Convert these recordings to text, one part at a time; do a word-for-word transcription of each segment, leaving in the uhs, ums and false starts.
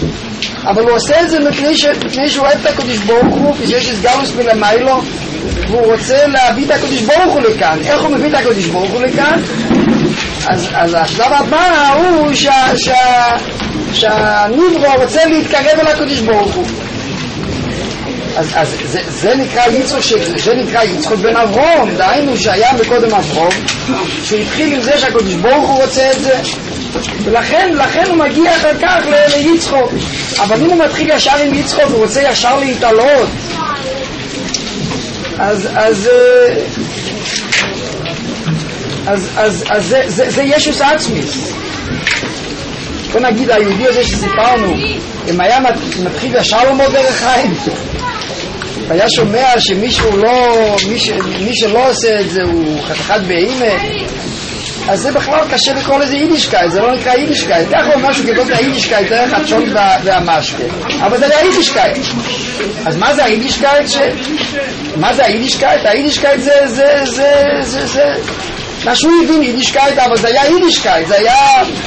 אבל הוא עושה את זה מפני, ש... מפני שהוא אוהב את הקדוש ברוך הוא, ושיש הסגלוס מלמיילו, והוא רוצה להביא את הקדוש ברוך הוא לכאן. איך הוא מביא את הקדוש ברוך הוא לכאן? אז, אז השלב הבא הוא שה, שה, שהניברו רוצה להתקרב אל הקדוש ברוך הוא. אז, אז זה, זה נקרא יצחוק, זה נקרא יצחוק בן אברום, דהיינו שהיה מקודם אברום, שהתחיל עם זה שהקדוש ברוך הוא רוצה את זה, ולכן לכן הוא מגיע אחר כך ל, ליצחוק. אבל אם הוא מתחיל ישר עם יצחוק, הוא רוצה ישר להתעלות, אז אז אז אז, אז זה, זה, זה ישוס עצמיס. בוא נגיד היהודי הזה שסיפרנו, אם היה מתחיל ישר ללמוד דרך חיים, והיה שומע שמישהו לא, מי, ש, מי שלא עושה את זה הוא חתיכת בהימה, אז זה בכלל קשה לקרוא לזה יידישקייט, זה לא נקרא יידישקייט. ככה הוא משהו כתוב היידישקייט, דרך הצ'ון והמשקה, אבל זה היה יידישקייט. אז מה זה היידישקייט? ש... מה זה היידישקייט? היידישקייט זה, זה, זה, זה, זה, משהו הבין יידישקייט, אבל זה היה יידישקייט, זה היה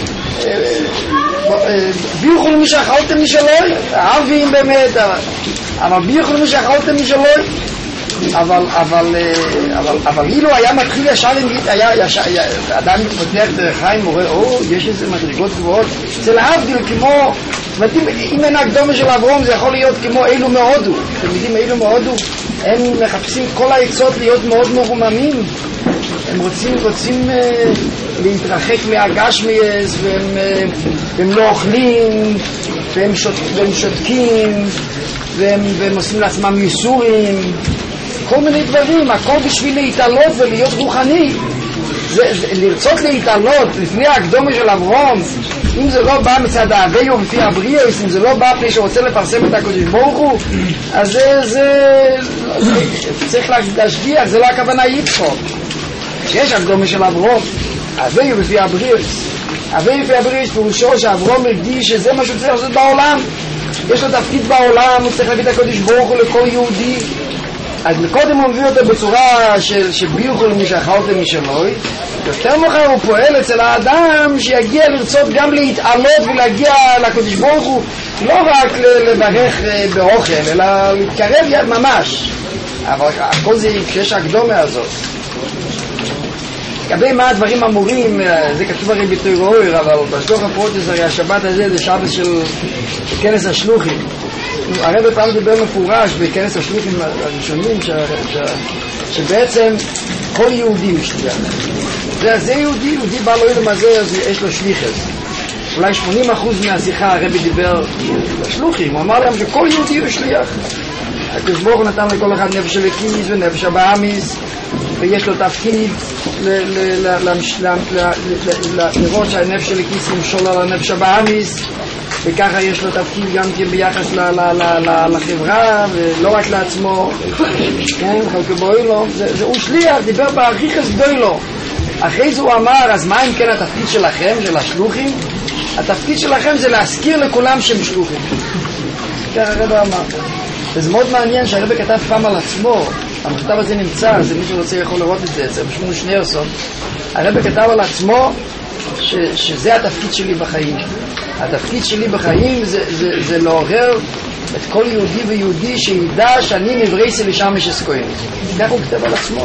ביוחו למי שאכלתם מי שלוי, אהבים באמת, אבל ביוחו למי שאכלתם מי שלוי. אבל אבל אבל אבל אילו היה מתחיל ישר היה ישר אדם מתפתח דרך חיים רואה או יש איזה מדרגות גבוהות, זה להבדיל כמו אם אין הקדומה של אברהם, זה יכול להיות כמו אלו מהודו. אתם יודעים, אלו מהודו הם מחפשים כל העצות להיות מאוד מרוממים, הם רוצים רוצים להתרחק מהגשמיאס, והם והם לא אוכלים, והם שותקים, והם עושים לעצמם ייסורים, כל מיני דברים, הכל בשביל להתעלות ולהיות רוחני. זה, זה, לרצות להתעלות לפני הקדומה של אברהם, אם זה לא בא מצד האוויו לפי הבריאוס, אם זה לא בא פני שרוצה לפרסם את הקדוש ברוך הוא, אז זה, זה, זה צריך להשגיח, זה לא הכוונה יצחוק. שיש הקדומה של אברהם, האוויו לפי הבריאוס, האוויו לפי הבריאוס פירושו שאברהם הרגיש שזה מה שהוא צריך לעשות בעולם, יש לו תפקיד בעולם, הוא צריך להביא את הקדוש ברוך הוא לכל יהודי. אז מקודם הוא מביא אותו בצורה של שביוחו למי שאכלתם מי שלוי, יותר מאוחר הוא פועל אצל האדם שיגיע לרצות גם להתעלות ולהגיע לקדוש ברוך הוא, לא רק לברך באוכל, אלא להתקרב יד ממש. אבל הכל זה כשיש הקדומה הזאת. לגבי מה הדברים אמורים, זה כתוב הרי בתורה, אבל בשלוח הפרוטס הרי השבת הזה זה שבת של כנס השלוחים. הרב פעם דיבר מפורש בכנס השלוחים הראשונים ש... ש... שבעצם כל יהודי הוא שליח. זה, זה יהודי, יהודי בא לו אילם הזה, אז יש לו שליחס. אולי שמונים אחוז מהשיחה הרב דיבר לשלוחים, הוא אמר להם שכל יהודי הוא שליח. הקדוש ברוך הוא נתן לכל אחד נפש אלוקיס ונפש הבאמיס, ויש לו תפקיד לראות שהנפש אלוקיס ימשול על הנפש הבאמיס, וככה יש לו תפקיד גם כן ביחס לחברה ולא רק לעצמו. כן, חלקו בואי לו, הוא שליח, דיבר באריכות גדול לו. אחרי זה הוא אמר, אז מה אם כן התפקיד שלכם, של השלוחים? התפקיד שלכם זה להזכיר לכולם שהם שלוחים. ככה הרב אמר. וזה מאוד מעניין שהרב כתב פעם על עצמו, המכתב הזה נמצא, זה מי שרוצה יכול לראות את זה, זה בשמונה שניארסון. הרב כתב על עצמו ש, שזה התפקיד שלי בחיים. התפקיד שלי בחיים זה, זה, זה לעורר את כל יהודי ויהודי שידע שאני נברייסי לשם משסקוין. כך הוא כתב על עצמו.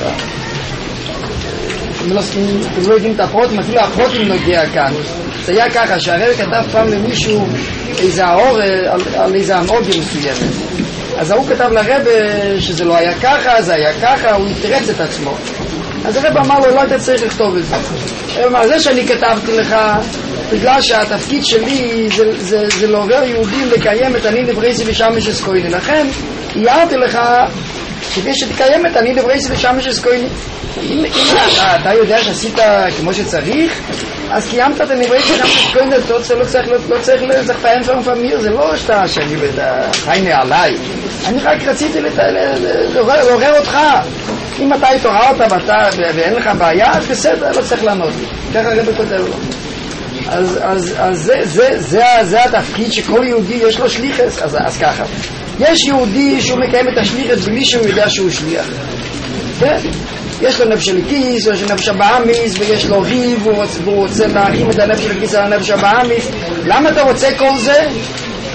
אתם לא יודעים את הפרוטים, אפילו הפרוטים נוגע כאן. זה היה ככה שהרב כתב פעם למישהו איזה האור על, על איזה אנוגיה מסוימת. אז הוא כתב לרב שזה לא היה ככה, זה היה ככה, הוא יתרץ את עצמו. אז הרב אמר לו, לא היית צריך לכתוב את זה. הרב אמר, זה שאני כתבתי לך, בגלל שהתפקיד שלי זה, זה, זה לעורר יהודים לקיים את אני דברייסי ושמש אסקויני. לכן, הערתי לך כדי שתקיים את אני דברייסי ושמש אסקויני. אם, אם אתה, אתה יודע שעשית כמו שצריך, אז קיימת את אני דברייסי ושמש אסקויני, אתה לא צריך, לא, לא צריך לזכפיים פעם פעמיר, זה לא שאתה שאני וחיינה עליי. אני רק רציתי לעורר אותך. אם אתה התעוררת ואין לך בעיה, אז בסדר, לא צריך לענות לי. ככה הרב כותב לו. אז, אז, אז זה, זה, זה, זה התפקיד שכל יהודי יש לו שליחס. אז, אז ככה. יש יהודי שהוא מקיים את השליחס בלי שהוא יודע שהוא שליח. כן? יש לו נפש אלוקיס, יש לו נפש הבאמיס, ויש לו ריב, והוא רוצה להרים את הנפש אלוקיס על הנפש הבאמיס. למה אתה רוצה כל זה?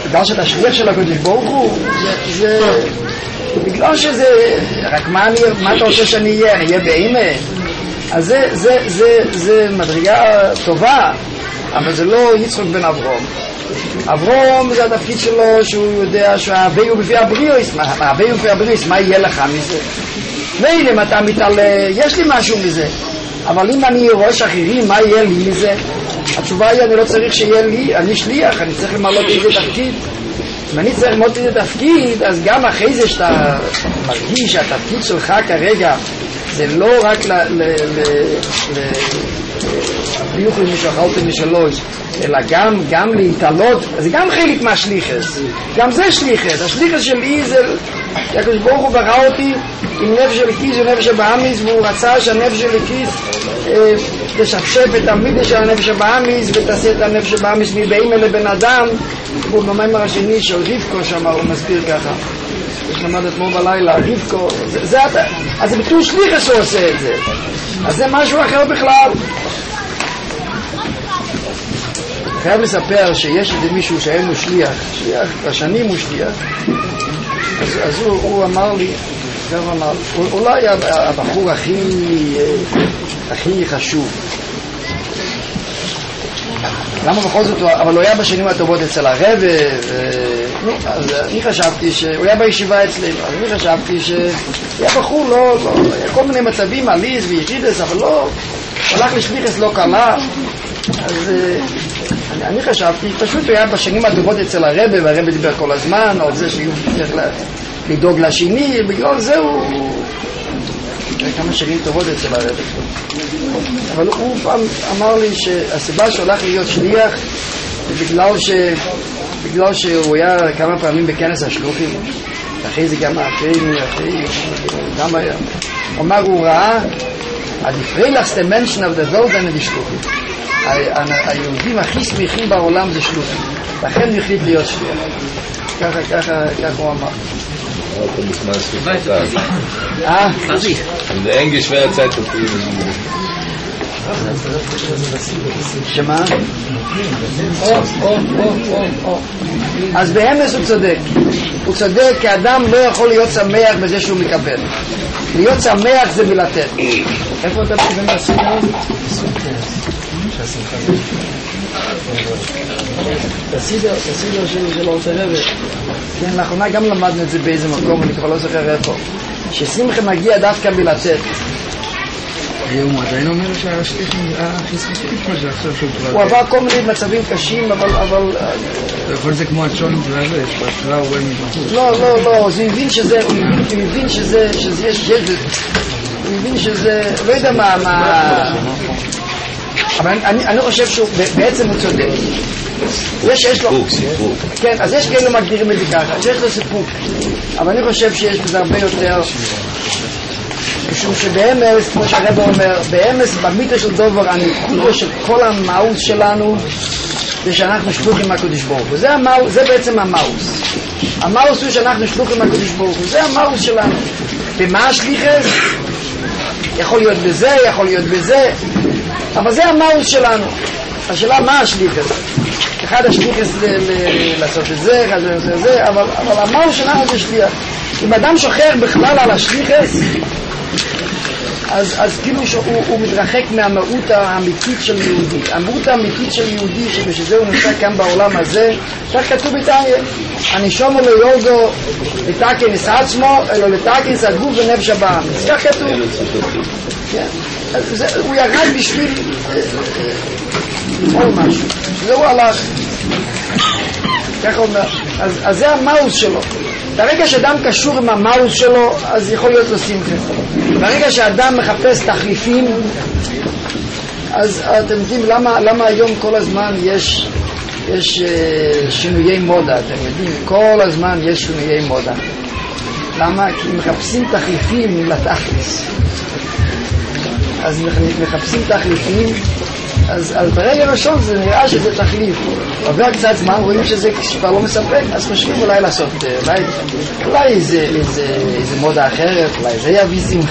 בגלל שאתה שליח של הקדוש ברוך הוא, זה בגלל שזה, רק מה אתה רוצה שאני אהיה? אני אהיה באימא? אז זה, זה, זה, זה מדרגה טובה, אבל זה לא יצחק בן אברום. אברום זה התפקיד שלו, שהוא יודע שהאבי הוא בפי הבריאוס, האבי הוא בפי הבריאוס, מה יהיה לך מזה? מילא אם אתה מתעלה, יש לי משהו מזה, אבל אם אני ראש אחרים, מה יהיה לי מזה? התשובה היא, אני לא צריך שיהיה לי, אני שליח, אני צריך למלות איזה תפקיד. אם אני צריך למלות איזה תפקיד, אז גם אחרי זה שאתה מרגיש שהתפקיד שלך כרגע זה לא רק ל... ל... ל... ל... ביוחד משחלתם משלוש, אלא גם, גם להתעלות, זה גם חלק מהשליחס, גם זה שליחס. השליחס שלי זה, הקדוש ברוך הוא ברא אותי עם נפש של כיס ונפש הבאמיס, והוא רצה שהנפש של כיס אה, תשפשף את המידה של הנפש הבאמיס ותעשה את הנפש הבאמיס מבאים אלה בן אדם. הוא במאמר השני של רבקו שם, הוא מסביר ככה, למד אתמול בלילה, רבקו, זה, זה, אז זה ביטוי שליחס שהוא עושה את זה, אז זה משהו אחר בכלל. חייב לספר שיש איזה מישהו שהיה לו שליח, שליח, בשנים הוא שליח, אז, אז הוא, הוא אמר לי, גם אמר, אולי הבחור הכי, הכי חשוב. למה בכל זאת, אבל הוא היה בשנים הטובות אצל הרב, נו, אז אני חשבתי שהוא היה בישיבה אצלנו, אז אני חשבתי שהיה בחור, לא, לא, היה כל מיני מצבים, עליז ויחידס, אבל לא, הלך לשליחס לא קלה, אז אני, אני חשבתי, פשוט הוא היה בשנים הטובות אצל הרב, והרב דיבר כל הזמן, על זה שהוא צריך לדאוג לשני, בגלל זה הוא... כמה שנים טובות אצל הרב. אבל הוא פעם אמר לי שהסיבה שהולך להיות שליח בגלל ש... בגלל שהוא היה כמה פעמים בכנס השלוחים, אחרי זה גם אחרי, אחרי, גם היה. הוא אמר, הוא ראה, הדיפרילחסטה מנשן of the world זה שלוחים. היהודים הכי שמחים בעולם זה שלוחים. לכן הוא החליט להיות שליח. ככה, ככה, ככה הוא אמר. Ah, in der englisch schwere Zeit zu kriegen. שמה? אז באמס הוא צודק. הוא צודק כי אדם לא יכול להיות שמח בזה שהוא מקבל. להיות שמח זה בלתת. איפה אתה פתאום בסדר? תסידר, תסידר של אורטה רבי. כן, לאחרונה גם למדנו את זה באיזה מקום, אני כבר לא זוכר איפה. ששמחה מגיע דווקא בלתת. הוא עדיין אומר שהשליח הכי שמחים כמו זה עכשיו שהוא כבר... הוא עבר כל מיני מצבים קשים, אבל... אבל זה כמו הצ'ונים של הזה, בהתחלה הוא רואה מבחוץ. לא, לא, לא, הוא הבין שזה, הוא הבין שזה, שזה יש גזל. הוא הבין שזה, לא יודע מה, מה... אבל אני, אני חושב שהוא, בעצם הוא צודק. יש, יש לו... כן, אז יש כאלה מגדירים את זה ככה, שיש לו סיפוק. אבל אני חושב שיש בזה הרבה יותר... משום שבאמס, כמו שהרב אומר, באמס, במיתו של דובר, הנקודו של כל המאוס שלנו, זה שאנחנו שלוחים מהקדוש ברוך הוא. זה, המאוס, זה בעצם המאוס. המאוס הוא שאנחנו שלוחים מהקדוש ברוך הוא. זה המאוס שלנו. ומה השליחס? יכול להיות בזה, יכול להיות בזה, אבל זה המאוס שלנו. השאלה מה השליחס? אחד השליחס לעשות את זה, אחד לעשות את זה, אבל, אבל המאוס שלנו זה שליח. אם אדם שוחר בכלל על השליחס, אז, אז כאילו שהוא הוא מתרחק מהמהות האמיתית של יהודי. המהות האמיתית של יהודי שבשביל זה הוא נמצא כאן בעולם הזה, כך כתוב בתניא, אני שומר לו יולדו לתקן את עצמו, אלא לתקן את הגוף ונפש הבאם. כך כתוב. כן. זה, הוא ירד בשביל עוד משהו. זהו הלך. ככה אומר. אז, אז זה המאוס שלו. ברגע שאדם קשור עם המאוס שלו, אז יכול להיות לו שמחה. ברגע שאדם מחפש תחליפים, אז אתם יודעים למה, למה היום כל הזמן יש, יש uh, שינויי מודה. אתם יודעים, כל הזמן יש שינויי מודה. למה? כי מחפשים תחליפים לתכלס. אז מחפשים תחליפים, אז, אז ברגע ראשון זה נראה שזה תחליף. עובר קצת זמן, רואים שזה כבר לא מספק, אז חושבים אולי לעשות, אולי, אולי איזה, איזה, איזה מודה אחרת, אולי זה יביא שמחה.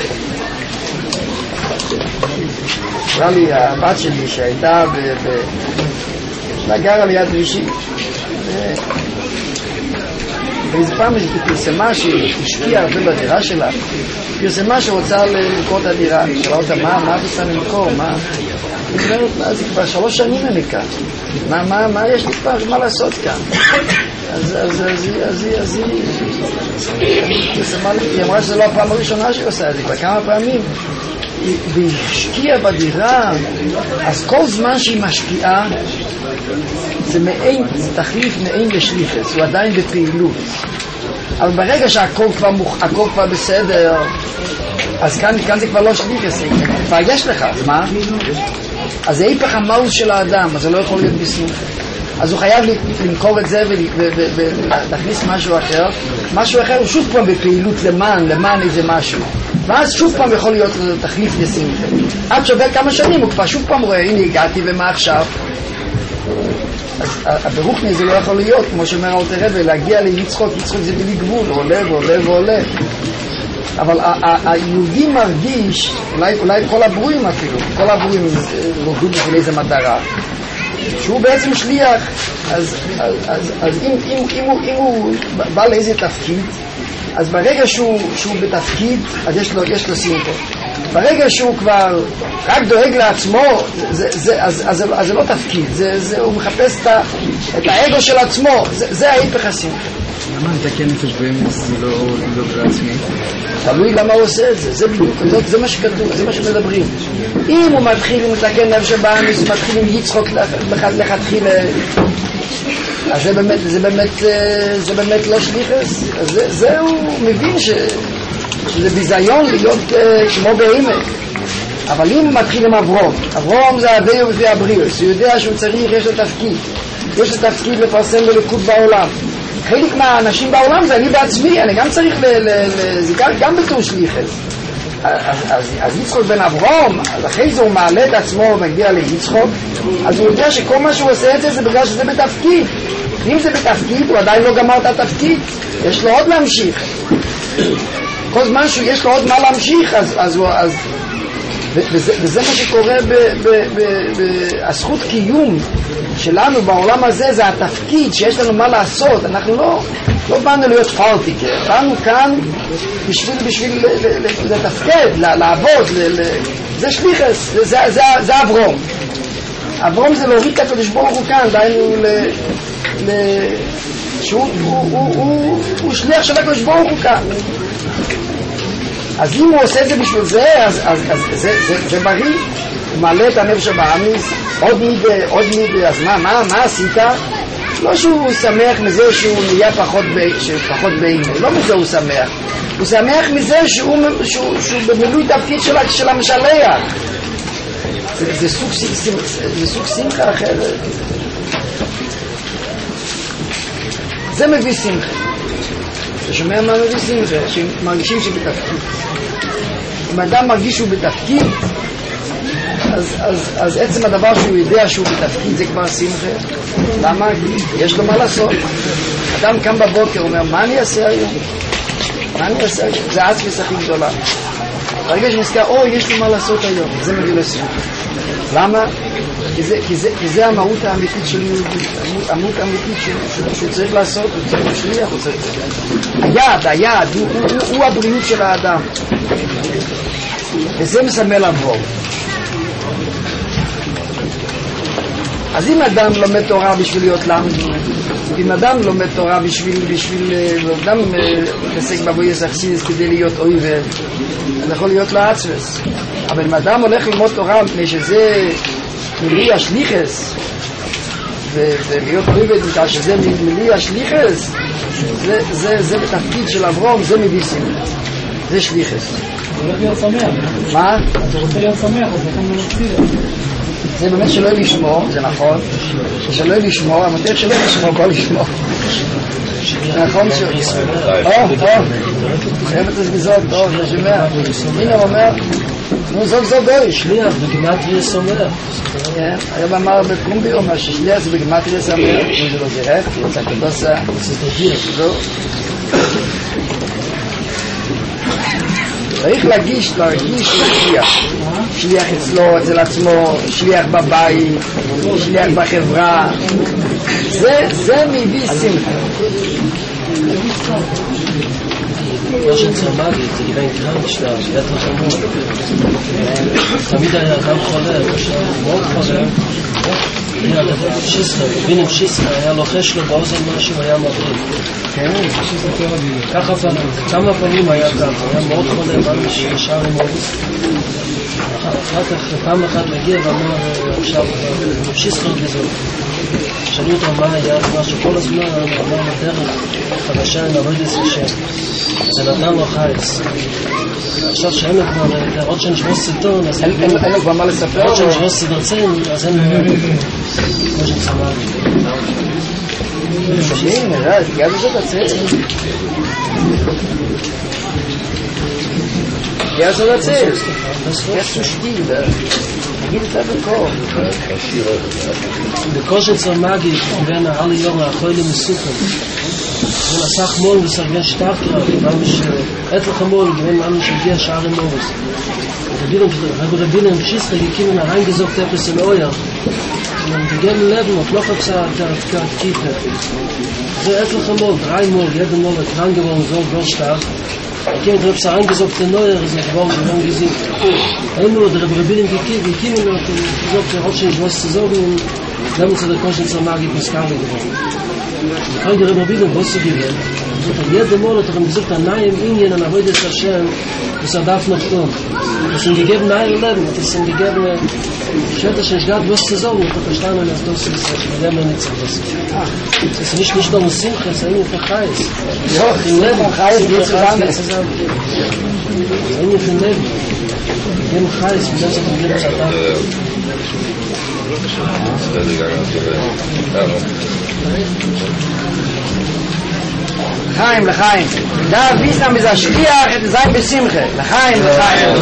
אמרה לי הבת שלי שהייתה ב... ב... גרה ליד רישי, ואיזה פעם היא פרסמה שהשקיעה הרבה בדירה שלה, פרסמה שרוצה למכור את הדירה, שאלה אותה, מה, מה את רוצה למכור? מה? היא אומרת, זה כבר שלוש שנים אני כאן, מה, מה, מה יש לי כבר, מה לעשות כאן? אז, אז, אז, אז, אז היא פרסמה לי, היא אמרה שזו לא הפעם הראשונה שהיא עושה את זה, כבר כמה פעמים, והיא השקיעה בדירה, אז כל זמן שהיא משקיעה, זה מעין, זה תחליף מעין לשליחס, הוא עדיין בפעילות. אבל ברגע שהכל כבר, הכל כבר בסדר, אז כאן, כאן זה כבר לא שליחס, כבר יש לך, אז מה? אז זה היפך המהות של האדם, אז זה לא יכול להיות בשמחה. אז הוא חייב למכור את זה ולהכניס משהו אחר. משהו אחר הוא שוב פעם בפעילות למען, למען איזה משהו. ואז שוב פעם יכול להיות תחליף לשמחה. עד שווה כמה שנים הוא כבר שוב פעם רואה, הנה הגעתי ומה עכשיו? אז הברוכני זה לא יכול להיות, כמו שאומר אלתר רבי, להגיע ליצחוק, יצחוק זה בלי גבול, עולה ועולה ועולה. אבל היהודי מרגיש, אולי, אולי כל הברואים אפילו, כל הברואים רוקדו בשביל איזה מטרה, שהוא בעצם שליח. אז, אז, אז, אז אם, אם, אם, הוא, אם הוא בא לאיזה תפקיד, אז ברגע שהוא, שהוא בתפקיד, אז יש לו, יש לו שמחה. ברגע שהוא כבר רק דואג לעצמו, זה, זה, אז, אז, אז זה לא תפקיד, זה, זה, הוא מחפש את, את האגו של עצמו, זה, זה ההיפך השמחה. למה אתה כן מתשבעים ולא לדאוג לעצמי? תלוי למה הוא עושה את זה, זה בדיוק, זה מה שכתוב, זה מה שמדברים. אם הוא מתחיל עם לתקן נפש הבאמיס, הוא מתחיל עם יצחוק לכתחיל, אז זה באמת, זה באמת, זה באמת לא שליחס. אז זה, זה הוא מבין ש, שזה ביזיון להיות כמו בהימה. אבל אם הוא מתחיל עם אברום, אברום זה הוויו בפי הבריאוס, הוא יודע שהוא צריך, יש לו תפקיד, יש לו תפקיד לפרסם בליכוד בעולם. חלק מהאנשים בעולם זה אני בעצמי, אני גם צריך, זה גם בתור שליחס. אז יצחוק בן אברום, אז אחרי זה הוא מעלה את עצמו ומגיע ליצחוק, אז הוא יודע שכל מה שהוא עושה את זה זה בגלל שזה בתפקיד. אם זה בתפקיד, הוא עדיין לא גמר את התפקיד, יש לו עוד להמשיך. כל זמן שיש לו עוד מה להמשיך, אז, אז הוא, אז, וזה, וזה מה שקורה בזכות קיום שלנו בעולם הזה, זה התפקיד שיש לנו מה לעשות. אנחנו לא, לא באנו להיות פרטיקר, באנו כאן בשביל, בשביל לתפקד, לעבוד, זה שליחס, זה, זה, זה, זה אברום. אברום זה להוריד את הקדוש ברוך הוא כאן, דיינו ל... ל... שהוא הוא, הוא, הוא, הוא שליח של הקדוש ברוך הוא כאן. אז אם הוא עושה את זה בשביל זה, אז, אז, אז זה, זה, זה בריא. הוא מעלה את הנפש הבאמיס, עוד מידה, עוד מידה, אז מה, מה, מה עשית? לא שהוא שמח מזה שהוא נהיה פחות, פחות בעיני, לא מזה הוא שמח. הוא שמח מזה שהוא, שהוא, שהוא במילוי תפקיד של, של המשלח. זה, זה, סוג, זה, זה סוג שמחה אחרת. זה מביא שמחה. אתה שומע מה מביא שמחה? שמרגישים שבתפקיד. אם אדם מרגיש שהוא בתפקיד, אז, אז, אז עצם הדבר שהוא יודע שהוא בתפקיד זה כבר שמחה. למה? יש לו מה לעשות. אדם קם בבוקר אומר, מה אני אעשה היום? מה אני אעשה היום? זה עצמס הכי גדולה. ברגע שנזכר, או, יש לי מה לעשות היום, זה מביא לשמחה. למה? כי זה, כי זה, כי זה המהות האמיתית של יהודי, המהות האמיתית שהוא, שהוא צריך לעשות, הוא צריך לשליח, הוא צריך... היעד, היעד, הוא, הוא, הוא, הוא הבריאות של האדם. וזה מסמל אברום. אז אם אדם לומד תורה בשביל להיות למד, אם אדם לומד תורה בשביל, בשביל, אדם מתעסק בעבודת אכסידס כדי להיות אויב, זה יכול להיות לעצמס. אבל אם אדם הולך ללמוד תורה מפני שזה מילוי השליחס, ולהיות אויב בגלל שזה מילוי השליחס, זה, זה, זה בתפקיד של אברום, זה מביא שמחה, זה שליחס. אתה רוצה להיות שמח. מה? אתה רוצה להיות שמח, אז לכן לא נצליח. זה באמת שלא לשמור, זה נכון, שלא לשמור, אבל תראה שלא לשמור, כל לשמור. זה נכון ש... או, או, חייבת לסגזות, טוב, זה שומע. הנה הוא אומר, נו זאת זאת דוי. שליח, בגימטריה שמח. היום אמר בפומבי, הוא אומר ששליח זה בגימטריה שמח, אם זה לא זירק, יצא קדוסה, זהו. צריך להגיש, להגיש לשליח. שליח אצלו, אצל עצמו, שליח בבית, שליח בחברה. זה, זה מביא שמחה. מה שצמדי, זה גבין קרנק שלה, שביית רחמות. תמיד היה אדם חולה, מאוד חולה. היה שיסטר, גבין עם שיסטר, היה לוחש לו באוזן משהו, היה מבריא. כן, שיסטר יותר רגיל. ככה פעמים, כמה פעמים היה ככה, היה מאוד חולה, ממש ישר עם אוריס. אחר כך פעם אחת מגיע ואמר עכשיו שיסטר גזול. שאלו אותו מה היה, משהו כל הזמן, אמר לדרך חדשה, נעבוד את זה שם. זה נתן לו חייס. עכשיו שאין לו כבר, עוד שנשבוס סרטון, אז אין לו כבר מה לספר? עוד שנשבוס סרטון, אז אין לו כמו שצמר. שומעים, נראה, תגיע לזה בצל. תגיע לזה בצל. תגיע סושתי, תגיד את זה בקור. בקור שצמגי, בין העלי יום האחוי למסוכן. הוא נסח מול וסרגן שטרקר, ממש אתלך מול, גבין ממש הגיע שער עם אורס. רבינם שיסטר הקים מן הרנגזוק טפס אל אויר. ומתגן לבנות, לא חפשה כיפה. זה אתלך מול, דרי מול, ידע מול, את רנגבון זול גורשטר. הקים את רבס הרנגזוק תנויר, זה גבור גבור גזים. היינו לו דרב רבינם הקים לו, זוק שרוב שנשבוס תזוגים, למה צדקו של צמגית מסקר לגבור. וכאן דרב רבינם בוסו גיבל, ידע מול, אתה גם גזוק הניים עניין an avoid es Hashem, das er darf noch tun. Das sind gegeben neue Leben, das sind gegeben, später schon ich gab was zu sagen, ich habe verstanden, dass das ist, ich will nicht zu wissen. Das ist nicht, nicht nur ein Simcha, es ist eigentlich ein Chais. Ja, im Leben, Chais geht zusammen. Es ist eigentlich ein Leben. Wir geben Chais, wir müssen von jedem Zadar. לחיים, לחיים. da wissen wir das Schliach, es sein besimche. לחיים, לחיים.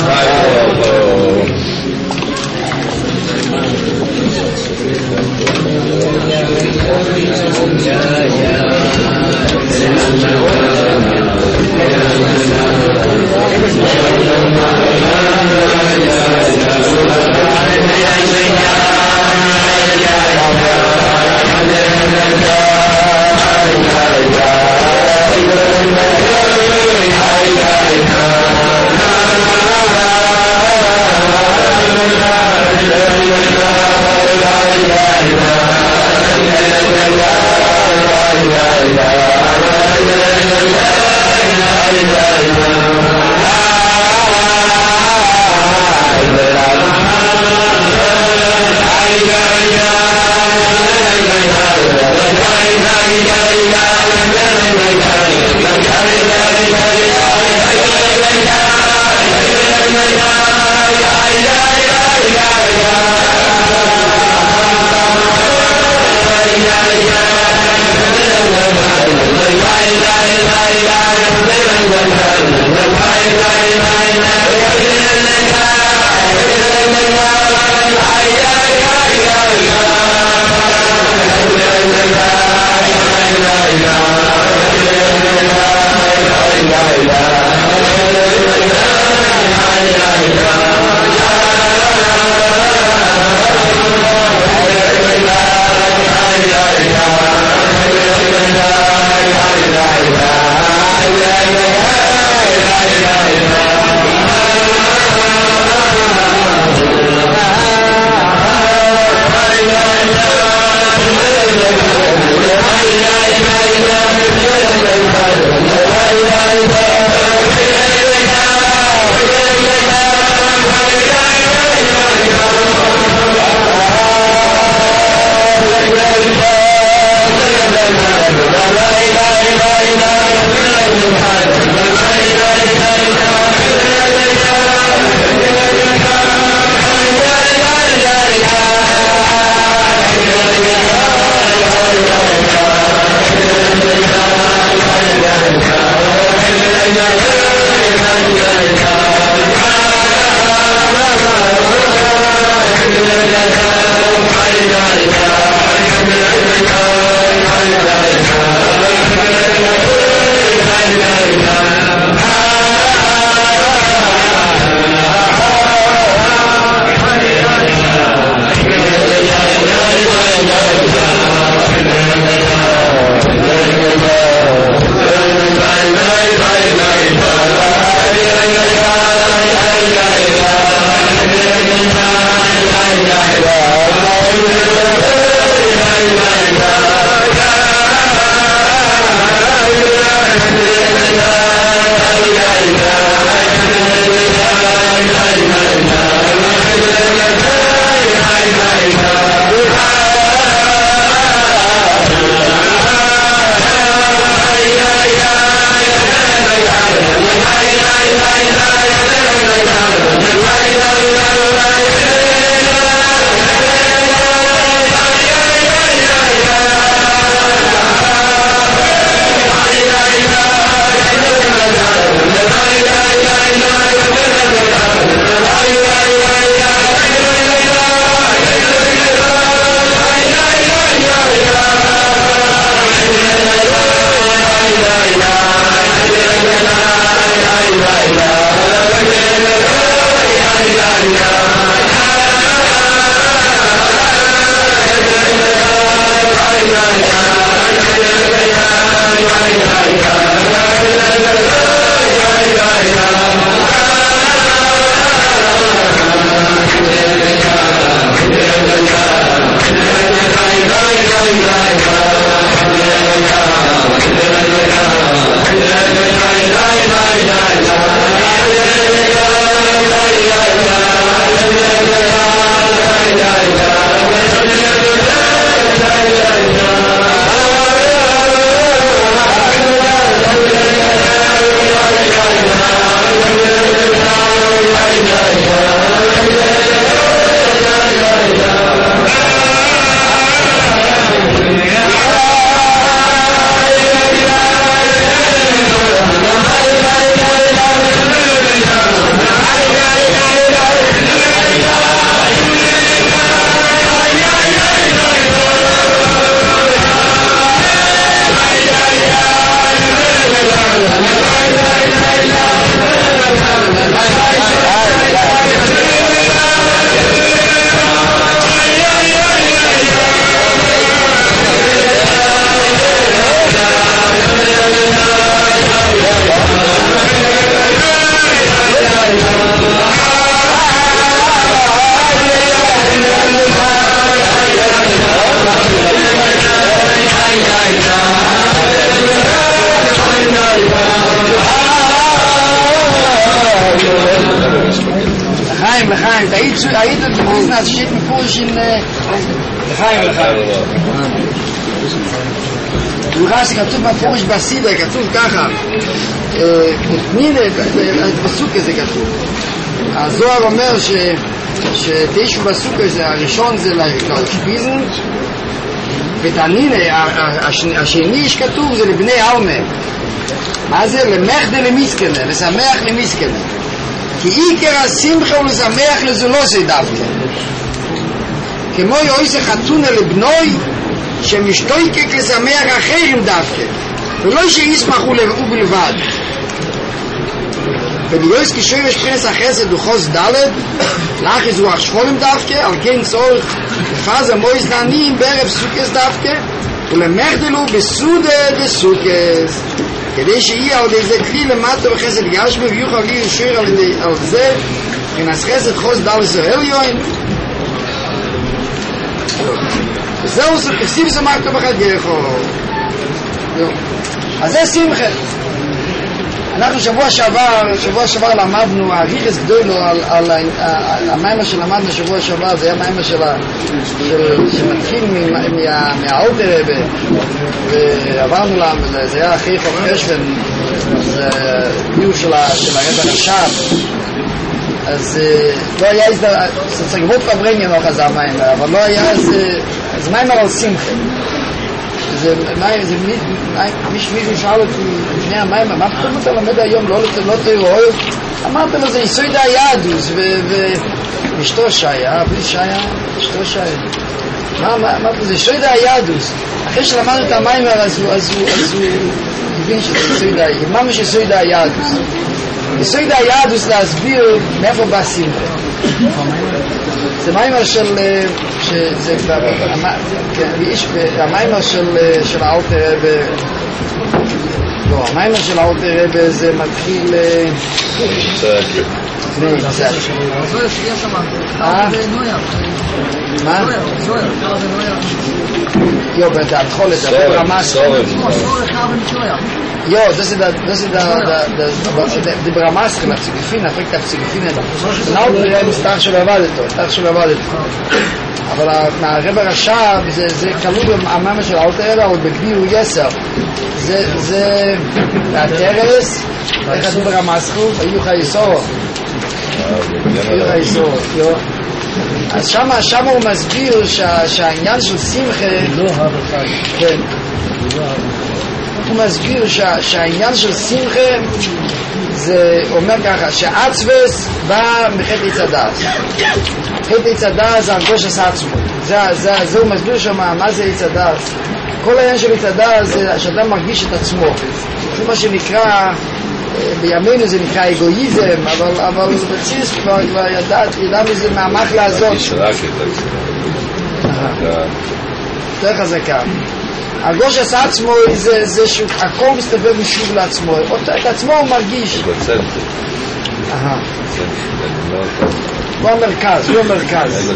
היית בביזנס, אז שיט מפורש עם לחיים לחיים. הוא ראה שכתוב מפורש בסידה, כתוב ככה, תמיד בסוק הזה כתוב. הזוהר אומר שתשו בסוק הזה, הראשון זה לאשפיזן, ותנינה, השני שכתוב זה לבני אלמה. מה זה? למחדה למיסקנה, לשמח למיסקנה. כי עיקר השמחה הוא לשמח לזולוסי דווקא. כמו יועיס חתונה לבנוי, שמשתויקק לשמח אחרים דווקא. ולא שישמחו הוא בלבד. וביועיס כשורש פרס החסד וחוס דלת, לאחז רוח שפולם דווקא, על כן צורך בפאז המויס לעניים בערב סוכס דווקא, ולמחדלו בסודה דסוכס. כדי שיהיה על איזה כלי למטה בחסד גשמי ויוכל לי ישיר על, על זה כנס חסד חוס דלס הרליון וזהו כסיב שמחתו בחד גרחו. אז זה שמחה. אנחנו שבוע שעבר שבוע שעבר למדנו הריחס גדולו על, על, על, על המיימר שלמדנו שבוע שעבר. זה היה מיימר של, של, שמתחיל מהאולטר ועברנו להם, זה היה אחרי חוף חשבן, זה ביור של הרב הרש"ב. אז לא היה איזה סגבות פברניה לא חזר מיימר, אבל לא היה איזה מיימר על שמחה. זה מישהו שאל אותי לפני המים, מה פתאום אתה לומד היום לא תראו? אמרת לו זה יסוד היהדוס ואשתו שיה, בלי שיה, אשתו שיה. מה זה יסוד היהדוס? אחרי שלמדנו את המים אז הוא הבין שזה יסוד היהדוס. מה יש יסוד היהדוס? יסוד היהדוס להסביר מאיפה בא שמחה. זה מיימר של זה המיימר של האלטר רבי. לא, המיימר של האלטר רבי זה מתחיל לפני קצת. מה? Jo, bei der Atchole, der Brahmas. Jo, das ist das ist da da die Brahmas, die Psychifina, fragt die Psychifina. Genau, der ist Tag schon erwartet, Tag schon erwartet. Aber na Rebbe Rashab, זה זה כלול במאמר של אלתר רבי בגביר יסר. זה זה התרס, איך זה ברמס חוב, היו חייסור. היו חייסור, jo. אז שמה, שמה הוא מסביר שה, שהעניין של שמחה לא הרחב כן הוא מסביר שה, שהעניין של שמחה זה אומר ככה שעצבס בא מחטא עץ הדעת. חטא עץ הדעת זה הרגושת עצמו, זה, זה, זה הוא מסביר שמה מה זה עץ הדעת. כל העניין של עץ הדעת זה שאדם מרגיש את עצמו, זה מה שנקרא בימינו זה נקרא אגואיזם, אבל, אבל בציס כבר, כבר ידעת, ידע מזה מהמחלה הזאת. יותר חזקה. הרגושת עצמו זה, זה שהכל מסתובב משוב לעצמו, את עצמו הוא מרגיש. אהה. הוא המרכז, הוא המרכז.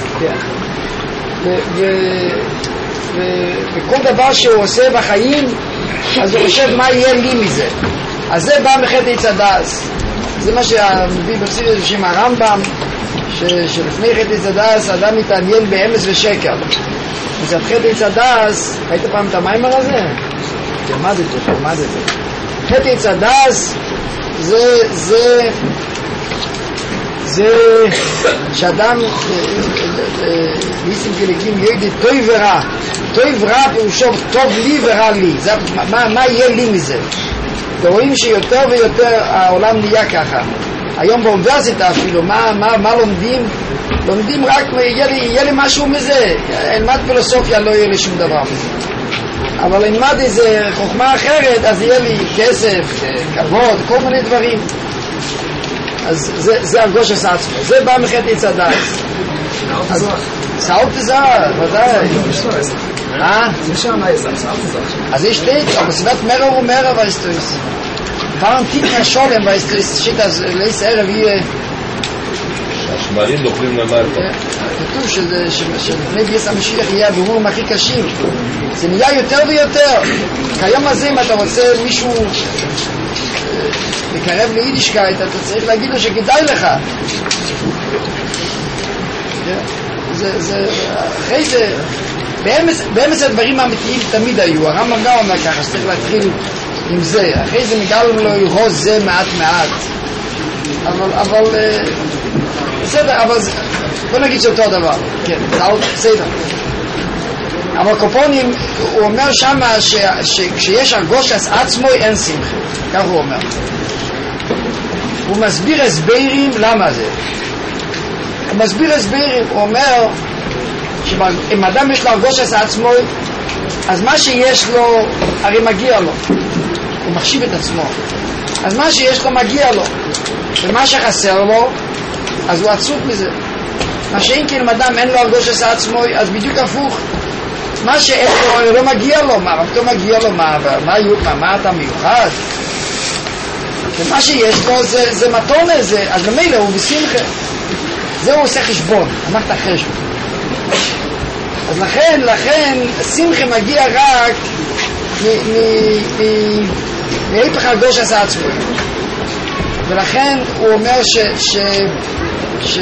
וכל דבר שהוא עושה בחיים, אז הוא חושב מה יהיה לי מזה. אז זה בא מחטא עץ הדעת. זה מה שמביא בחסידות בשם הרמב"ם, שלפני חטא עץ הדעת אדם מתעניין באמס ושקר. אז חטא עץ הדעת, ראית פעם את המיימר הזה? תלמד את זה, תלמד את זה. חטא עץ הדעת זה זה זה שאדם ניסים כלכים ידע טוב ורע. טוב ורע פירושו טוב לי ורע לי. מה יהיה לי מזה? ורואים שיותר ויותר העולם נהיה ככה. היום באוניברסיטה אפילו, מה, מה, מה לומדים? לומדים רק, יהיה לי, יהיה לי משהו מזה. אלמד פילוסופיה, לא יהיה לי שום דבר מזה. אבל אלמד איזה חוכמה אחרת, אז יהיה לי כסף, כבוד, כל מיני דברים. אז זה, זה הרגושת עצמו. זה בא מחטא עץ הדעת. סאלט זאר, ודאי. אה? אז יש שתי, aber es wird mehr und mehr, weißt du es. Warum kriegt man Scholem, weißt du, es steht das, leis Ehre wie... השמרים דוחלים למטה. כתוב שלפני ביאת המשיח יהיה הבירורים הכי קשים. זה נהיה יותר ויותר. כיום הזה, אם אתה רוצה מישהו לקרב ליידישקייט, אתה צריך להגיד לו שכדאי לך. זה, זה, אחרי זה, באמץ הדברים האמיתיים תמיד היו, הרמב"ם גם אומר ככה, שצריך להתחיל עם זה, אחרי זה מגלם לו ירוז זה מעט מעט, אבל, אבל, בסדר, אבל בוא נגיד שאותו הדבר, כן, בסדר. אבל קופונים, הוא אומר שמה שכשיש הרגושת עצמו אין שמחה, כך הוא אומר. הוא מסביר הסברים למה זה. הוא מסביר הסברים, הוא אומר שאם אדם יש לו הרגושת עצמו, אז מה שיש לו הרי מגיע לו, הוא מחשיב את עצמו, אז מה שיש לו מגיע לו, ומה שחסר לו אז הוא עצוב מזה. מה שאם כן אדם אין לו הרגושת עצמו, אז בדיוק הפוך, מה שאין לו הרי לא מגיע לו, מה פתאום מגיע לו, מה, מה, מה, מה אתה מיוחד, ומה שיש לו זה, זה מתונה, זה, אז במילא הוא בשמחה, זה הוא עושה חשבון, אמרת חשבון. אז לכן, לכן שמחה מגיע רק מהיפך הרגושת עצמו, ולכן הוא אומר ש ש ש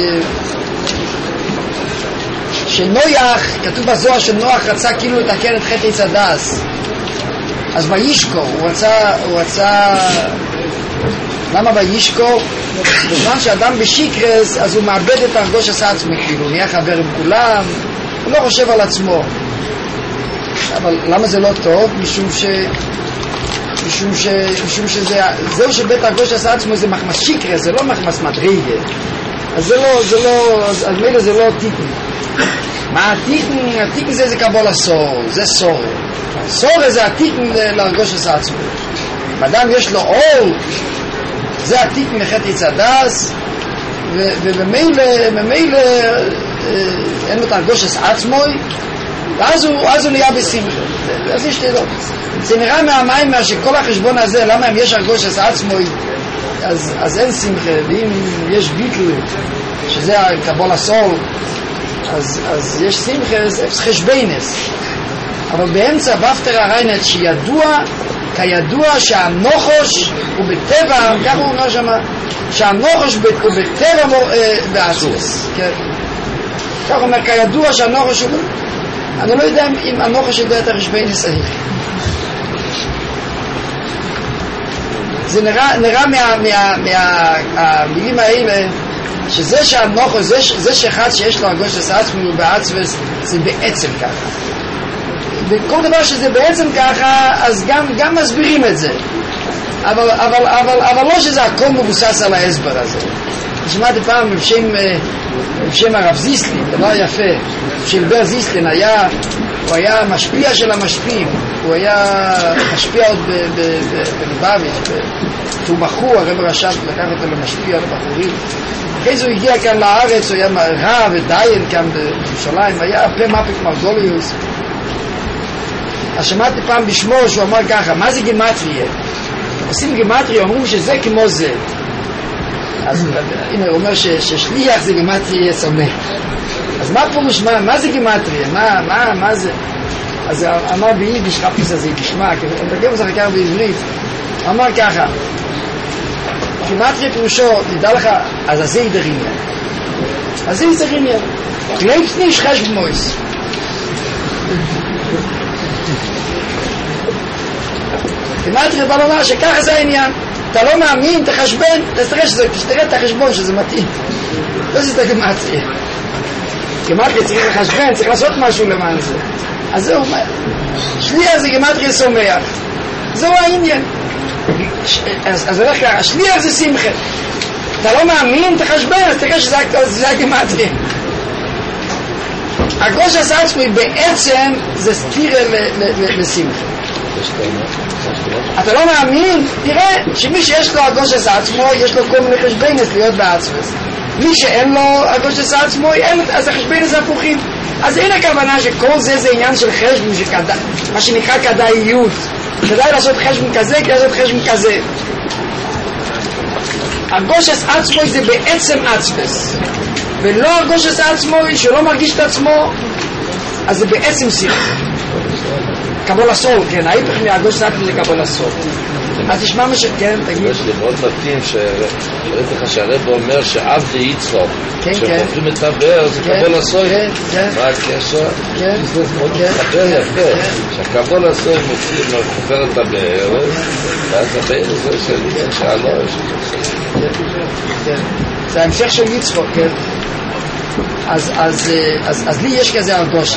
שנויח, כתוב בזוהר שנוח רצה כאילו לתקן את חטא עץ הדס, אז וישקו, הוא רצה, הוא רצה, למה וישקו? בזמן שאדם בשיקרס, אז הוא מאבד את הרגושת עצמו, כאילו, נהיה חבר עם כולם, הוא לא חושב על עצמו. אבל למה זה לא טוב? משום ש... משום ש... משום שזה... זהו שבית הרגושת עצמו זה מחמס שיקרס, זה לא מחמס מדרגה. אז זה לא, זה לא, אז מילא זה לא תיקן. מה התיקן? התיקן זה זה קבול הסור, זה סורה. סורה זה התיקן להרגושת עצמו. אדם יש לו אור, זה התיקן מחטא עץ הדס, ובמילא, במילא, אין לו את הרגושת עצמו, ואז הוא, אז הוא נהיה בשמחה. אז יש תדעות. זה נראה מהמים שכל החשבון הזה, למה אם יש הרגושת עצמו, אז, אז אין שמחה, ואם יש ביטל, שזה הקבול הסול, אז, אז יש שמחה, זה חשבנס. אבל באמצע באפטר הריינת שידוע, כידוע שהנוחוש הוא בטבע, כך הוא אומר שמה, שהנוחוש הוא בטבע בעצמס. כן. כך הוא אומר, כידוע שהנוחש הוא... אני לא יודע אם הנוחש יודע את החשבנס ההיא. זה נראה, נראה מה, מה, מה, מהמילים האלה, שזה שהנוחש, זה, זה שאחד שיש לו הרגושת עצמו בעצמס, זה בעצם ככה. וכל דבר שזה בעצם ככה, אז גם, גם מסבירים את זה. אבל, אבל, אבל, אבל לא שזה הכל מבוסס על ההסבר הזה. שמעתי פעם בשם, בשם הרב זיסלין, דבר יפה, של בר זיסלין, היה, הוא היה משפיע של המשפיעים, הוא היה משפיע עוד בלובביץ', הוא בחור, הרב רש"ב לקח אותו למשפיע לבחורים. אחרי זה הוא הגיע כאן לארץ, הוא היה רב ודיין כאן בירושלים, היה פה מפק מרגוליוס. אז שמעתי פעם בשמו שהוא אמר ככה, מה זה גימטריה? עושים גימטריה, אומרים שזה כמו זה. אז הנה הוא אומר ששליח זה גימטריה סומך. אז מה פירוש, מה, מה זה גימטריה? מה, מה, מה זה? אז אמר ביידיש, חפש הזה, תשמע, כי הוא תרגם את זה חקר בעברית, הוא אמר ככה, גימטריה פירושו, נדע לך, אז הזה ידריניה. אז זה ידריניה. גלייבס ניש חשב מויס. גימטריה בא לומר שככה זה העניין. אתה לא מאמין, תחשבן, תראה את החשבון שזה מתאים. לא זה את הגימטריה. גימטריה צריך לחשבן, צריך לעשות משהו למען זה. אז זה אומר, שליח זה גימטריה סומך. זהו העניין. אז הולך ככה, השליח זה שמחה. אתה לא מאמין, תחשבן, אז תראה שזה הגימטריה. הרגושת עצמו בעצם זה סתירה לשמחה. אתה לא מאמין? תראה שמי שיש לו הרגושת עצמו יש לו כל מיני חשבנס להיות בעצמס. מי שאין לו הרגושת עצמו, אז החשבנס הפוכים. אז אין הכוונה שכל זה זה עניין של חשבון, מה שנקרא כדאיות. כדאי לעשות חשבון כזה, כדאי לעשות חשבון כזה. הרגושת עצמו זה בעצם עצמס, ולא הרגושת עצמו שלא מרגיש את עצמו, אז זה בעצם שמחה. קבול סול, כן, ההיפך מהגוש סטרי זה קבול סול. אז תשמע מה שכן, תגיד. יש לי מאוד מתאים שראיתי לך שהרב אומר שעבדי יצחוק, שחופרים את הבאר זה קבול הסול. מה הקשר? זה מאוד מתחבר יפה, שהקבול הסול חופר את הבאר, ואז הבאר זה של שלוש. זה ההמשך של יצחוק, כן. אז, אז, אז, אז לי יש כזה הרגוש.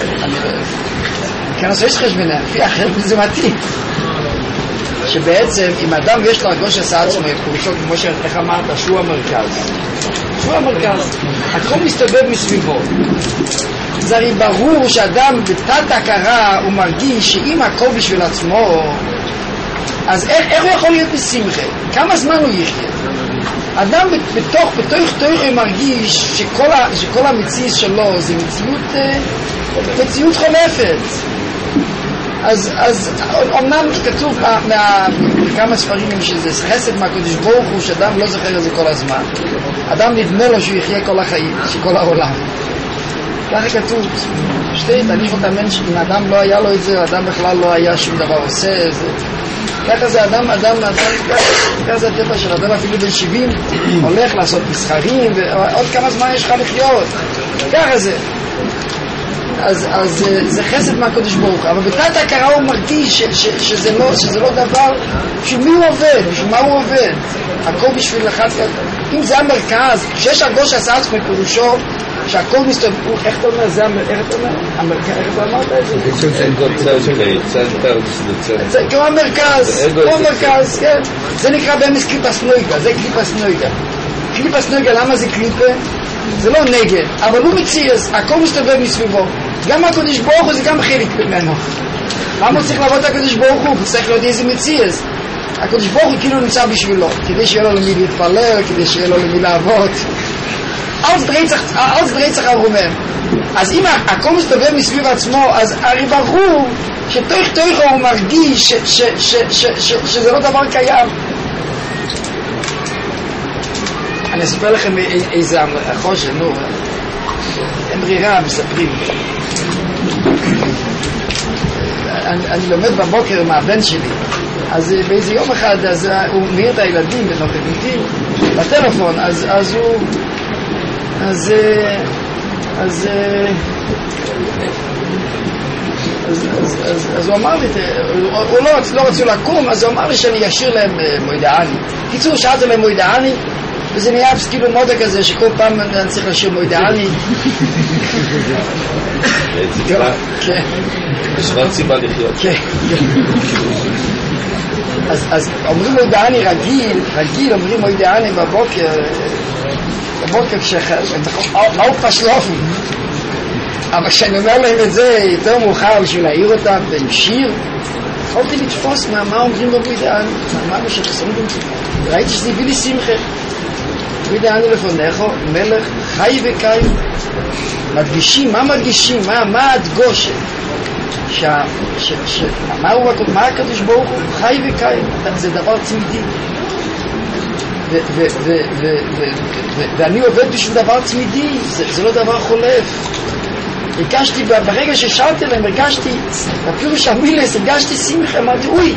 כן, אז יש חשבנה, לפי אחרת זה מתאים. שבעצם, אם אדם יש לו הרגוש עשה עצמו, פירושו, כמו שאיך אמרת, שהוא המרכז. שהוא המרכז. הכל מסתובב מסביבו. זה הרי ברור שאדם בתת הכרה הוא מרגיש שאם הכל בשביל עצמו, אז איך, איך הוא יכול להיות בשמחה? כמה זמן הוא יחיה? אדם בתוך, בתוך תוך הוא מרגיש שכל, ה, שכל המציאות שלו זה מציאות, מציאות חולפת. אז, אז אומנם כתוב מכמה ספרים שזה חסד מהקדוש ברוך הוא שאדם לא זוכר את זה כל הזמן. אדם נדמה לו שהוא יחיה כל החיים, שכל העולם. ככה כתוב, שתי תניחו את המנש, אם אדם לא היה לו את זה, אדם בכלל לא היה שום דבר עושה זה. ככה זה אדם, אדם, אדם, ככה זה הטבע של אדם אפילו בן שבעים, הולך לעשות מסחרים, ועוד כמה זמן יש לך לחיות. ככה זה. אז, אז זה חסד מהקדוש ברוך הוא, אבל בתת הכרה הוא מרגיש ש, ש, שזה, לא, שזה לא דבר, בשביל מי הוא עובד, בשביל מה הוא עובד, הכל בשביל אחד כזה. אם זה המרכז, שיש הרגוש עשה עצמו פירושו, שהכל מסתובב, איך אתה אומר, זה המרכז, איך אתה אומר, איך אתה אמרת את זה? זה כמו המרכז, כמו המרכז, כן, זה נקרא באמס קליפס נויגה, זה קליפס נויגה. קליפס נויגה, למה זה קליפה? זה לא נגד, אבל הוא מציאס, הכל מסתובב מסביבו. גם הקדוש ברוך הוא זה גם חלק ממנו. למה הוא צריך לעבוד את הקדוש ברוך הוא? הוא צריך להיות איזה מציאס. הקדוש ברוך הוא כאילו נמצא בשבילו, כדי שיהיה לו למי להתפלל, כדי שיהיה לו למי לעבוד. אז דרצח הרומם. אז אם הכל מסתובב מסביב עצמו, אז הרי ברור שתוך תוך הוא מרגיש שזה לא דבר קיים. אני אספר לכם איזה החושן, נו, אין ברירה, מספרים. אני, אני לומד בבוקר מהבן שלי, אז באיזה יום אחד, אז הוא מעיר את הילדים בנוכחותי בטלפון, אז, אז הוא, אז, אז, אז, אז, אז, אז הוא אמר לי, הוא לא, לא רצו לקום, אז הוא אמר לי שאני אשאיר להם מוידעני. קיצור, שאלתי להם מוידעני, וזה נהיה כאילו מודה כזה שכל פעם אני צריך לשיר מוידעני. כן. יש רק סיבה לחיות. כן. אז אומרים מוידעני רגיל, רגיל אומרים מוידעני בבוקר, בבוקר כשאו פשלופים. אבל כשאני אומר להם את זה יותר מאוחר בשביל להעיר אותם עם שיר, יכולתי לתפוס מה אומרים במוידעני, מה שחסרים, ראיתי שזה הביא לי שמחה. מוידעני לפונך, מלך חי וקיים. מדגישים, מה מדגישים? מה, מה הדגוש? ש, ש, ש, מה הוא, מה הקדוש ברוך הוא? חי וקיים. זה דבר תמידי. ו, ו, ו, ו, ו, ו, ואני עובד בשביל דבר תמידי, זה, זה לא דבר חולף. הרגשתי, ברגע ששאלתי להם, הרגשתי, בפירוש המילס, הרגשתי שמחה, אמרתי, אוי,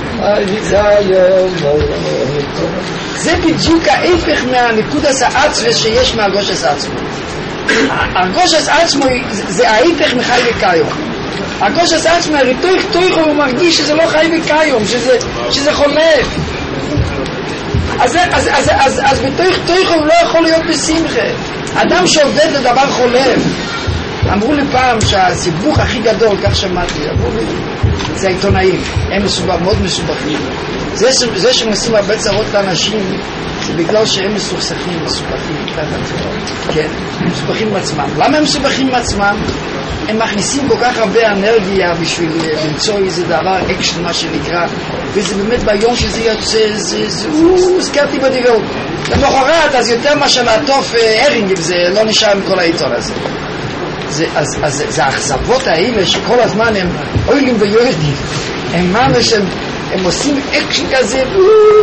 זה בדיוק ההפך מהנקודס העצמס שיש מהרגושס עצמו. הרגושס עצמו זה ההפך מחי וקיום. הרגושס עצמו, הרי תוך תוך הוא מרגיש שזה לא חי וקיום, שזה, שזה חולף. אז, אז, אז, אז, אז בתוך תוך הוא לא יכול להיות בשמחה. אדם שעובד לדבר חולף. אמרו לי פעם שהסיבוך הכי גדול, כך שמעתי, אמרו לי, זה העיתונאים, הם מסובך, מאוד מסובכים. זה, זה שמנסים הרבה צרות לאנשים, זה בגלל שהם מסוכסכים, מסובכים, כן, מסובכים עם עצמם. למה הם מסובכים עם עצמם? הם מכניסים כל כך הרבה אנרגיה בשביל למצוא איזה דבר, אקשן, מה שנקרא, וזה באמת ביום שזה יוצא, זה, זה, הוא, זכרתי בדיוק. למחרת, אז יותר מה שנעטוף הרינג, זה לא נשאר עם כל העיתון הזה. זה, אז, אז זה האכזבות האלה שכל הזמן הם אוילים ויורדים, הם ממש, הם, הם עושים אקשן כזה,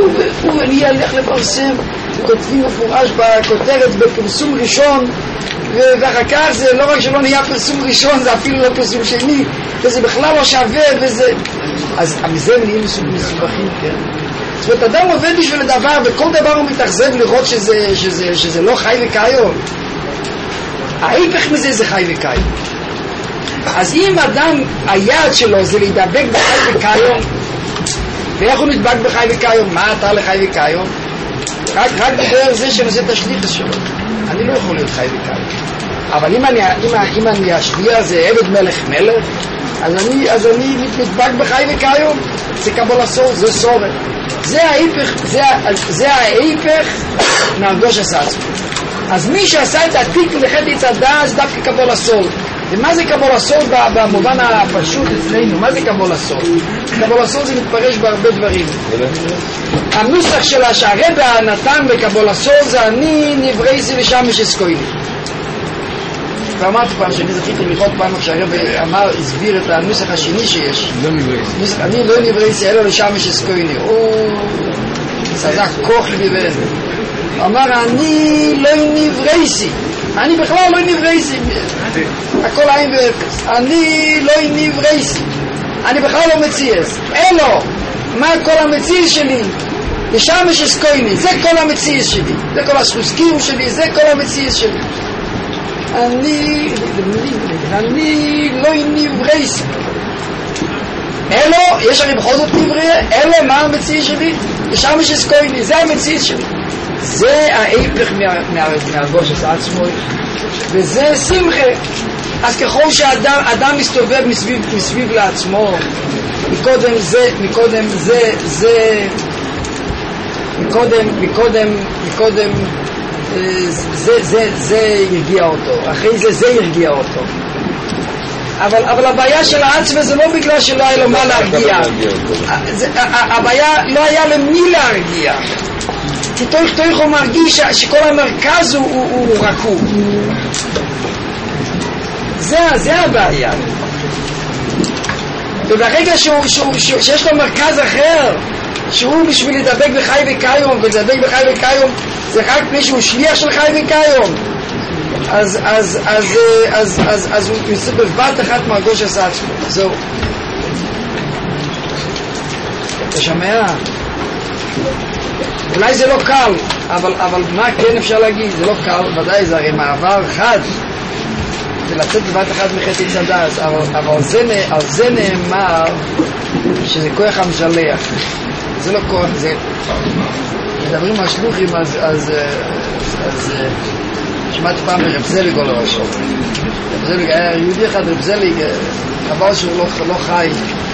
ואני אלך לפרסם, וכותבים מפורש בכותרת בפרסום ראשון, ואחר כך זה לא רק שלא נהיה פרסום ראשון, זה אפילו לא פרסום שני, וזה בכלל לא שווה, וזה... אז מזה הם נהיים מסובכים, כן? זאת אומרת, אדם עובד בשביל הדבר, וכל דבר הוא מתאכזב לראות שזה, שזה, שזה לא חי וקיום. ההיפך מזה זה חי וקיום. אז אם אדם, היעד שלו זה להידבק בחי וקיום, ואיך הוא נדבק בחי וקיום? מה אתה לחי וקיום? רק, רק בדרך זה שנושא את השליחס שלו. אני לא יכול להיות חי וקיום. אבל אם אני, אם, אם אני השביע זה עבד מלך מלך, אז אני, אז אני מתדבק בחי וקיום. זה קבול הסור, זה סורת. זה ההיפך, זה, זה ההיפך מהרגוש עשה עצמו. אז מי שעשה את התיק לחטא צדה זה דווקא קבול הסור. ומה זה קבול הסור במובן הפשוט אצלנו? מה זה קבול הסור? קבול הסור זה מתפרש בהרבה דברים. הנוסח שלה שהרבא נתן בקבול הסור זה אני נברייסי ושמש אסקויני. ואמרתי פעם שאני זכיתי לראות פעם כשהרבא אמר, הסביר את הנוסח השני שיש. לא נברייסי. אני לא נברייסי אלא לשמש אסקויני. הוא סזק כוח לביבן. אמר אני לא נברייסי. אני בכלל לא נברייסי. הכל עין ואפס. אני לא נברייסי. אני בכלל לא מציאס. אלו, מה כל המציאס שלי? לשמש אסקויני. זה כל המציאס שלי. זה כל הסחוסקים שלי. זה כל המציאס שלי. אני אני לא נברייסי. אלו, יש הרי בכל זאת נבריא. אלו, מה המציאס שלי? לשמש אסקויני. זה המציאס שלי. זה ההיפך מהרגוש עצמו, וזה שמחה. אז ככל שאדם מסתובב מסביב, מסביב לעצמו, מקודם זה, מקודם זה, זה, מקודם, מקודם, מקודם, זה, זה, זה ירגיע אותו, אחרי זה, זה ירגיע אותו. אבל, אבל הבעיה של העצמה זה לא בגלל שלא היה לו מה להרגיע. הבעיה לא היה למי להרגיע. כי תוך תוך הוא מרגיש שכל המרכז הוא, הוא, הוא רקוב. זה, זה הבעיה. וברגע שהוא, שהוא, שהוא, שיש לו מרכז אחר, שהוא בשביל לדבק בחי וקיום, ולדבק בחי וקיום זה רק מי שהוא שליח של חי וקיום. אז, אז, אז, אז, אז, אז הוא מסתכל בבת אחת מרגוש עשה עצמו. זהו. אתה שומע? אולי זה לא קל, אבל, אבל מה כן אפשר להגיד? זה לא קל, ודאי זה הרי מעבר חד ולצאת בבת אחת מחטא צדה, אבל, אבל זה, על זה נאמר שזה כוח המשלח. זה לא כוח, זה מדברים על שלוחים, אז, אז, אז שמעתי פעם ברב זליג או לא משהו. רב זליג היה יהודי אחד, רב זליג, חבל שהוא לא, לא חי,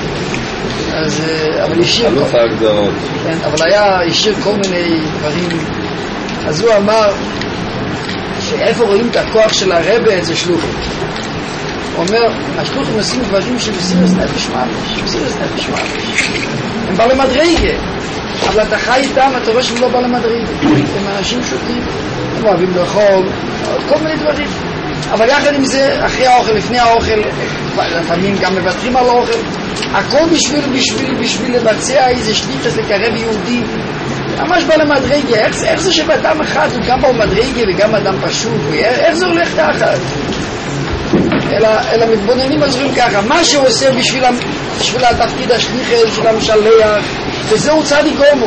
אז, אבל השאיר אלוף ההגדרות. כן, אבל היה, השאיר כל מיני דברים. אז הוא אמר שאיפה רואים את הכוח של הרבא אצל שלוחים. הוא אומר, השלוחים עושים דברים של מסירות נפש ממש, מסירות נפש ממש. הם בא למדרגה, אבל אתה חי איתם, אתה רואה שהם לא בא למדרגה. הם אנשים שוטים, הם אוהבים לאכול, כל מיני דברים. אבל יחד עם זה, אחרי האוכל, לפני האוכל, לפעמים גם מוותרים על האוכל. הכל בשביל, בשביל, בשביל לבצע איזה שליטה לקרב יהודי. ממש בא למדרגה. איך, איך זה שבאדם אחד הוא גם בא למדרגה וגם אדם פשוט? איך זה הולך תחת? אלא, אלא מתבוננים עזרים ככה. מה שהוא עושה בשביל, בשביל התפקיד השליחה, בשביל המשלח, וזהו צדיק גומו.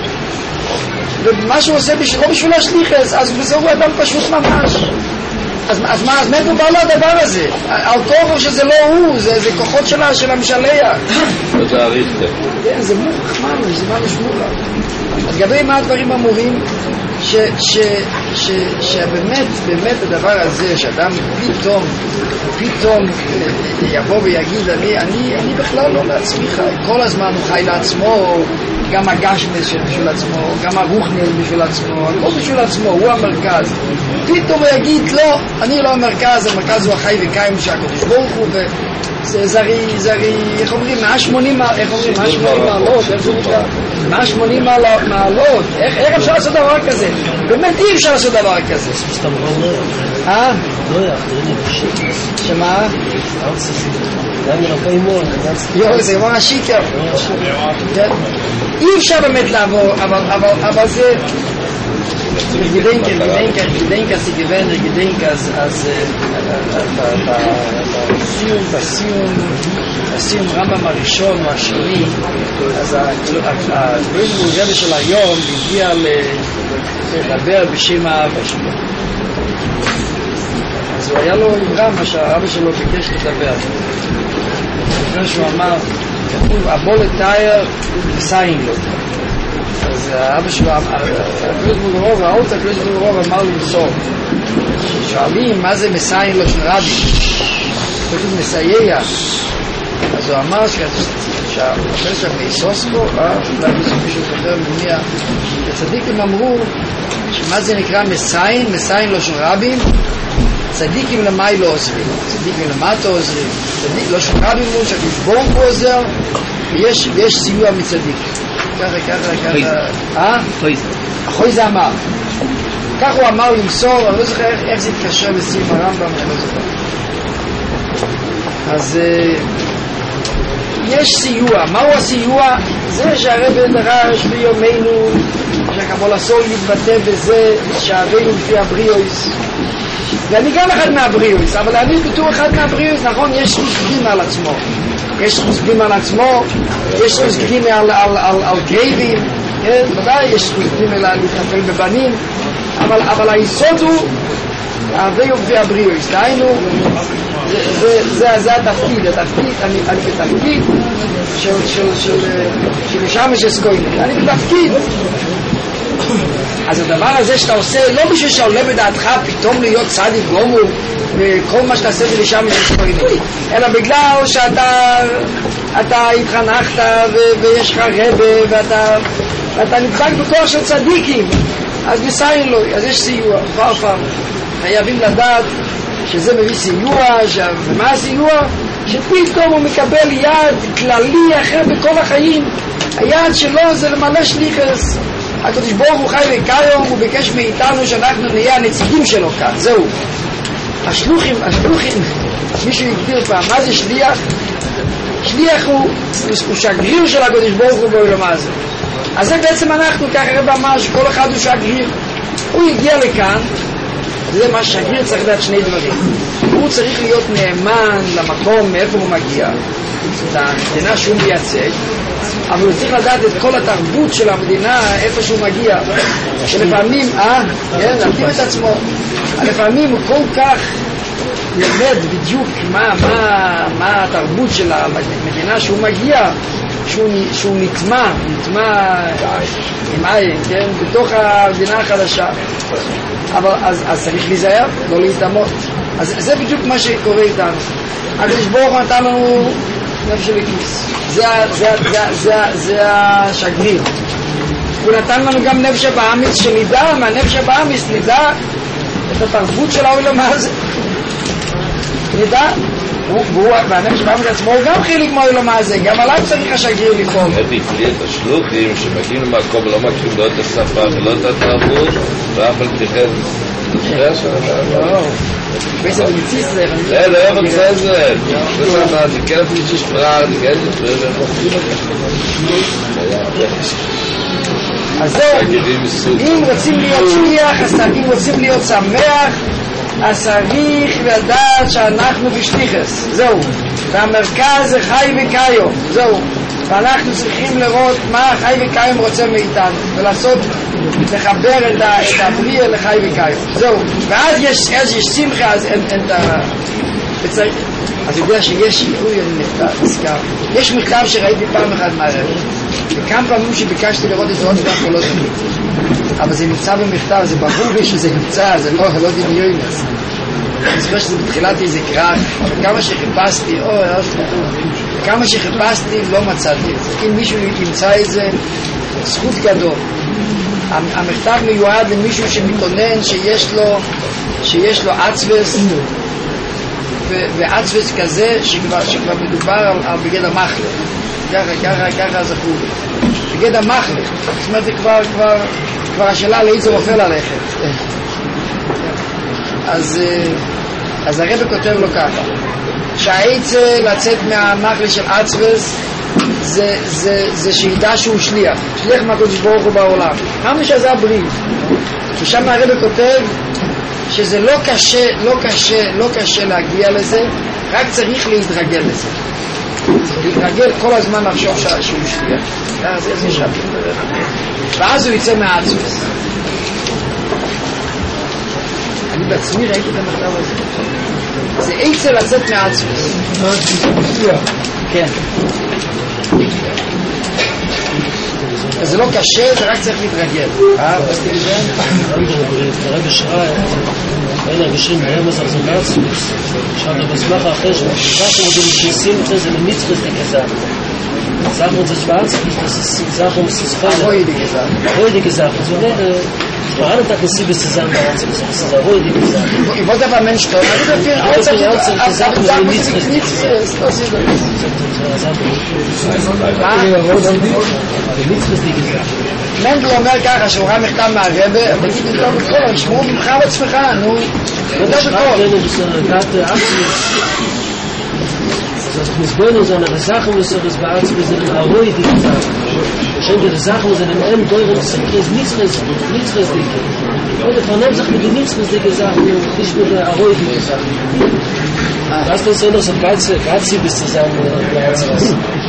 ומה שהוא עושה בשביל, לא בשביל השליחה, אז וזהו אדם פשוט ממש. אז, אז מה, אז מאיפה בא לו הדבר הזה? על כוחו שזה לא הוא, זה, זה כוחות שלה, של המשלח. זה הריכטר. כן, זה מוכח, ממש, זה ממש מוכח. אז לגבי מה הדברים אמורים, ש, ש, ש, שבאמת, באמת הדבר הזה, שאדם פתאום, פתאום יבוא ויגיד, אני, אני, אני בכלל לא לעצמי חי. כל הזמן הוא חי לעצמו, גם הגשמס בשביל עצמו, גם הרוחנל בשביל עצמו, הכל בשביל עצמו, הוא המרכז. פתאום הוא יגיד, לא, אני לא המרכז, המרכז הוא החי וקיים שהקדוש ברוך הוא, וזה זרי, זרי, איך אומרים, מאה שמונים מעלות, איך זה נקרא? מאה שמונים מעלות, איך אפשר לעשות דבר כזה? באמת אי אפשר לעשות דבר כזה. אה? לא יחדרני בשיקר. שמה? גם ירקי מול. יו, זה ימור השיקר. אי אפשר באמת לעבור, אבל זה... gedenken, gedenken, gedenken, als ik gewend, gedenken, als, als, בסיום, בסיום, בסיום רמב"ם הראשון או השני, אז הגבוהים רבי של היום הגיע לדבר בשם האבא שלו. אז הוא היה לו אמרה מה שהאבא שלו ביקש לדבר. לפני שהוא אמר, כתוב, אבוא לתאר וסיין לו. אז האבא שלו, הקדוש ברוך הוא, והאות הקדוש ברוך הוא אמר למסור. שואלים מה זה מסיין לו של רבי, כתוב מסייע. אז הוא אמר שהפרש שם מאיסוס בו, אולי מישהו כותב מניע, וצדיקים אמרו שמה זה נקרא מסיין, מסיין לו של רבים, צדיקים למי לא עוזרים, צדיקים למטה עוזרים, צדיק לא של רבים הוא שהקדוש ברוך הוא עוזר, ויש סיוע מצדיק. ככה, ככה, ככה, אה? אחוי זה אמר. כך הוא אמר למסור, אני לא זוכר איך זה התקשר לסיום הרמב"ם, אני לא זוכר. אז יש סיוע. מהו הסיוע? זה שהרב דרש ביומנו שהקבול הסול מתבטא בזה שהאבינו לפי הבריאויס, ואני גם אחד מהבריאויס, אבל אני בתור אחד מהבריאויס, נכון, יש סוסגים על עצמו, יש סוסגים על עצמו, יש סוסגים על, על, על, על גרייבים, כן, ודאי יש סוסגים על להתנפל בבנים, אבל, אבל היסוד הוא האבינו לפי הבריאויס, דהיינו זה, זה, זה התפקיד, התפקיד, אני, אני בתפקיד של, של, של, של שמש אסקויני, אני בתפקיד. אז הדבר הזה שאתה עושה, לא בשביל שעולה בדעתך פתאום להיות צדיק גמור, וכל מה שאתה עושה זה לשמש אסקויני, אלא בגלל שאתה, אתה התחנכת, ו, ויש לך רבה, ואתה, ואתה נדבק בכוח של צדיקים, אז מסיין לו, אז יש סיוע, פעם פעם. חייבים לדעת שזה מביא סיוע, ומה הסיוע? שפתאום הוא מקבל יד כללי אחר בכל החיים. היד שלו זה למלא שליחס. הקדוש ברוך הוא חי וקיים, הוא ביקש מאיתנו שאנחנו נהיה הנציגים שלו כאן, זהו. השלוחים, השלוחים, מישהו הגדיר פעם, מה זה שליח? שליח הוא, הוא שגריר של הקדוש ברוך הוא בעולם הזה. אז זה בעצם אנחנו, ככה הרב אמר שכל אחד הוא שגריר. הוא הגיע לכאן, זה מה שגריר צריך לדעת שני דברים. הוא צריך להיות נאמן למקום מאיפה הוא מגיע, למדינה שהוא מייצג, אבל הוא צריך לדעת את כל התרבות של המדינה איפה שהוא מגיע, שלפעמים, אה, כן, להבדיל את עצמו, לפעמים הוא כל כך לומד בדיוק מה, מה, מה התרבות של המדינה שהוא מגיע, שהוא, שהוא נטמע, נטמע עם עין, כן, בתוך המדינה החדשה. אבל אז, אז צריך להיזהר, לא להתאמות. אז זה בדיוק מה שקורה איתנו. הקדוש ברוך הוא נתן לנו נפש של הכיס. זה, זה, זה, זה, זה השגריר. הוא נתן לנו גם נפש הבאמיס, שנדע מהנפש הבאמיס, נדע את התרבות של העולם הזה. נדע, והנפש הבאמיס עצמו הוא גם חלק מהעולם הזה, גם עליו צריך השגריר לפעול. הייתי פלי את השלוחים שמגיעים למקום, לא מכירים לא את השפה ולא את התרבות, ואף על תיכן לא, בסדר מציס זה לא, לא רוצה את זה זה כן אפילו ששפרה זה כן אז זהו, אם רוצים להיות שליח, אם רוצים להיות שמח, אז צריך לדעת שאנחנו בשליחס, זהו, והמרכז זה חי וקיום, זהו, ואנחנו צריכים לראות מה חי וקיום רוצה מאיתנו, ולעשות, לחבר את הבריאה לחי וקיום, זהו, ואז יש, אז יש שמחה, אז אין, אין את ה... וצריך, אז יודע שיש, אוי, אני נזכר, יש מכתב שראיתי פעם אחת מהרב, וכמה פעמים שביקשתי לראות את זה עוד פעם לא תמיד, אבל זה נמצא במכתב, זה ברור לי שזה נמצא, זה לא, לא דמיונס. אני זוכר שזה בתחילת איזה קרח, אבל כמה שחיפשתי, אוי, כמה שחיפשתי לא מצאתי את זה. אם מישהו ימצא את זה, זכות גדול. המכתב מיועד למישהו שמתעונן שיש לו, שיש לו עצבס, ועצבס כזה שכבר, שכבר מדובר על, על בגד המחלך. ככה, ככה, ככה זכו. בגד המחלך. זאת אומרת, זה כבר, כבר, כבר השאלה לאיזה רופא ללכת. אז, אז הרב כותב לו ככה, שהעץ לצאת מהמחלך של עצבס, זה, זה, זה שידע שהוא שליח, שליח מהקדוש ברוך הוא בעולם. כמה שזה הברית, כי שם הרב כותב שזה לא קשה, לא קשה, לא קשה להגיע לזה, רק צריך להתרגל לזה. להתרגל כל הזמן לחשוב שהוא משפיע. זה זה שם. ואז הוא יצא מהעצמוס. אני בעצמי ראיתי את המכתב הזה. זה עצה לצאת מהעצמוס. כן. זה לא קשה, זה רק צריך להתרגל. אה, בסתי לזה? הרב שראה, אלה הגשרים בהם אז זה מעצמוס. שאתה בסמך האחר שאנחנו יודעים שניסים את זה, זה למצחס דקזר. Sagen wir uns das Schwarz, das ist Sache um zu sprechen. Heutige Sache. Heutige Sache. So wäre, vor allem da kannst du bis zusammen bei uns, das ist eine heutige Sache. Ich wollte aber Mensch tun. Also dafür, also ja, also die Sache, die nichts ist. Nichts ist, das ist das. nichts ist die gesagt. מנדל אומר ככה, שהוא ראה מכתב מהרבא, תגיד לי לא בכל, תשמעו ממך בעצמך, נו. לא בכל. Das Misbön und seine Sachen müssen das Bearzt wir sind eine heutige Sache. Schon die Sachen sind im Ende teuren, das ist nichts nichts dicke. Und von dem sagt mir nichts dicke Sachen, nicht mit der heutige Sache. Das ist so noch so ganze ganze bis zusammen Bearzt was.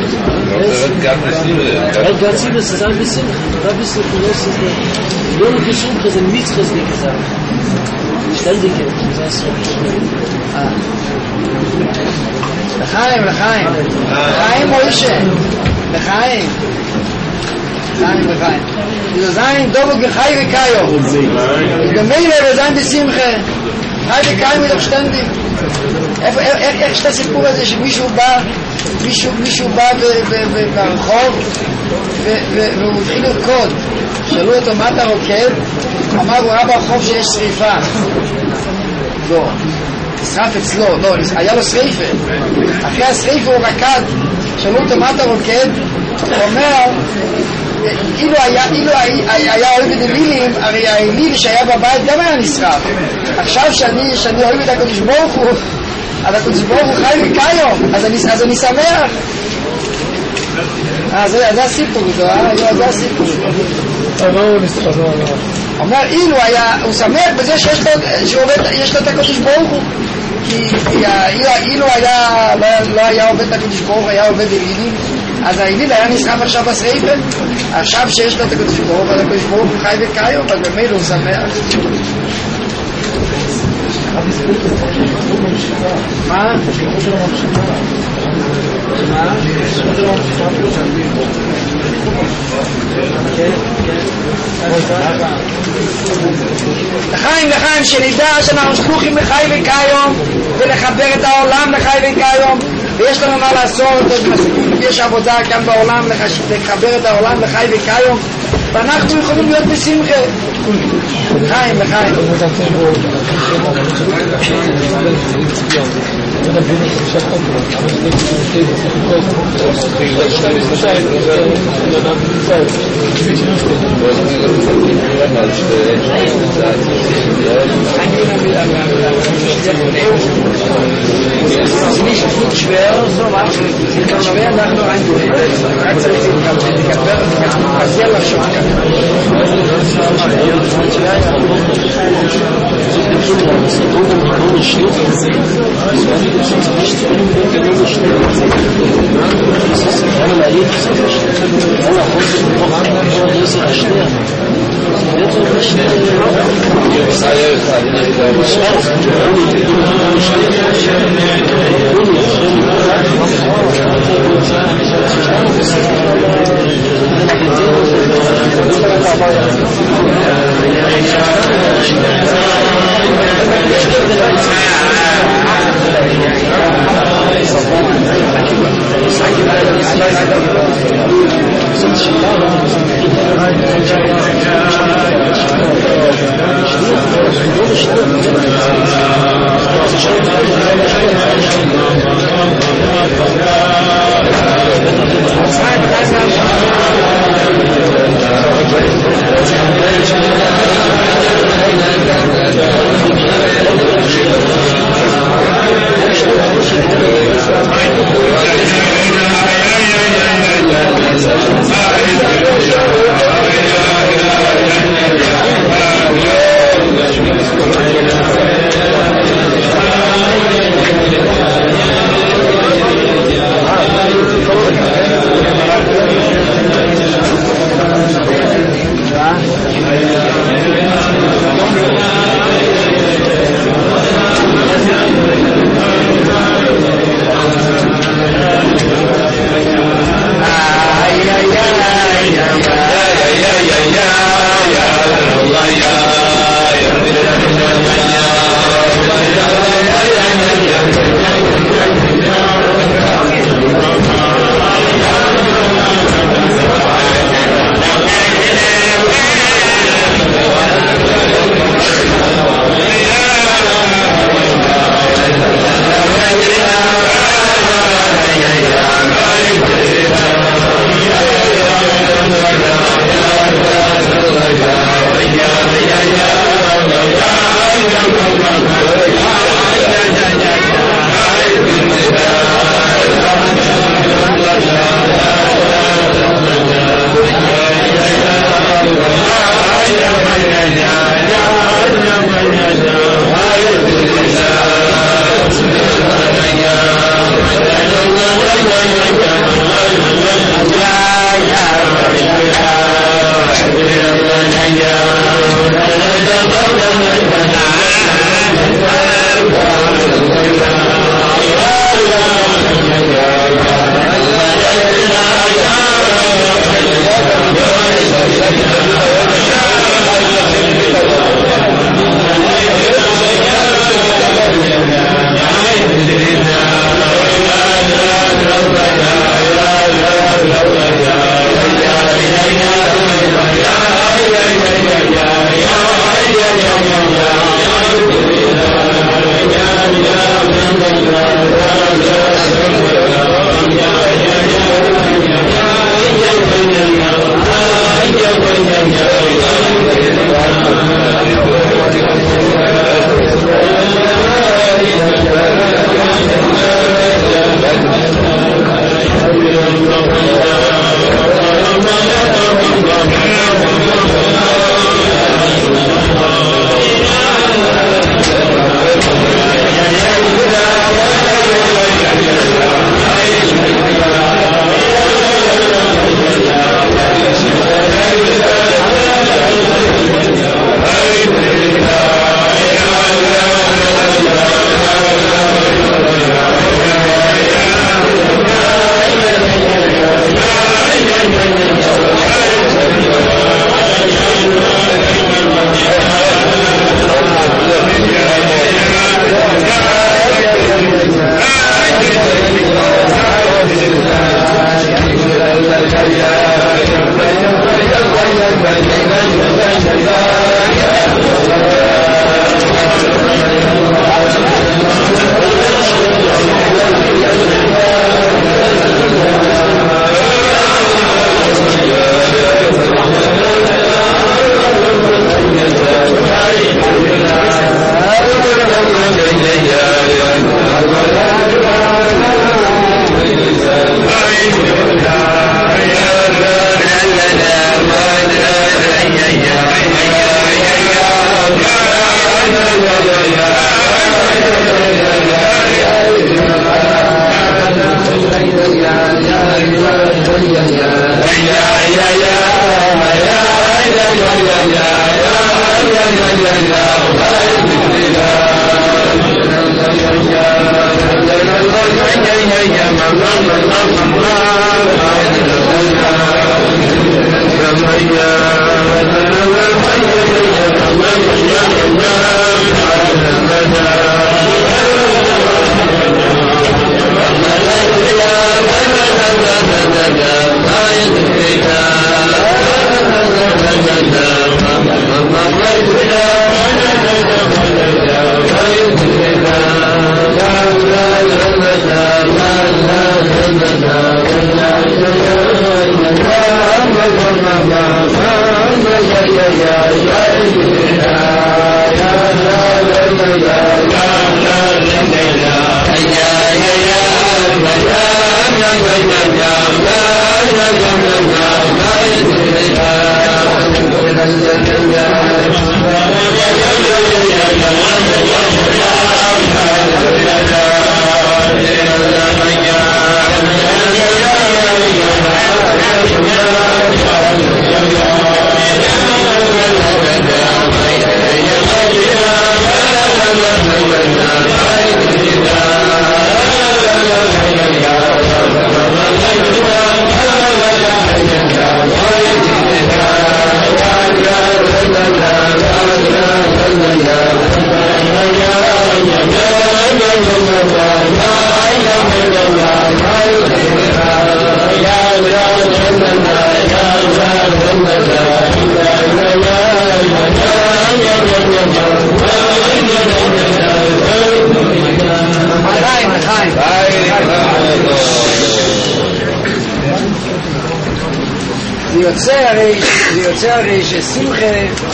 Weil ganze bis zusammen bisschen, da bist du los ist der nur gesucht sind nichts dicke Sachen. Ständig das so. Ah. לחיים, לחיים, לחיים מוישה, לחיים, לחיים, לחיים. זה זין דובו גחי וקאיו, גמילה וזין בשמחה, חי וקאי מדפשטנדי. איך שאתה סיפור הזה שמישהו בא, מישהו בא ברחוב והוא התחיל לרקוד, שאלו אותו מה אתה רוקד, אמר הוא ראה ברחוב שיש שריפה. לא. שרף אצלו, לא, היה לו שריפה. אחרי השריפה הוא רקד, שאלו אותו מה אתה רוקד, הוא אומר, אילו היה, אילו היה אוהב את אלילים, הרי האליל שהיה בבית גם היה נשרף. עכשיו שאני, שאני אוהב את הקדוש ברוך הוא, אז הקדוש ברוך הוא חי וקיים, אז אני, אז אני שמח. אה, זה, זה הסיפור, זה, זה הסיפור. אומר, אילו היה, הוא שמח בזה שיש לו, שיש לו את הקדוש ברוך הוא. כי אילו היה, לא היה עובד את הקדוש ברוך הוא, היה עובד אלילים, אז האליל היה נשרף עכשיו בשריפה. עכשיו שיש לו את הקדוש ברוך הוא, אז הקדוש ברוך הוא חי וקיים, אז במילא הוא שמח. מה? מה? לחיים, לחיים, שנדע שאנחנו שלוחים לחי וקיים ולחבר את העולם לחי וקיים, ויש לנו מה לעשות, יש עבודה כאן בעולם לחבר את העולם לחי וקיים, ואנחנו יכולים להיות בשמחה. לחיים, לחיים. Es ist nicht gut schwer, so was es kann schwer nach nur ein זה יוצא הרי ששמחה,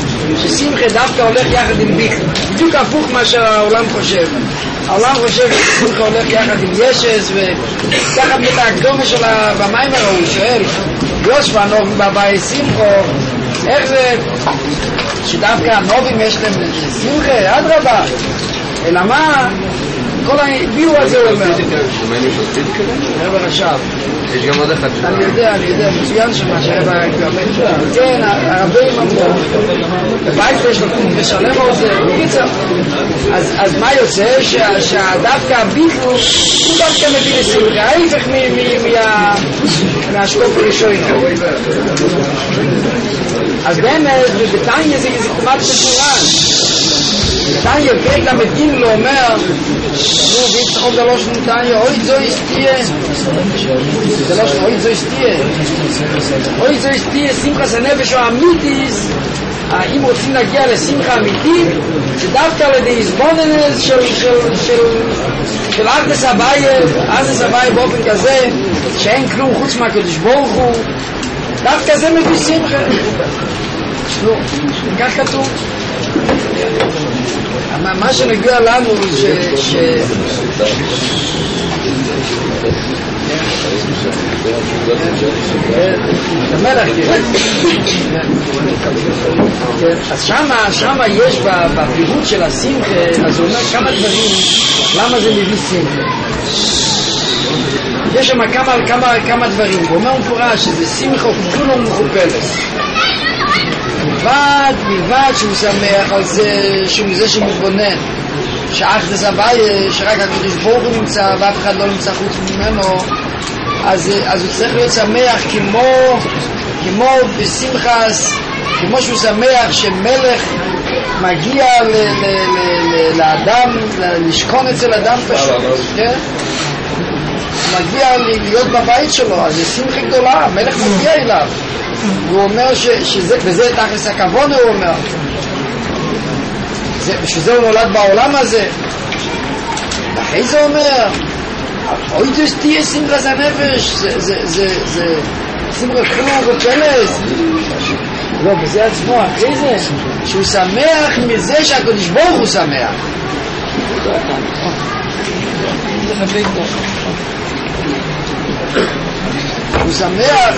ששמחה דווקא הולך יחד עם ביטל, בדיוק הפוך מה שהעולם חושב. העולם חושב ששמחה הולך יחד עם ישס, וככה את ההקדומה של במיימר הוא שואל, יושבה נובים בבאי שמחו, איך זה שדווקא הנובים יש להם שמחה, אדרבה, אלא מה? כל הביאו הזה הוא אומר רב הרשב יש גם עוד אחד אני יודע, אני יודע, מצוין שמה שרב כן, הרבים אמרו בבית יש לו קום ושלם על זה אז מה יוצא? שדווקא הביטל הוא דווקא מביא לשמחה ההפך מהשקוף הראשון אז באמת בטניה זה כמעט מפורש טניה בית למדין לא אומר נו ויצחוק דלוש נטניה אוי זו יסתיה דלוש אוי זו יסתיה אוי זו יסתיה שמחת הנפש או אמיתיס אם רוצים להגיע לשמחה אמיתית זה דווקא על ידי הסבוננס של של ארדס הוויה ארדס הוויה באופן כזה שאין כלום חוץ מהקדוש ברוך הוא דווקא זה מביא שמחה נו, כך כתוב מה שנגיע לנו ש... המלך אז שמה, שמה יש בפירוט של השמחה אז הוא אומר כמה דברים למה זה מביא שמחה יש שם כמה, כמה, כמה דברים הוא אומר מפורש שזה שמחה כולו מכופלת מלבד, מלבד שהוא שמח על זה שהוא זה שמתבונן שאחדס הוויה שרק הקדוש ברוך הוא נמצא ואף אחד לא נמצא חוץ ממנו אז, אז הוא צריך להיות שמח כמו כמו בשמחס כמו שהוא שמח שמלך מגיע ל, ל, ל, ל, לאדם לשכון אצל אדם פשוט כן? מגיע להיות בבית שלו אז זה שמחה גדולה המלך מגיע אליו הוא אומר ש, שזה, וזה תכלס הכוונה הוא אומר זה, שזה הוא נולד בעולם הזה אחרי זה אומר אוי זה תהיה שמחת הנפש זה, זה, זה, זה שמחת כלום ופלס לא, וזה עצמו אחרי זה שהוא שמח מזה שהקדוש ברוך הוא שמח הוא שמח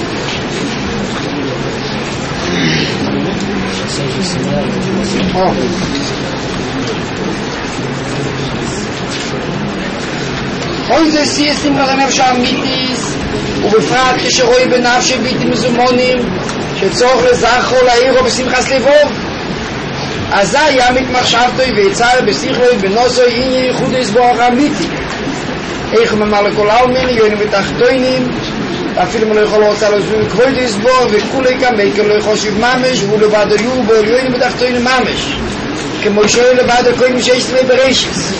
אוי זה שיא שמחת הנפש האמיתיס ובפרט כשרואי בנפש ביתי מזומונים שצורך לזכרו לעירו בשמחת לבוב אזי יעמיק מחשבתו ויצר בשיחו בנוסו עניין ייחוד יסבורך אמיתי. איך ממלא כל העלמין יוינו בתחתונים, אפילו מלא יכול רוצה לזור כבוד יסבור וכולי כמי כי לא יחושב ממש והוא לבד היו בו יוינו בתחתונים ממש כמו שואל לבד הכל משש תמי ברשיס.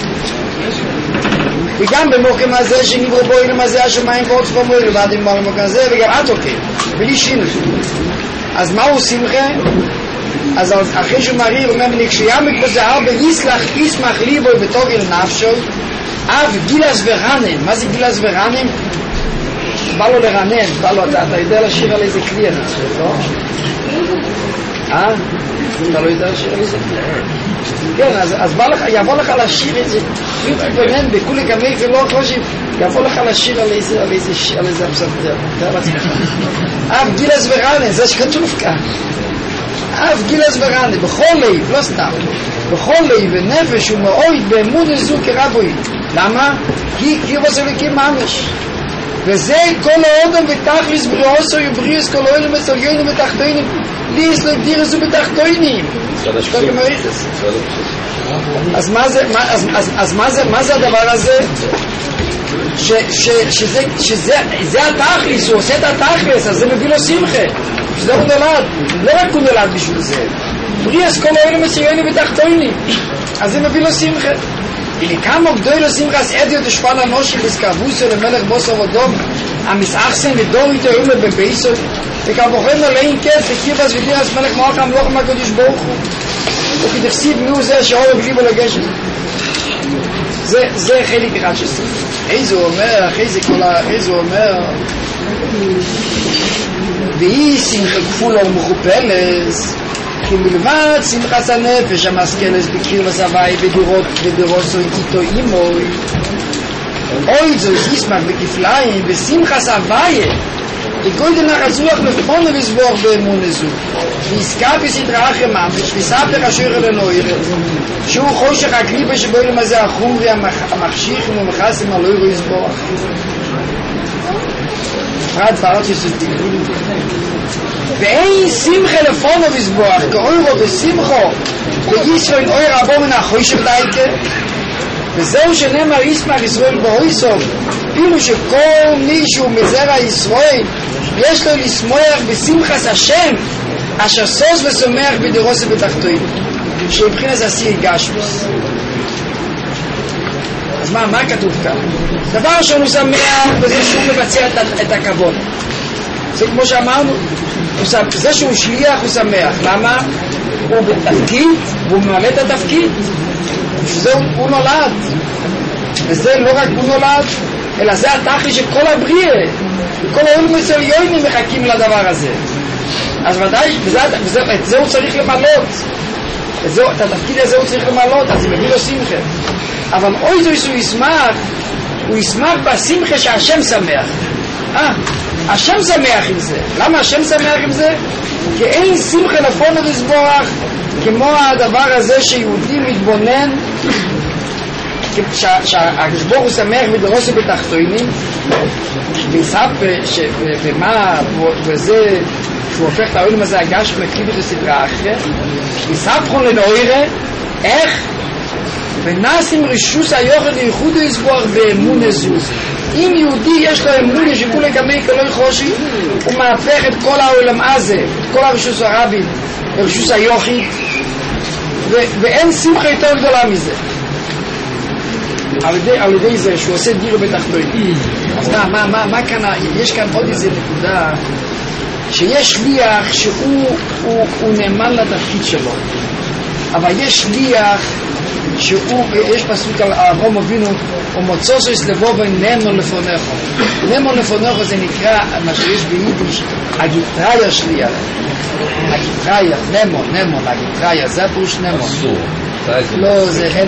וגם במוקם הזה שנברו בו אילם הזה השמיים ועוד צפמו לבד עם מלא מוקם הזה וגם את אוקיי בלי שינוי. אז מה עושים לכם? אז אחרי שהוא מראה הוא אומר כשיעמק בזה הרבה יסלח ישמח ליבו בתוגל נפשו אף גילס ורנן. מה זה גילס ורנן? בא לו לרנן, בא לו, אתה, אתה יודע לשיר על איזה כלי אני חושב, לא? אה? אתה לא יודע לשיר על איזה כלי? כן, אז, אז בא לך, יבוא לך לשיר את זה ורנן בכולי כמי ולא חושב יבוא לך לשיר על איזה, על איזה, על איזה הפסקה תאר לעצמך אף גילס ורנן, זה שכתוב כאן אף גילס ורנן, בכל לב, לא סתם בכל לב ונפש ומאויד באמון הזו כרבוי. למה? כי קירוס אלוקים ממש וזה כל האודם ותכליס בריאוסו ובריאס כל האודם וסוליונים ותחתונים ליס לא בדיר הזו בתחתונים. אז מה זה אז, אז, אז מה זה מה זה הדבר הזה ש, ש, שזה, שזה זה התכליס, הוא עושה את התכליס אז זה מביא לו שמחה שזה הוא נולד, לא רק הוא נולד בשביל זה בריאס כל האודם וסוליונים ותחתונים אז זה מביא לו שמחה. הנה כמה גדוי לו שמחס אדיו תשפל אנושי בסקרבוסו למלך בוסו ודום המסאחסן ודור איתו יום בבייסו וכבוכן עליין כת וקירבס ודירס מלך מלך המלוך מהקדוש ברוך הוא וכדכסיב מיהו זה שאור הגליבו לגשם. זה זה חלק אחד שסוף. איזה הוא אומר אחרי זה כל ה... איזה הוא אומר והיא שמחה כפולה ומכופלס כי מלבד שמחת הנפש המסכנס בקיר וסבי בדירות ודירוסו איתו אימוי אוי זו ישמח בכפליים ושמחת הוויה וגוידן החזוח לפונו לסבור באמון הזו ועסקה בסדרה אחרי ממש וספר אשר אלנויר שהוא חושך הקליפה שבו אילם הזה החום והמחשיך ומחסם על אוירו יסבור פרט פרט שסותי ואין שמחה לפונו לסבוח כאוירו ושמחו וישו אין אויר רבו מן החושך דייקה וזהו שנאמר ישמח ישראל באויסוב אפילו שכל מישהו מזרע ישראל יש לו לשמוח בשמחת השם אשר סוס ושמח בדירוסי בתחתוי שבבחינת עשי גשמוס. אז מה, מה כתוב כאן? דבר שהוא שמח בזה שהוא מבצע את, את הכבוד זה כמו שאמרנו זה שהוא שליח הוא שמח. למה? הוא בתפקיד והוא ממלא את התפקיד שזה הוא, הוא נולד וזה לא רק הוא נולד אלא זה התכלי של כל הבריאה וכל העולם מסוליונים מחכים לדבר הזה. אז ודאי וזה, וזה, את זה הוא צריך למלות את, זה, את התפקיד הזה הוא צריך למלות אז זה מביא לו שמחה. אבל אוי זו שהוא ישמח הוא ישמח בשמחה שהשם שמח. אה, השם שמח עם זה. למה השם שמח עם זה? כי אין שמחה לפונו לסבוח כמו הדבר הזה שיהודי מתבונן שהקדוש הוא שמח בדרוסו בתחתונים ויספר ומה וזה שהוא הופך את העולם הזה הגש ומקליב את הסדרה אחרת ויספחו לנוירה איך ונסים רשוס היוחד לייחוד ויסבוח באמון הזוז. אם יהודי יש לו אמון שכולי גמי כלוי חושי הוא מהפך את כל העולם הזה את כל הרשוס הרבים לרשוס היוחד ואין שמחה יותר גדולה מזה על ידי, על ידי זה שהוא עושה דירו בתחתונים. אז מה, מה, מה, מה כאן, יש כאן עוד איזה נקודה שיש שליח שהוא הוא, הוא נאמן לתפקיד שלו אבל יש שליח שהוא, יש פסוק על אברהם אבינו ומוצוסס לבוא ונאמון לפונך נאמון לפונך זה נקרא מה שיש ביידיש הגיטריה שליח הגיטריה, נאמון, נאמון הגיטריה, זה הפירוש נאמון לא, זה אין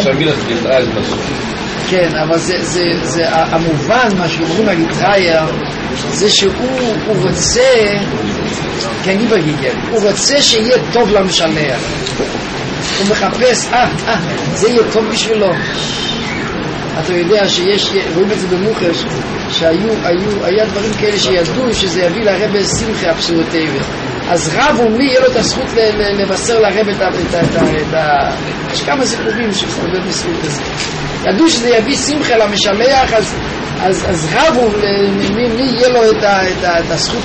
כן, אבל זה, זה, זה המובן מה שאומרים הגיטריה זה שהוא רוצה כן, אני בגיגל הוא רוצה שיהיה טוב למשלח הוא מחפש, אה, אה, זה יהיה טוב בשבילו. אתה יודע שיש, רואים את זה במוחש, שהיו, היו, היה דברים כאלה שידעו שזה יביא לרבי שמחה אבסולוטי. אז רב ומי יהיה לו את הזכות לבשר לרב את ה... יש כמה סיפורים שמסתובב בסביב הזה. ידעו שזה יביא שמחה למשלח, אז, אז, אז רב ומי מי יהיה לו את, ה, את, ה, את הזכות.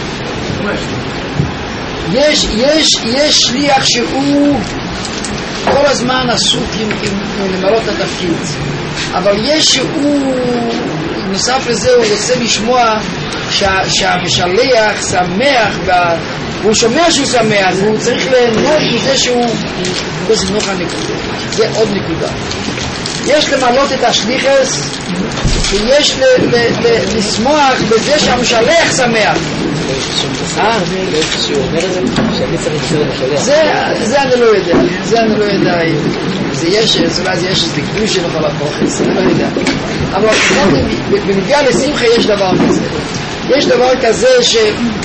יש, יש, יש שליח שהוא כל הזמן עסוק עם, עם, עם למלות את התפקיד, אבל יש שהוא נוסף לזה הוא רוצה לשמוע שה, שהמשלח שמח בה, והוא שומע שהוא שמח והוא צריך ליהנות מזה שהוא זה נוח הנקודה. זה עוד נקודה. יש למלות את השליחס ויש ל, ל, ל, לשמוח בזה שהמשלח שמח. זה אני לא יודע, זה אני לא יודע. זה יש, אולי זה יש איזה קדוש שנוכל להפוך, זה אני לא יודע. אבל בנגיע לשמחה יש דבר כזה. יש דבר כזה ש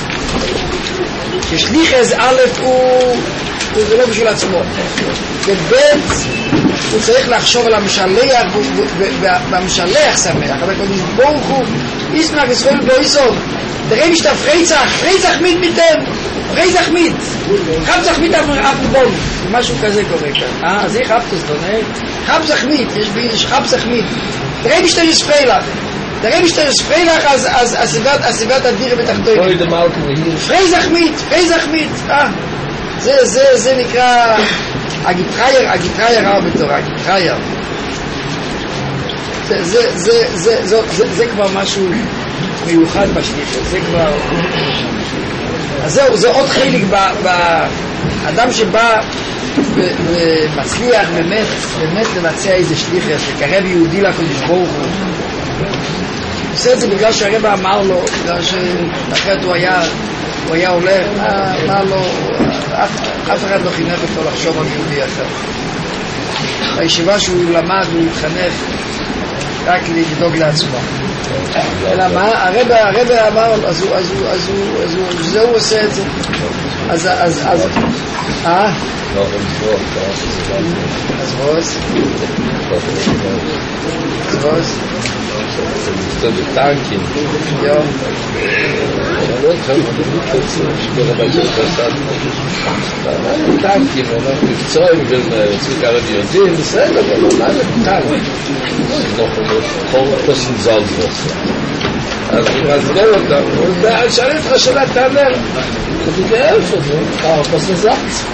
ששליחס א' הוא זה לא בשביל עצמו, וב' הוא צריך לחשוב על המשלח, והמשלח שמח, אבל קודש ברוך הוא ישמח ישראל בו יסוד. תראה משתה פריצח, פריצח מיד מיתם, פריצח מיד, חפצח מיד אף בום, משהו כזה קורה כאן. אה, זה חפצח מיד, חפצח מיד, יש ביידיש חפצח מיד. תראה משתה יספרילך, תראה משתה יספרילך, אז הסיבת אדיר בתחתונים. פריצח מיד, פריצח מיד, אה. זה, זה, זה נקרא הגיטרייר, הגיטרייר רב בתורה, הגיטרייר. זה, זה, זה, זה, זה, זה, זה כבר משהו מיוחד בשליחה, זה כבר... אז זהו, זה עוד חלק באדם שבא ומצליח באמת, באמת לבצע איזה שליחה, לקרב יהודי לקדוש ברוך הוא. עושה את זה בגלל שהרבא אמר לו, בגלל שאחרת הוא היה... הוא היה הולך, מה לא, אף אחד לא חינך אותו לחשוב על יהודי אחר. בישיבה שהוא למד, הוא התחנך רק לדאוג לעצמו. אלא מה? הרבא, הרבא אמר, אז הוא, אז הוא, אז הוא, אז הוא, זה הוא עושה את זה. אז, אז, אז, אה? אז רוס? אז רוס? זה בטנקים. יו. לא התחלנו בדיוק שכל הבית של פסד. טנקים, אנחנו מקצועים ורוצים כמה יודעים, בסדר, אבל מה זה טנק? אנחנו פוסים זלזלוס. אז הוא מזגל אותם, הוא יודע, שאלה לך שאלה תענר. הוא תגיד, איפה זה? כמה פוסים זלזלוס.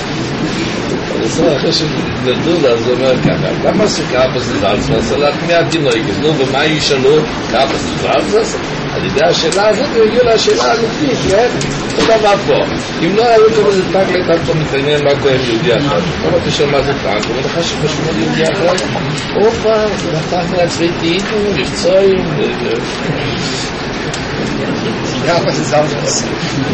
אחרי שנדעו לה, זה אומר ככה, למה עשו קאפס לזלזלוס? אלא מעטים לא יגזנו, ומה ישאלו קאפס לזלזלוס? על ידי השאלה הזאת הוא הגיעו לשאלה האמיתית, כן? אותו דבר פה. אם לא היו כל איזה טנק הייתה פה מתעניין מה קורה עם יהודי אחר. למה תשאל מה זה טנק? הוא אומר לך שמשמעות יהודי אחר? אופה, זה נתח לעצמי תהיתו, מבצועים, קאפס לזלזלוס.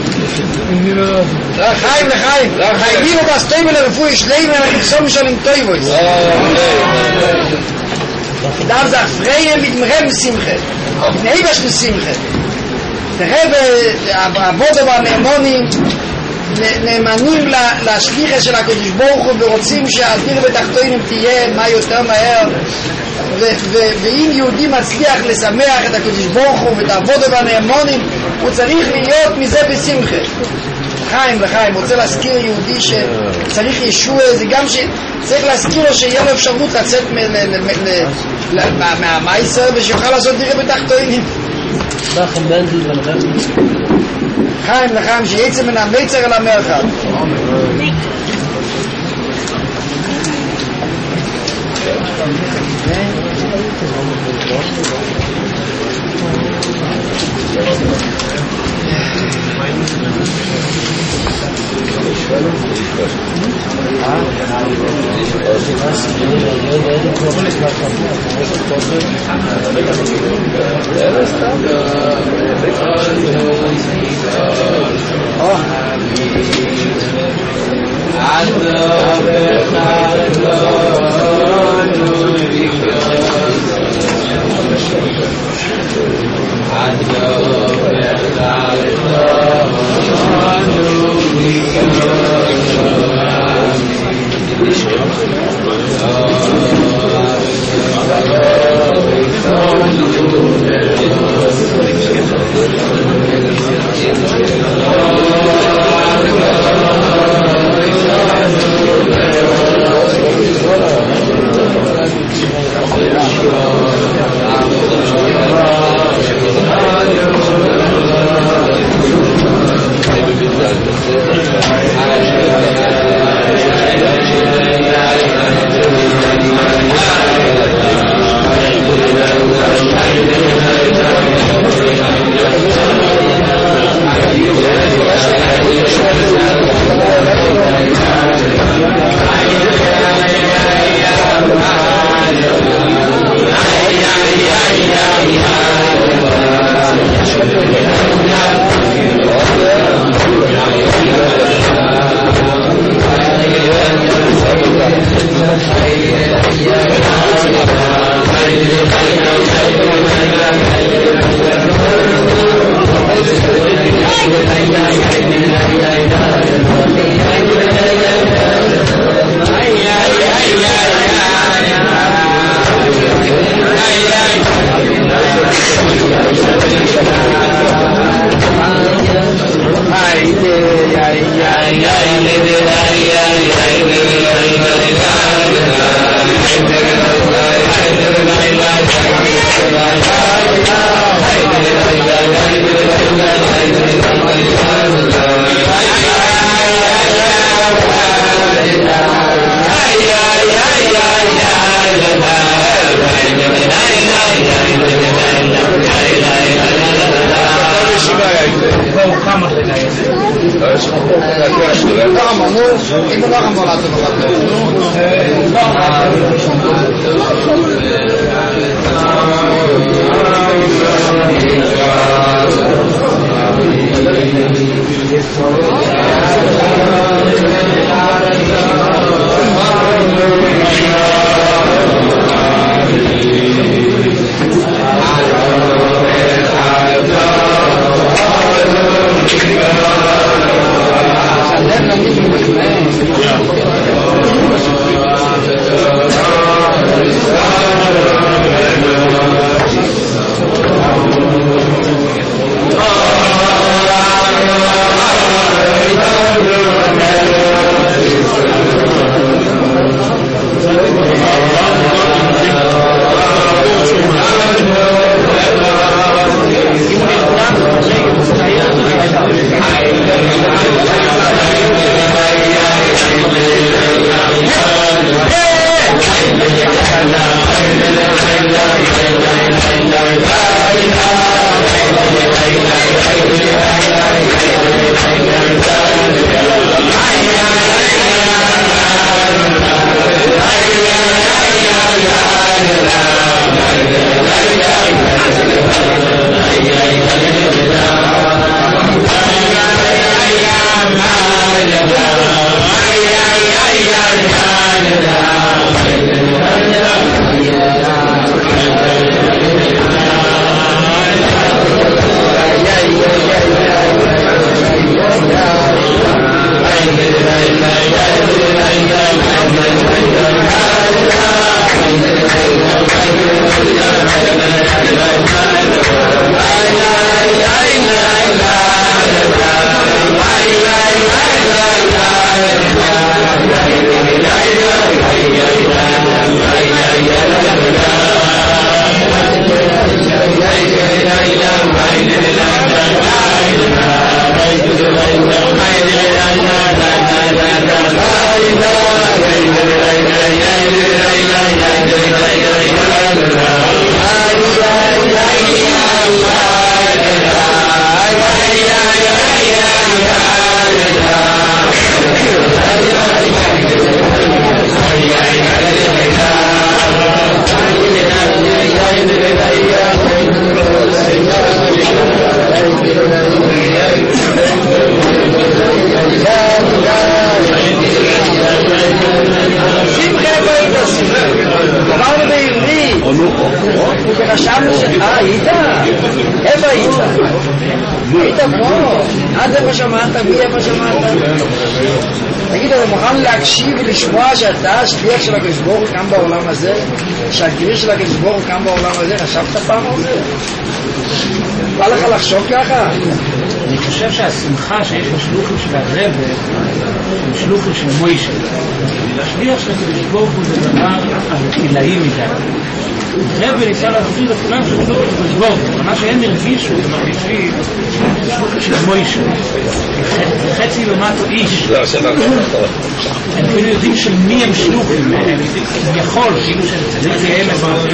לחיים, לחיים. חייבים ובסטויים ולרפואי שלעים ולרפסום משלים טויבויס. דאב זה הפרייה מתמרם שמחה, נאיבש לשמחה. תראה בעבודה והנאמונים נאמנים לשליחה של הקדוש ברוך הוא ורוצים שהאדיר בתחתונים תהיה מה יותר מהר, ואם יהודי מצליח לשמח את הקדוש ברוך הוא ואת העבודה והנאמונים הוא צריך להיות מזה בשמחה. לחיים, לחיים, רוצה להזכיר יהודי שצריך ישוע, זה גם שצריך להזכיר לו שיהיה לו אפשרות לצאת מהמייסר ושיוכל לעשות דירה בתחתונים. לחיים, לחיים, שיצא מן המייצר אל המרחב. Oh חשבנו ש... אה, היית? איפה היית? היית פה? עד איפה שמעת? מי איפה שמעת? תגיד, אתה מוכן להקשיב ולשמוע שאתה השליח של הקדוש ברוך הוא כאן בעולם הזה? שהגריר של הקדוש ברוך הוא כאן בעולם הזה? חשבת פעם על זה? בא לך לחשוב ככה? אני חושב שהשמחה שיש בשלוחים של הרב הוא שלוחים של מוישה. השליח של הקדוש ברוך הוא זה דבר עילאי מדי. רבי ניסה להסביר לכולם ששלוחו של בורג, מה שהם הרגישו, הם מרגישים שלוחו של מוישה, חצי לעומת איש. הם כאילו יודעים של מי הם שלוחים, הם יכול, כאילו שהם צדיקים הם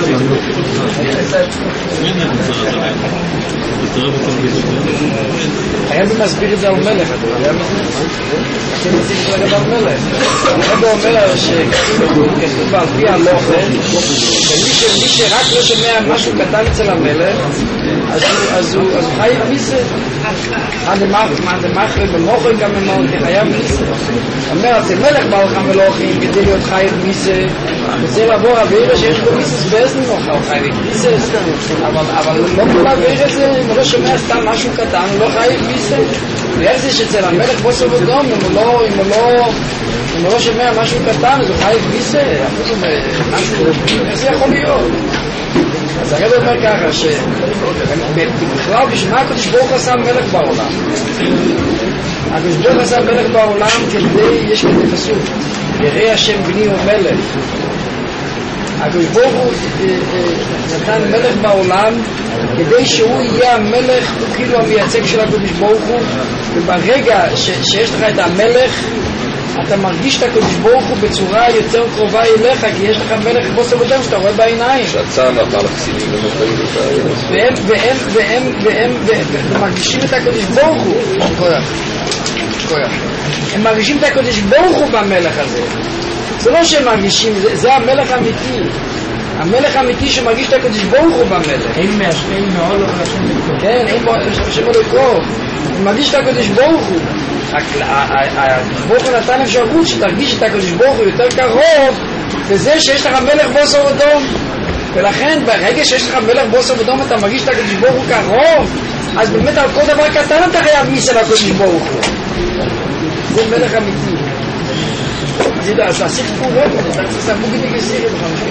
הרבי מסביר את זה על מלך, אתה יודע מה זה? אתם מציג את זה לגבי על מלך. הרבי אומר שכתוב על פי הלוכה, שמי שרק לא שומע משהו קטן אצל המלך, אז הוא חייב מיסה. מה דמחר במוחר גם ממון כחייב מיסה. אומר, אצל מלך בעלכם ולוחים, כדי להיות חייב מיסה, רוצה לעבור אוויר שיש בו מיסס באזן מוחה, הוא חייב מיסה. אבל לא כל אוויר הזה, אם הוא לא שומע סתם משהו קטן, הוא לא חייב מיסה. ואיך זה שאצל המלך בוסר ודום, אם הוא לא שומע משהו קטן, אז הוא חייב מיסה. משהו, איך זה יכול להיות? אז הרב אומר ככה, שבכלל בשביל מה הקדוש ברוך הוא עשה מלך בעולם? הקדוש ברוך הוא עשה מלך בעולם כדי, יש כדי פסוק, ירא השם בני ומלך. הקדוש ברוך הוא נתן מלך בעולם כדי שהוא יהיה המלך, הוא כאילו המייצג של הקדוש ברוך הוא, וברגע שיש לך את המלך אתה מרגיש את הקדוש ברוך הוא בצורה יותר קרובה אליך, כי יש לך מלך בוסר ודם שאתה רואה בעיניים. שעצה נפל חסידים ומוכרים את והם, והם, והם, והם, והם מרגישים את הקדוש ברוך הוא. כוח, כוח. הם מרגישים את הקדוש ברוך הוא במלך הזה. זה לא שהם מרגישים, זה, זה המלך האמיתי. המלך האמיתי שמרגיש את הקדוש ברוך הוא במלך. אין מהשכם מעולו לשם לקרוא. כן, אין לשם לקרוא. הוא מרגיש את הקדוש ברוך הוא. הקדוש ברוך הוא נתן אפשרות שתרגיש את הקדוש ברוך הוא יותר קרוב וזה שיש לך מלך בוסר ודום. ולכן ברגע שיש לך מלך בוסר ודום אתה מרגיש את הקדוש ברוך הוא קרוב, אז באמת על כל דבר קטן אתה חייב מיסה לקדוש ברוך הוא. זה מלך אמיתי. אז תעשי תפורות, סמוג איתי כסיכה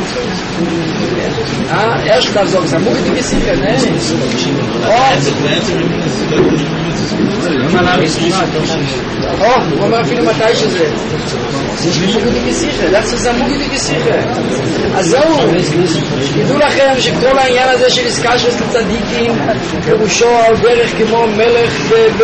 אה, איך שתעזור, סמוג איתי כסיכה, נה או, הוא אומר אפילו מתי שזה סמוג איתי כסיכה, דעצה סמוג איתי כסיכה. אז זהו, ידעו לכם שכל העניין הזה של עסקה של צדיקים פירושו על דרך כמו מלך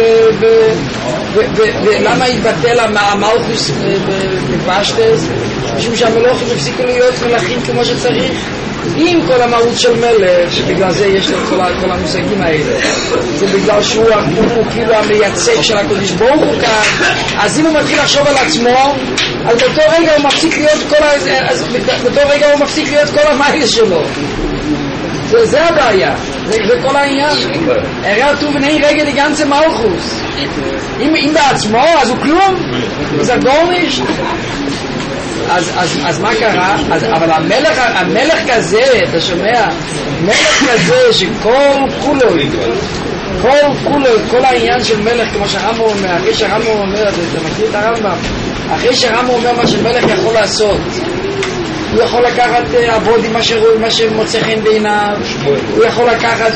ולמה התבטל המלכוס בפשטס? משום שהמלוכים הפסיקו להיות מלכים כמו שצריך עם כל המהות של מלך, שבגלל זה יש לו כל, כל המושגים האלה. זה בגלל שהוא הוא כאילו המייצג של הקדוש ברוך הוא כאן. אז אם הוא מתחיל לחשוב על עצמו, אז באותו רגע הוא מפסיק להיות כל ה... אז באותו רגע הוא מפסיק להיות כל המיילה שלו. זה, זה הבעיה, זה, זה כל העניין. הראה טוב ונהי רגל לגנצה מלכוס. אם, אם בעצמו, אז הוא כלום, זה גורניש. אז, אז, אז מה קרה? אז, אבל המלך, המלך כזה, אתה שומע? מלך כזה שכל כולו, כל כולו, כל העניין של מלך, כמו שהרמב"ם אומר, אחרי שהרמב"ם אומר, אתה מכיר את הרמב"ם, אחרי שהרמב"ם אומר מה שמלך יכול לעשות, הוא יכול לקחת עבוד עם מה שמוצא חן בעיניו, הוא יכול לקחת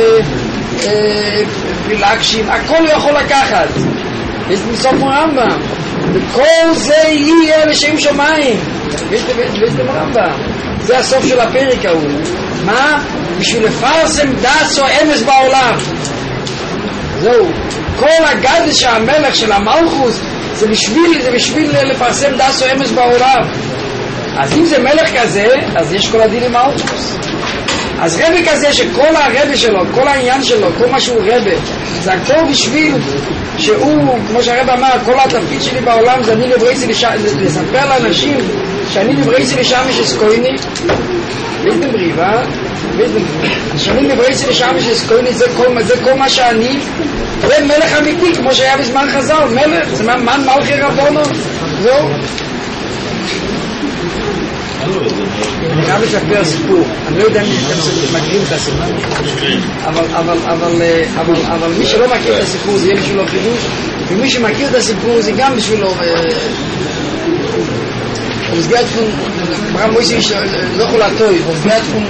פילגשים, הכל הוא יכול לקחת. יש מסוף מרמב"ם, וכל זה יהיה לשם שמיים. וישתם רמב"ם, זה הסוף של הפרק ההוא. מה? בשביל לפרסם דס או אמס בעולם. זהו, כל הגדל שהמלך של המלכוס זה בשביל, זה בשביל לפרסם דס או אמס בעולם. אז אם זה מלך כזה, אז יש כל הדין עם מלכוס. אז רבי כזה שכל הרבי שלו, כל העניין שלו, כל מה שהוא רבי, זה הכל בשביל שהוא, כמו שהרבי אמר, כל התפקיד שלי בעולם זה אני לברייסי לשם, לספר לאנשים שאני לברייסי לשם יש אסקויני, ויזדם בריבה, שאני לברייסי לשם יש אסקויני, זה כל, זה כל מה שאני, ומלך אמיתי, כמו שהיה בזמן חז"ל, מלך, זה מן מלכי רבונו, זהו. אני חייב לספר סיפור, אני לא יודע אם אתם מכירים את הסיפור, אבל מי שלא מכיר את הסיפור זה יהיה בשבילו חידוש, ומי שמכיר את הסיפור זה גם בשבילו מסגרת פון ברם מויסי לא יכול להטוי, מסגרת פון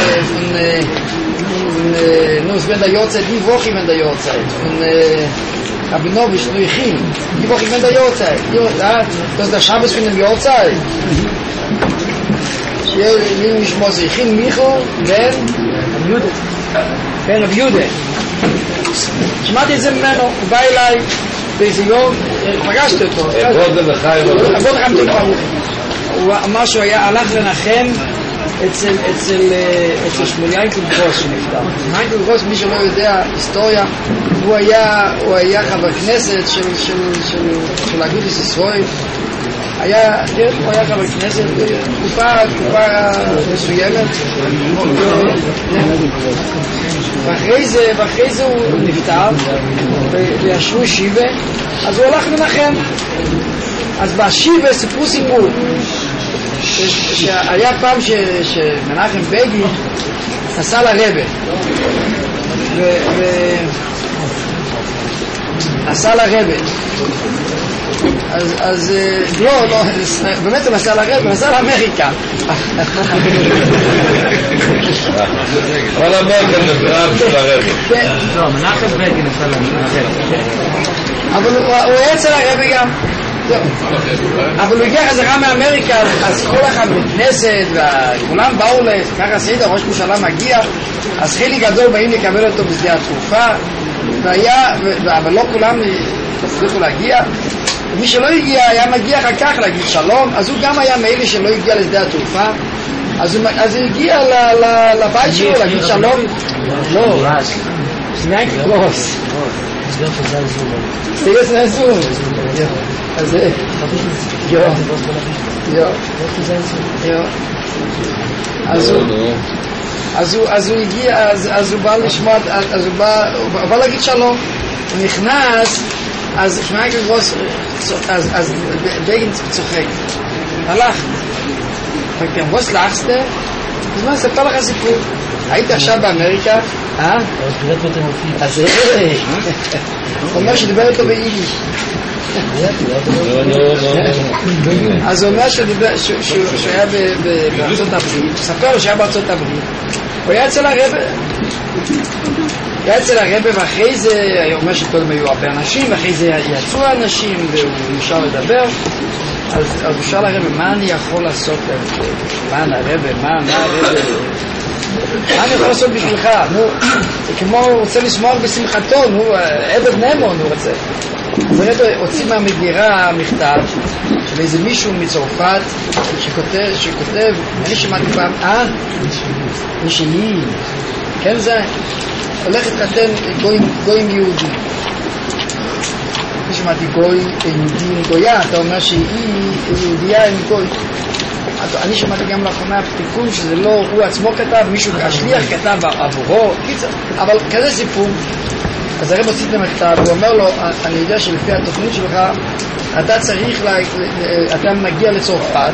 נו, es wenn der Jorzeit, die Woche wenn der Jorzeit von Rabinovisch, nur ich hin die Woche wenn der Jorzeit das ist der Schabbos von dem Jorzeit לי משמוע זה הכין מיכו בן בן רב יהודה. שמעתי את זה ממנו, הוא בא אליי באיזה יום, פגשתי אותו. עבוד לחיים. עבוד לחיים תלפרוך. הוא אמר שהוא הלך לנחם אצל, אצל, אצל שמואל ינקל גרוס שנפטר. ינקל גרוס, מי שלא יודע היסטוריה, הוא היה, הוא היה חבר כנסת של, של, של, של אגודת ישראל. היה, כן, הוא היה חבר כנסת תקופה, תקופה מסוימת. ואחרי זה, ואחרי זה הוא נפטר, וישבו שיבה, אז הוא הלך לנחם. אז בשיבה סיפרו סיפור. שהיה פעם שמנחם בגין נסע לרבה נסע לרבה אז, אז לא, לא, באמת הוא נסע לרבה, נסע לאמריקה אבל אמריקה זה ברב של הרבה לא, מנחם בגין נסע לרבה אבל הוא היה אצל הרבה גם אבל הוא הגיע חזרה מאמריקה, אז כל החברי כנסת וכולם באו לככה סעידה, ראש ממשלה מגיע, אז חלק גדול באים לקבל אותו בשדה התעופה, והיה, אבל לא כולם הצליחו להגיע. מי שלא הגיע היה מגיע אחר כך להגיד שלום, אז הוא גם היה מאלה שלא הגיע לשדה התעופה, אז הוא, אז הוא הגיע ל, ל, לבית שלו להגיד שלום. לא, שנייה כגרוס סגר סנזון אז זה יו יו יו אז הוא אז הוא אז הוא הגיע אז הוא בא לשמוע אז הוא בא הוא בא להגיד שלום הוא נכנס אז שנייה כגרוס אז בגין צוחק הלך וכן ווס לאחסטה אז מה אספר לך סיפור היית עכשיו באמריקה אה? אז אה הוא אומר שדיבר איתו ביידיש אז הוא אומר שהוא היה בארצות הברית הוא ספר לו שהיה בארצות הברית הוא היה אצל הרבא היה אצל הרבא ואחרי זה הוא אומר שקודם היו הרבה אנשים ואחרי זה יצאו האנשים והוא נשאר לדבר אז הוא שאל הרבא מה אני יכול לעשות מה הרבא מה הרבא מה אני יכול לעשות בשבילך? נו, כמו הוא רוצה לשמור בשמחתו, נו, עבד נאמון הוא רוצה. אז הרב הוציא מהמגירה מכתב של איזה מישהו מצרפת שכותב, שכותב, אני שמעתי פעם, אה? מישהי, כן זה? הולך להתחתן גויים יהודים. אני שמעתי גוי יהודי עם גויה, אתה אומר שהיא יהודייה עם גוי. אני שמעתי גם לאחרונה תיקון שזה לא הוא עצמו כתב, מישהו, השליח כתב עבורו, אבל כזה סיפור. אז הרב הוציא את המכתב, הוא אומר לו, אני יודע שלפי התוכנית שלך, אתה צריך, אתה מגיע לצרפת,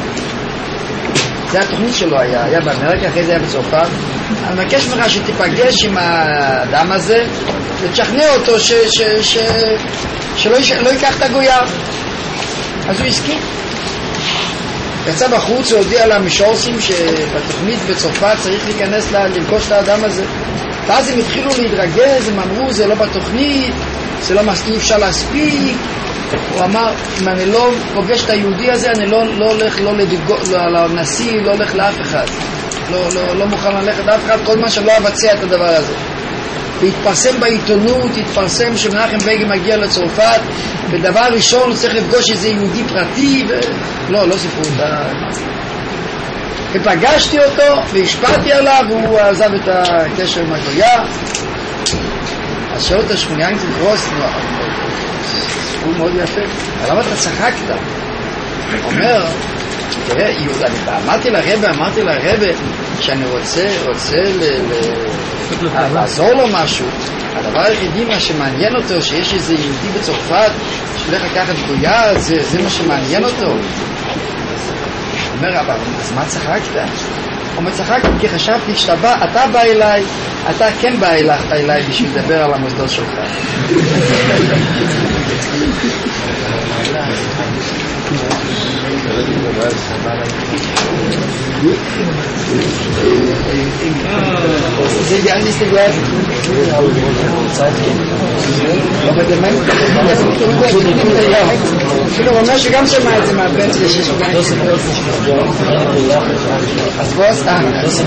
זה התוכנית שלו היה, היה באמריקה, אחרי זה היה בצרפת, אני מבקש ממך שתיפגש עם האדם הזה, ותשכנע אותו שלא ייקח את הגויה. אז הוא הסכים. יצא בחוץ, הוא הודיע למשורסים שבתוכנית בצרפת צריך להיכנס ללפגוש את האדם הזה. ואז הם התחילו להתרגז, הם אמרו זה לא בתוכנית, זה לא אי אפשר להספיק. הוא אמר, אם אני לא פוגש את היהודי הזה, אני לא, לא הולך לא לדגו, לא, לנשיא, לא הולך לאף אחד. לא, לא, לא מוכן ללכת לאף אחד, כל מה שלא אבצע את הדבר הזה. והתפרסם בעיתונות, התפרסם שמנחם בגין מגיע לצרפת, ודבר ראשון הוא צריך לפגוש איזה יהודי פרטי, ו... לא, לא סיפרו אותה. ופגשתי אותו, והשפעתי עליו, והוא עזב את הקשר עם הגויה. אז שאל אותה שמואל ינקל גרוס, הוא מאוד יפה, למה אתה צחקת? הוא אומר, תראה, אמרתי לרבא, אמרתי לרבא, שאני רוצה, רוצה לעזור לו משהו. הדבר היחידי מה שמעניין אותו, שיש איזה יהודי בצרפת שהולך לקחת גויה, זה, זה מה שמעניין אותו. הוא אומר, אבל אז מה צחקת? הוא אומר, צחקתי כי חשבתי שאתה בא, אתה בא אליי, אתה כן בא אליי, אליי בשביל לדבר על המוסדות שלך. זה אידיאל נסתגלת אבל זה מה כאילו הוא אומר שגם שמע את זה מהבן שלי שיש בגן. אז בוא סתם.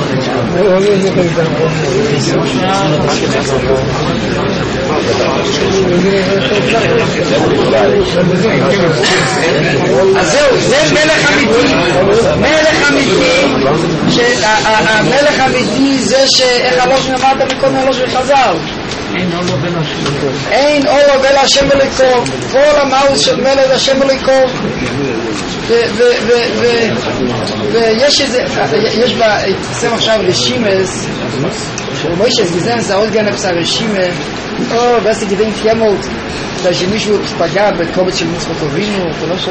אז זהו, זה מלך אמיתי. מלך אמיתי, המלך אמיתי זה שאיך הלוש נאמרת מקודם הלוש וחזר. אין אור ואל השם ולקור. כל המהות של מלך השם ולקור. ויש איזה, יש בה, תפסם עכשיו רשימס, מוישס גזן זה עוד גן אפסה רשימה, או ועשי גדעים תיימות, שמישהו פגע בקובץ של מצוות אבינו, אתה לא שם?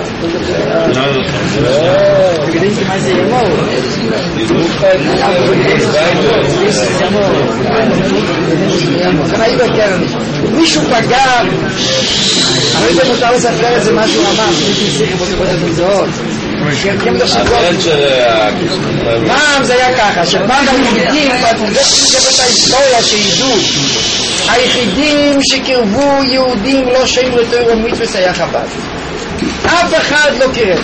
לא, גדעים כמה זה ימור. מישהו פגע, אני יודע מותר לספר את זה משהו אמר, מישהו סיכי בו תבוא את המזעות. פעם זה היה ככה, שפעם היחידים, זה את ההיסטוריה שידעו, היחידים שקרבו יהודים לא שהם לתואר ומצווה היה חב"ד. אף אחד לא קרב.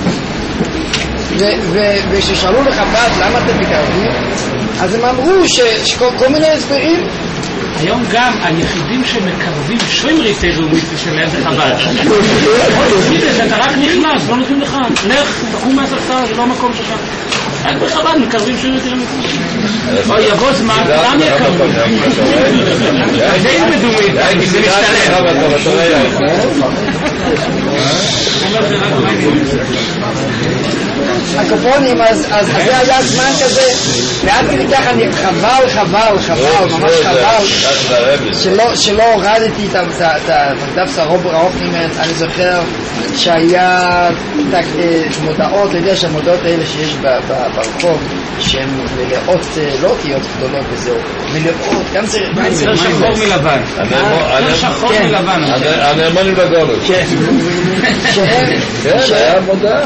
וכששאלו לחב"ד למה אתם מקרבים, אז הם אמרו שכל מיני הסברים. היום גם היחידים שמקרבים שומרי תאומית שלהם זה חב"ד. אתה רק נכנס, לא נותנים לך, לך, תקום מהספסל, זה לא המקום שלך. רק בחב"ד מקרבים שומרי תאומית. או יבוא זמן, כולם יקרבים. זה ילמדו מאיתנו, זה משתלם. הקופונים, אז זה היה זמן כזה, ועד כדי ככה חבל, חבל, חבל, ממש חבל, שלא הורדתי את הדף הרוב ממנו. אני זוכר שהיה מודעות, אתה יודע שהמודעות האלה שיש ברחוב, שהן מלאות, לא אותיות גדולות וזהו, מלאות, גם זה שחור מלבן, שחור מלבן, הנאמנים לגולות. כן, כן, היה מודעה,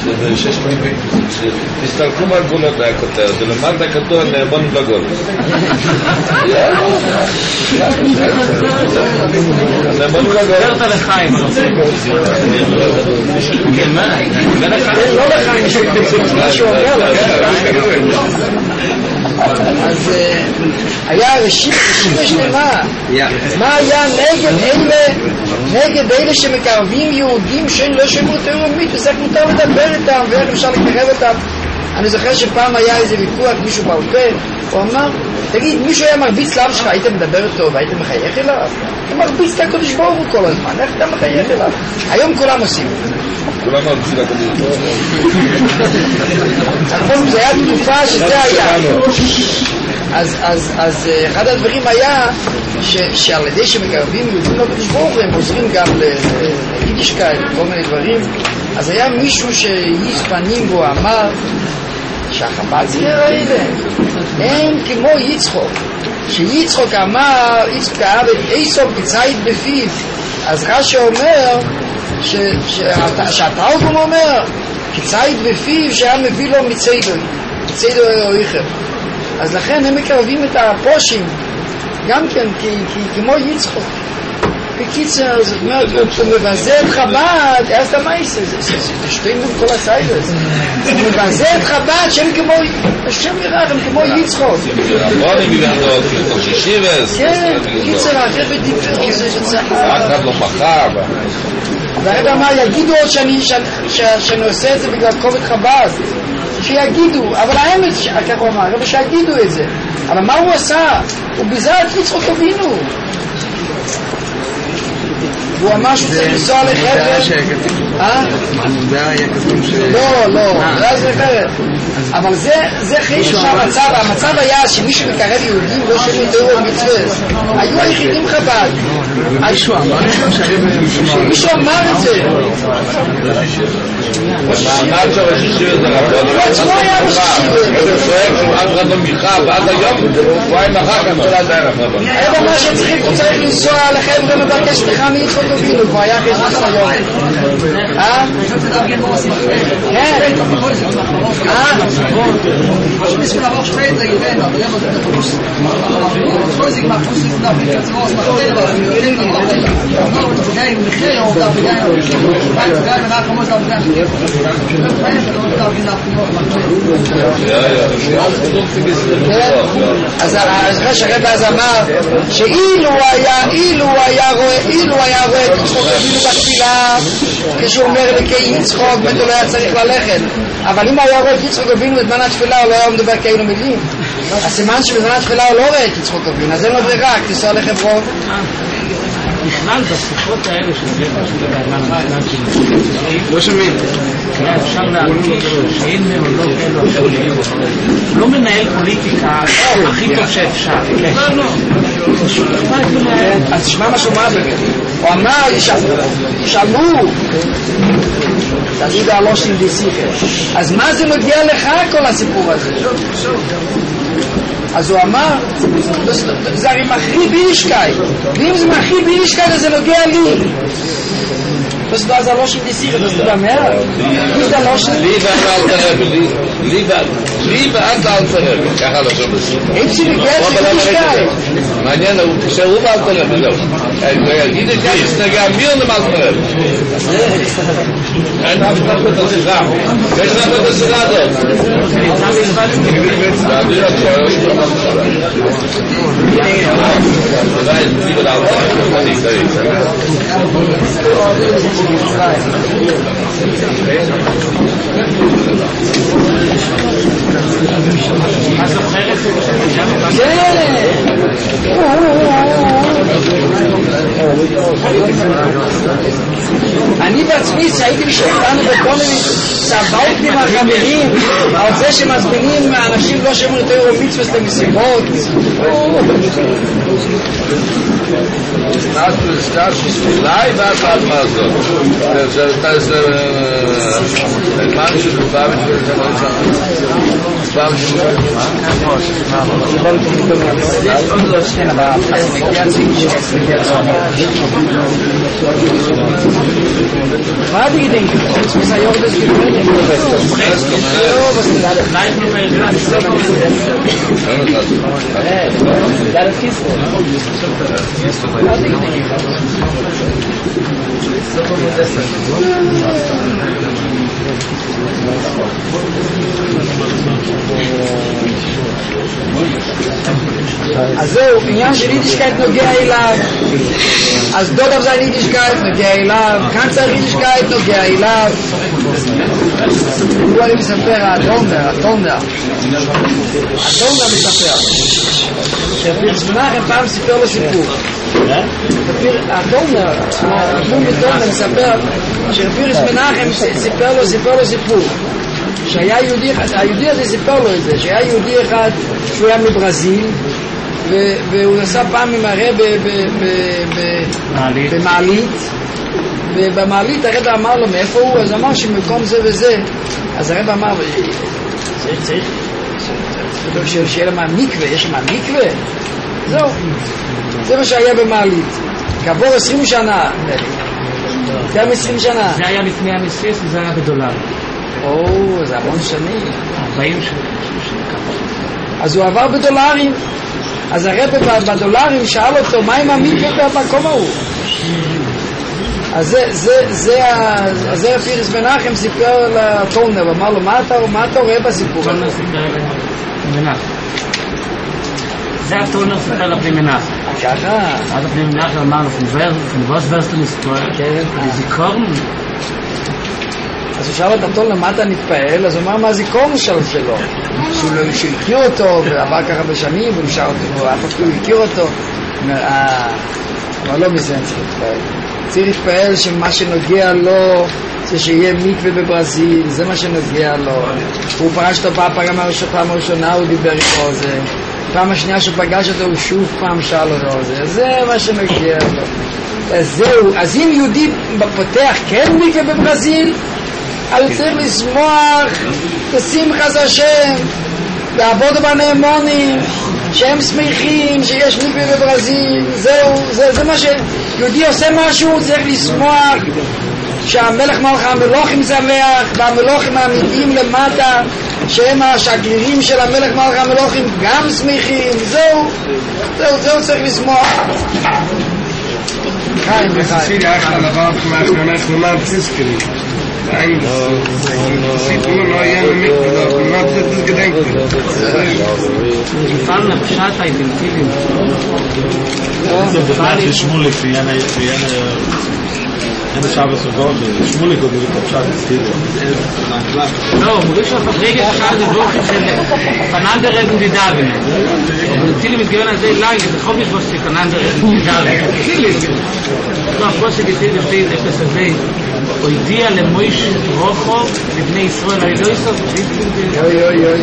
תסתלקו מהגבולות מהכותר, זה למעלה כתוב הנאמנים לגולות. הנאמנים לגולות. תראת לחיים, כן, מה? לא לחיים, משהו אומר לך. אז היה רשימה שלמה. מה היה נגד אלה, נגד אלה שמקרבים יהודים שאין לא שמעו תאומית, וזה מותר לדבר איתם ואיך אפשר לקרב אותם. אני זוכר שפעם היה איזה ויכוח, מישהו בעל פה, הוא אמר, תגיד, מישהו היה מרביץ לאב שלך, היית מדבר איתו והיית מחייך אליו? אתה מרביץ את הקודש ברוך הוא כל הזמן, איך אתה מחייך אליו? היום כולם עושים. כולם מרביצים לקודש ברוך הוא. זה היה תקופה שזה היה. אז, אז, אז אחד הדברים היה ש, שעל ידי שמקרבים יהודים לקודש ברוך הוא, הם עוזרים גם ליידישקייט וכל מיני דברים. אז היה מישהו שהייס פנים בו אמר שהחב"ד זה האלה אין כמו יצחוק, שיצחוק אמר, יצחוק אהב את איסוף בצייד בפיו. אז רש"י אומר שהתרגום אומר כצייד בפיו שהיה מביא לו מציידו מציידו אלוהיכם. אז לכן הם מקרבים את הפושים גם כן כמו יצחוק. בקיצר, זאת אומרת, הוא מבזה את חב"ד, אז אתה מה יעשה? זה שתיים מול כל הסיידס. הוא מבזה את חב"ד שהם כמו, השם ירח, הם כמו יצחוק. בוא נגיד לנו, כמו שישיבס. כן, בקיצר, הרב דיבר, כי זה שצריך. רק לא מחר. והרב אמר, יגידו עוד שאני עושה את זה בגלל כובד חב"ד. שיגידו, אבל האמת, כך הוא אמר, הרב שיגידו את זה. אבל מה הוא עשה? הוא ביזה את יצחוק אבינו. הוא אמר שהוא צריך לנסוע לחבר. אה? זה היה כתוב ש... לא, לא, זה לחבר. אבל זה חיש שהמצב, המצב היה שמישהו מקרב יהודים לא שומעים תאור מצווה. היו היחידים חב"ד. מישהו אמר מישהו אמר את זה. מעמד של ראש ישיבה זה רבון. הוא עצמו היה ראש ישיבה. זה שואל שהוא עד רבון מיכה ועד היום, שבועיים אחר כך כל עדיין רבון. היה במה שצריך, הוא צריך לנסוע לחבר'ה ולבקש סליחה מיצחוק אבינו, הוא היה כזה חיון. אה? כן. אה? Was ist mir auch später gewesen, aber der wird das was ich mache, muss ich da mit dem was mache, aber wir reden noch noch gehen mit gehen und da gehen und dann nach kommen da gehen ja ja אז אז הרב אז אמר שאילו היה אילו היה רואה אילו היה רואה את יצחוק אבינו בתפילה כשהוא אומר לקי יצחוק בטח לא היה צריך ללכת, אבל אם היה רואה את יצחוק אבינו בזמן התפילה הוא לא היה מדבר כאלו מילים. הסימן שבזמן התפילה הוא לא רואה את יצחוק אבינו, אז אין לו ברירה, תיסוע לחברון. בכלל בשיחות האלה שזה לא שומעים. אפשר להגיד שאין מעולו אלו השולים, לא מנהל פוליטיקה הכי טוב שאפשר. לא, לא. אז תשמע מה שהוא אמר באמת. הוא אמר, ישאלו תגיד הלושין דיסיכר, אז מה זה נוגע לך כל הסיפור הזה? אז הוא אמר, זה הרי מחריב אישקאי, ואם זה מחריב אישקאי אז זה נוגע לי. פשוט אז הלושין דיסיכר, זה סתם מהר. מי זה הלושין? לי ואל תרבי, לי ואל תרבי, ככה לשון בסיפור. אם שנוגע זה אישקאי. מעניין, כשהוא ואל תרבי, לא. יגיד את זה, נגע מיר למאל תרבי. אין אף אחד את הסירה. יש לך את הסירה הזאת. תעביר את כל אולי תציב את העלתה. אני צריך. מה זוכרת? אני בעצמי שהייתי משתתנו בכל מיני סבאותי מהחברים על זה שמזמינים האנשים לא שמעו יותר מצווה למסיבות. אולי ואז עד מה זאת זה הזמן של פעם פעם מה אתה גדעים? was a Jordes gefunden. אז זהו, עניין של יידישקייט נוגע אליו, אז דודיו זה יידישקייט נוגע אליו, קנצר יידישקייט נוגע אליו. הוא אני מספר, הטונדר, הטונדר הטונדר מספר שפירס מנחם פעם סיפר לו סיפור. הטונדר הטונדר מספר שפירס מנחם סיפר לו סיפר לו סיפור שהיה יהודי אחד, היהודי הזה סיפר לו את זה, שהיה יהודי אחד שהוא היה מברזיל והוא נסע פעם עם הרב במעלית, ובמעלית הרב אמר לו מאיפה הוא, אז אמר שמקום זה וזה, אז הרב אמר צריך צריך שיהיה למה מקווה, יש למה מקווה, זהו, זה מה שהיה במעלית. כעבור עשרים שנה, גם עשרים שנה, זה היה לפני המספס וזה היה בדולר. או, זה המון שנים, ארבעים שנים. אז הוא עבר בדולרים. אז הרב בדולרים שאל אותו מה עם המקווה במקום ההוא. אז זה זה זה זה פירס מנחם סיפר לטונר, אמר לו מה אתה מה אתה רואה בסיפור הזה? זה הטונר סיפר לבני מנחם. ככה? אז לבני מנחם אמר לו פנבוס ורסטו מספור זיכורן. אז הוא שאל את הטונר מה אתה נתפעל? אז הוא אמר מה הזיכורן שלו שלו, שהוא הכיר אותו ועבר ככה בשנים והוא שאל אותו, אף אחד הוא הכיר אותו. אבל לא מזה צריך להתפעל, צריך להתפעל שמה שנוגע לו זה שיהיה מקווה בברזיל, זה מה שנוגע לו. הוא פרש את הפעם פעם הראשונה, הוא דיבר איתו על זה, פעם השנייה שהוא פגש אותו הוא שוב פעם שאל אותו זה, זה מה שמגיע לו. אז זהו, אז אם יהודי פותח כן מקווה בברזיל, אז צריך לשמוח בשמחת השם, לעבוד בנאמונים שהם שמחים שיש מקווה בברזיל. זהו, זה, זה מה שיהודי עושה משהו, צריך לשמוח שהמלך מלך המלוכים שמח, והמלוכים האמיתיים למטה שהם השגרירים של המלך מלך המלוכים גם שמחים. זהו, זהו, זהו צריך לשמוח. חיים וחיים Nein, das sieht immer noch jene mit, das ist das Gedenken. Die Fallen auf Schata in den Film. Das war nicht Schmulik für jene, für jene, jene Schabes und Gott, Schmulik und die Kopfschat ist hier. No, muss ich auf Regel Schade Woche voneinander reden die Dagen. Aber die Ziele mit gewöhnen an sehr lang, das hoffe ich, was sie voneinander reden die Dagen. No, was ich gesehen habe, steht etwas zu sehen. הודיע למוישה רוחו לבני ישראל הילויסו יוי יוי יוי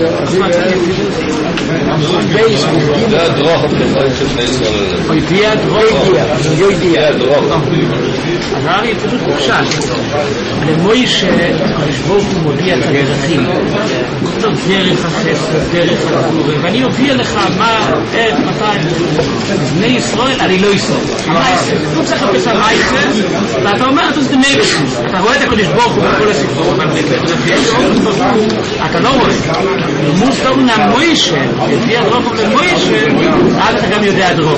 זה הדרוך של בני ישראל הודיע דרוך אז הרי פשוט פושט למוישה הקדוש ברוך הוא מודיע את הדרכים דרך החסד דרך הגבורה ואני אודיע לך מה איך מתי בני ישראל הילויסו הוא צריך לחפש על מייסר ואתה אומר את זה נגד אתה רואה את הקדוש ברוך הוא בכל הסיפור אתה לא רואה מוסתר מהמוישה לפי הדרוך למוישה אז אתה גם יודע הדרוך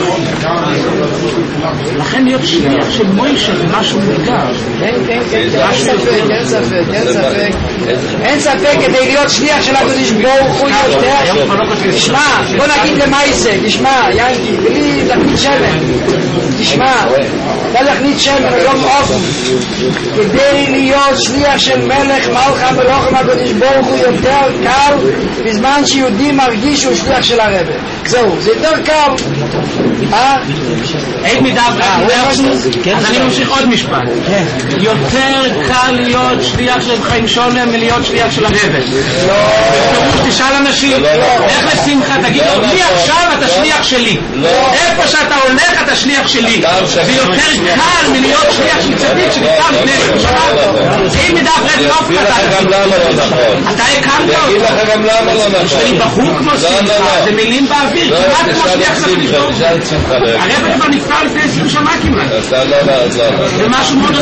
לכן להיות שליח של מוישה זה משהו מרגש כן כן כן אין ספק אין ספק אין ספק אין ספק כדי להיות שליח של הקדוש ברוך הוא יותר תשמע בוא נגיד למייסה תשמע ינקי בלי תכנית שמן תשמע אתה תכנית שמן היום אופן כדי להיות שליח של מלך מלך המלוכים הקדוש ברוך הוא יותר קל בזמן שיהודי מרגיש שהוא שליח של הרב. זהו, זה יותר קל. אה? אין מידה אז אני ממשיך עוד משפט. יותר קל להיות שליח של חיים שולם מלהיות שליח של הרב. בפירוש תשאל אנשים איך לשמחה תגיד לו מי עכשיו אתה שליח שלי איפה שאתה הולך אתה שליח שלי זה יותר קל מלהיות שליח של צדיק שניתן בני שבת אם מדע פרד לא אגיד לך גם למה לא נכון אתה הקמת אותו אגיד לך גם למה לא נכון אני בחור כמו שמחה זה מילים באוויר כמעט כמו שליח של שמחה הרב כבר נפטר לפני עשרים שנה כמעט זה משהו מאוד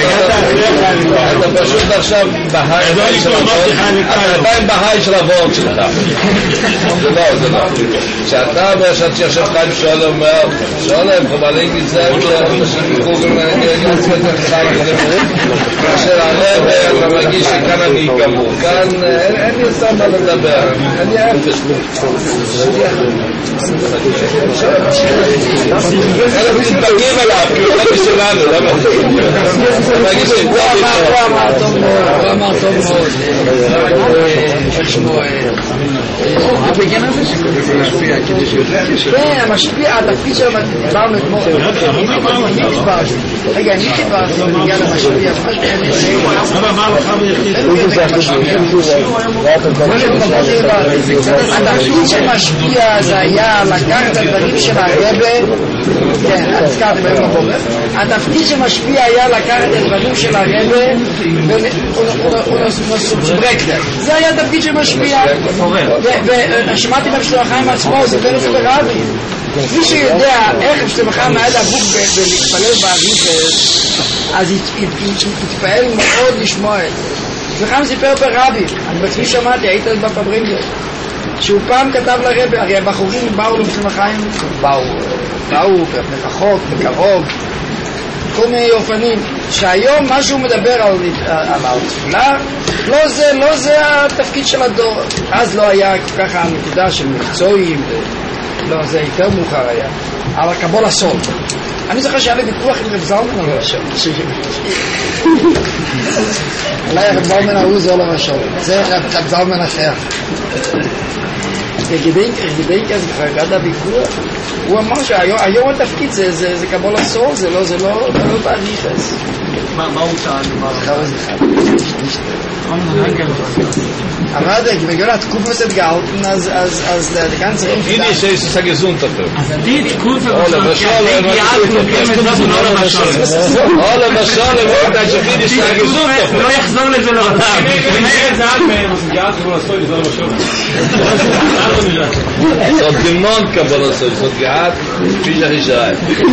אתה פשוט עכשיו בהיי של הוורד אתה עדיין בהיי של הוורד שלך זה לא, זה לא כשאתה אומר שאתה יושב חיים שולם אומר שולם חבלים גזר אנשים יקוגים גזר חיים כאשר הרב אתה מרגיש שכאן אני גמור כאן אין לי סתם מה לדבר אני אפס אנחנו מתבגים עליו כי הוא לא בשלנו אתה מרגיש שהוא אמר טוב מאוד הוא אמר טוב מאוד ששמו הבגן הזה שמשפיע כן, המשפיע התפקיד שלו דיברנו אתמול אני דיברתי רגע, אני דיברתי בגלל המשפיע התפקיד שמשפיע זה היה לקחת את הדברים של הרבה כן, הזכרתי בהם הבוקר התפקיד שמשפיע היה לקחת את הדברים של הרבה ונסוברקטר זה היה התפקיד שמשפיע ושמעתי גם שלו החיים עצמו זה פרס ברבי מי שיודע איך שלו החיים היה דבוק ולהתפלל בעריפת אז התפעל מאוד לשמוע את זה וחיים סיפר ברבי אני בעצמי שמעתי, היית בפברינגר שהוא פעם כתב לרבי הרי הבחורים באו למשל החיים באו באו מרחוק, בקרוב כל מיני אופנים שהיום מה שהוא מדבר על התפילה לא זה, לא זה התפקיד של הדור אז לא היה כל כך הנקודה של מקצועים לא, זה יותר מאוחר היה אבל קבול הסול אני זוכר שהיה לי ויכוח עם רב זלמן על השם אולי רב זלמן ההוא זה לא משהו זה רב זלמן אחר גדנק אז בחגת הביקור, הוא אמר שהיום התפקיד זה קבול הסור, זה לא בעריכס. מה הוא טען? חרז אחד. Aber der Gewinner hat Kupfer gehalten, als, als, als der ganze... Ini ist es ja gesund dafür. Die Kupfer... Alle Maschale, alle Maschale, da ist es ja gesund dafür. לא יחזור לזה לא רצה. זאת גמון קבל הסוי, זאת געת, כפי שהישאי.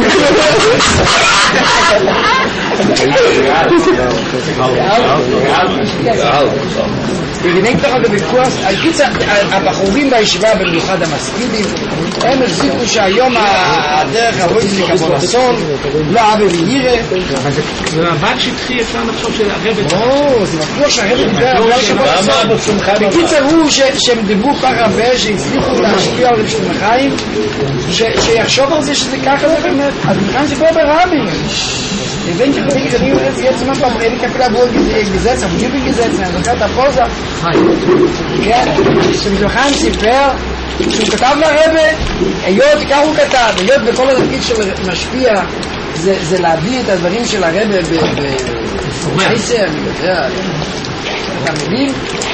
Ich denke doch an den Kurs, הבחורים בישיבה במיוחד המשכילים, הם החזיקו שהיום הדרך הרואית זה כבול הסול, לא אבא וירא. זה מבט שטחי אפשר לחשוב של הרבט. לא, זה בטוח שהרבט דיבר על כבול הסול. בקיצר הוא שהם דיברו כך הרבה, שהצליחו להשפיע על רב שלמה חיים, שיחשוב על זה שזה ככה זה באמת. אז מכאן זה בא ברבים. Ich denke, ich denke, jetzt mal beim Reden Kapitel wohl Gesetz, am Jüben Gesetz, dann sagt er Posa. Ja, zum Johann Siper, שהוא כתב לרבא, היות כך הוא כתב, היות בכל התפקיד של משפיע, זה להביא את הדברים של הרבא בעשר, אני יודע, אתה מבין?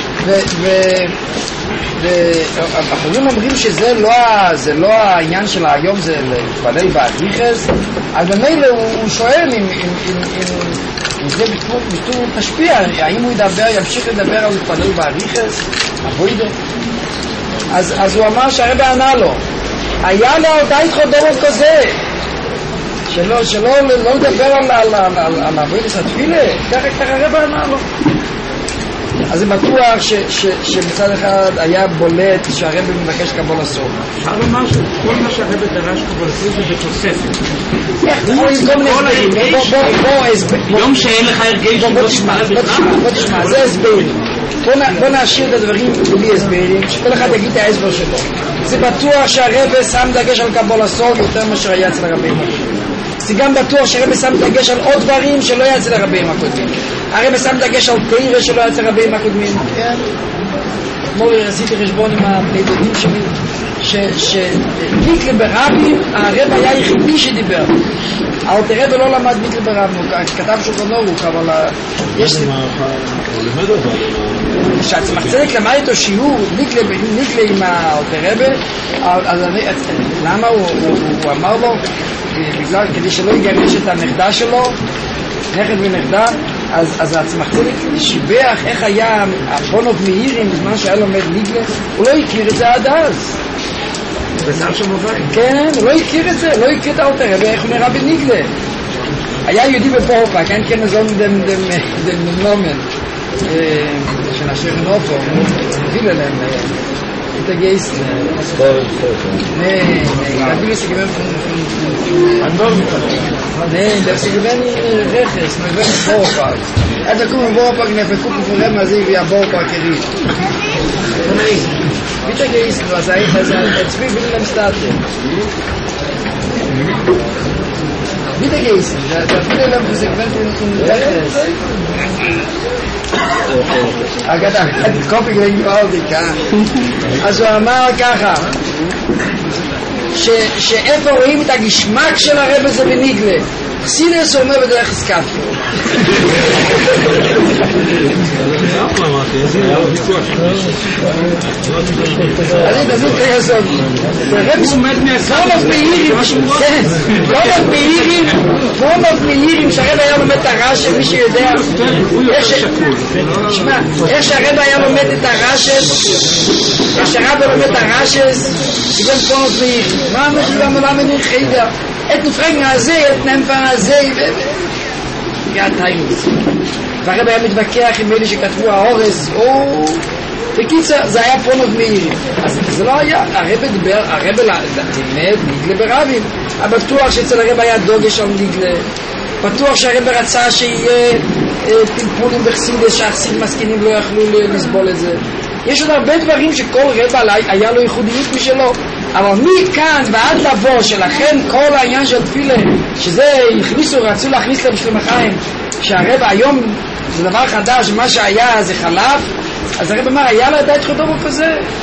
והאחרים אומרים שזה לא העניין של היום, זה להתפלל בהדריכס, אז במילא הוא שואל אם זה ביטול תשפיע, האם הוא ידבר, ימשיך לדבר על להתפלל בהדריכס, אבוידו. אז הוא אמר שהרבא ענה לו, היה לו די חודרות כזה, שלא לדבר על אבוידס התפילה, ככה הרבא ענה לו. אז זה בטוח שמצד אחד היה בולט שהרבא מבקש קבול הסוף. אפשר לומר שכל מה שהרבא דרש קבול הסוף זה בתוספת. יום שאין לך הרגש שלא תשמע בכלל. בוא תשמע, זה הסברים. בוא נשאיר את הדברים בלי הסברים, שכל אחד יגיד את ההסבר שלו. זה בטוח שהרבא שם דגש על קבול הסוף יותר מאשר היה אצל הרבים הקודמים. זה גם בטוח שהרבא שם דגש על עוד דברים שלא היה אצל הרבים הקודמים. הרבא שם דגש על תירה שלא היה אצל הרבים הקודמים. כן? אתמול עשיתי חשבון עם הבני דודים שלי, שמיקלה ברבים, הרבא היה היחידי שדיבר. אלתר רבא לא למד מיקלה ברבים, הוא כתב שולחן אורוך, אבל יש... כשהצמח צדק למד איתו שיעור, ניקלה עם אלתר רבא, אז למה הוא אמר לו? בגלל, כדי שלא יגרש את הנכדה שלו, נכד ונכדה, אז הצמח צדק שיבח איך היה הפונוב מאירים בזמן שהיה לומד ניגלה, הוא לא הכיר את זה עד אז. בזמן שמובן? כן, הוא לא הכיר את זה, לא הכיר את האלתר רבא, איך הוא נראה בניגלה. היה יהודי בפורפה, כן, כן, זון דם נומן, שנשאר נופו, נביל אליהם, את הגייסט. Nee, da will ich gewinnen von von Nee, das ist gewinnen rechts, mit dem Baupark. Also kommen Baupark, ne, gucken von dem also wie ein Baupark geht. Nein. Bitte gehst du, was heißt das? Jetzt will ich im Stadt. Bitte gehst du, da viele Leute sind in rechts. אגדה, קופי גרינג אולדיקה. אז הוא אמר ככה, שאיפה רואים את הגשמק של הרבא זה בניגלה. חסידס אומר בדרך הסקפו. אני תזית כיסוד. הוא מת מהסקפו מאירים, פרומות מאירים, פרומות מאירים שהרבא היה לומד את הרעש של מי שיודע. איך שהרבא היה לומד את הרעשס, איך שהרבא לומד את הרעשס, שגם פרומות מאירים. מה אנחנו גם עולם מניר חידה? את נפרגן הזה, את נמפה הזה, גאת היינוס. והרבא היה מתווכח עם אלה שכתבו האורס, או... בקיצר, זה היה פרומות מאירים. אז זה לא היה, הרבא דיבר, הרבא לימד ניגלה ברבים. אבל בטוח שאצל הרבא היה דוגש על ניגלה. בטוח שהרבא רצה שיהיה טלפונים בחסידס, שהחסיד מסכינים לא יכלו לסבול את זה. יש עוד הרבה דברים שכל רבא היה לו ייחודיות משלו. אבל מכאן ועד לבוא שלכן כל העניין של תפילה שזה הכניסו, רצו להכניס להם שלמה חיים שהרבא היום זה דבר חדש, מה שהיה זה חלף, אז הרבא אמר היה לה דעת חודרו כזה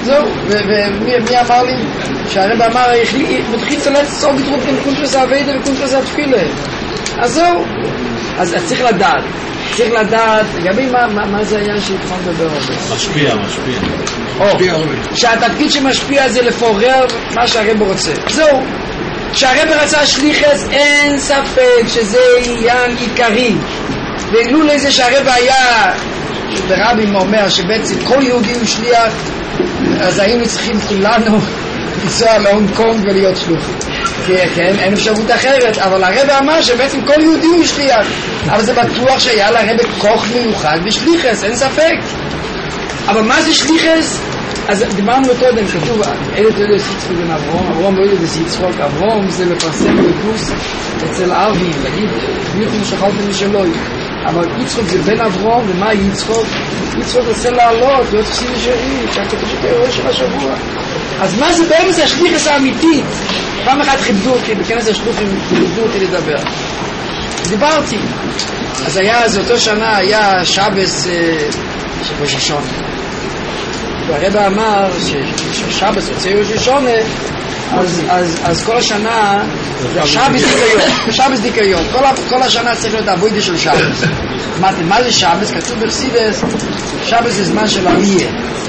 זהו, ומי אמר לי? שהרב אמר, מתחיל צלץ צור גדרוקן קונטרס האביידה וקונטרס התפילה. אז זהו. אז צריך לדעת. צריך לדעת, לגבי מה זה העניין שהתחלנו לדבר הרבה. משפיע, משפיע. או, שהתפקיד שמשפיע זה לפורר מה שהרב רוצה. זהו. כשהרב רצה שליחס, אין ספק שזה עניין עיקרי. ואילו לזה שהרב היה, ברבים אומר שבעצם כל יהודי הוא שליח, אז היינו צריכים כולנו לנסוע להונג קונג ולהיות שלוחים. כן, אין אפשרות אחרת, אבל הרב אמר שבעצם כל יהודי הוא שליח. אבל זה בטוח שהיה לרב כוח מיוחד בשליחס, אין ספק. אבל מה זה שליחס? אז דיברנו קודם, כתוב, אלה תולדות יצחוק בן אברום, אברום לא יודע זה יצחוק, אברום זה לפרסם בקוס אצל ארבי, להגיד, מיכו שחלתם משלוי. אבל יצחוק זה בן אברום, ומה יצחוק? יצחוק רוצה לעלות, להיות חסיד ישרי, שהכתוב שתהיה של השבוע. אז מה זה באמת השליחס האמיתית? פעם אחת חיבדו אותי, בכנס השלוחים חיבדו אותי לדבר. דיברתי. אז היה, אז אותו שנה היה שבס ראש השונה. והרב אמר ששבס רוצה ראש השונה, אז, אז, אז כל השנה שבס דיקיון, שבס דיקיון, כל, כל השנה צריך להיות עבודה של שבס. מה, מה זה שבס? כתוב בחסידות, שבס זה זמן של עלייה.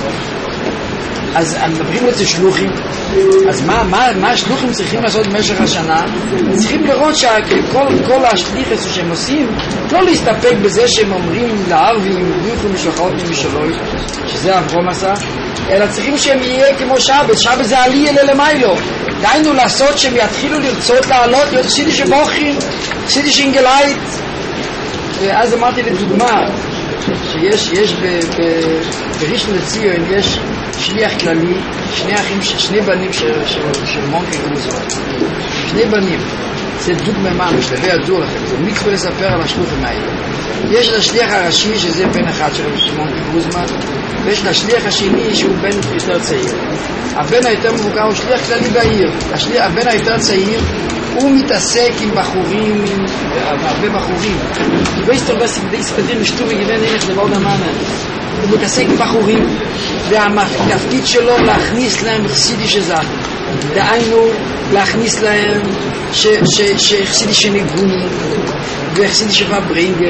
אז מדברים אצל שלוחים, אז מה, מה, מה השלוחים צריכים לעשות במשך השנה? צריכים לראות שכל כל השליחס שהם עושים, לא להסתפק בזה שהם אומרים לערבים, ויוכלו משלחות ממשלוי, שזה אברום עשה, אלא צריכים שהם יהיה כמו שבס, שבס זה עלי אלה למיילו. דיינו לעשות שהם יתחילו לרצות לעלות, להיות חסידי שבוכין, חסידי שינגלייט. ואז אמרתי לדוגמה, שיש, יש בראשון לציון, יש שליח כללי, שני אחים, שני בנים של, של, של מונקי גרוזמן. שני בנים. זה דוגמה ממש, לבי ידעו לכם, זה מצווה לספר על השלוחים האלה. יש לשליח הראשי, שזה בן אחד של מונקי גרוזמן, ויש לשליח השני, שהוא בן יותר צעיר. הבן היותר מבוגר הוא שליח כללי בעיר. השליח, הבן היותר צעיר, הוא מתעסק עם בחורים, הרבה בחורים. כי בהיסטור בסקדי ספדים משתו מגוון ערך לבוא דמנה. הוא מתעסק עם בחורים, והתפקיד שלו להכניס להם חסידי שזך. דהיינו, להכניס להם שחסידי שניגוני, וחסידי שפברינגן.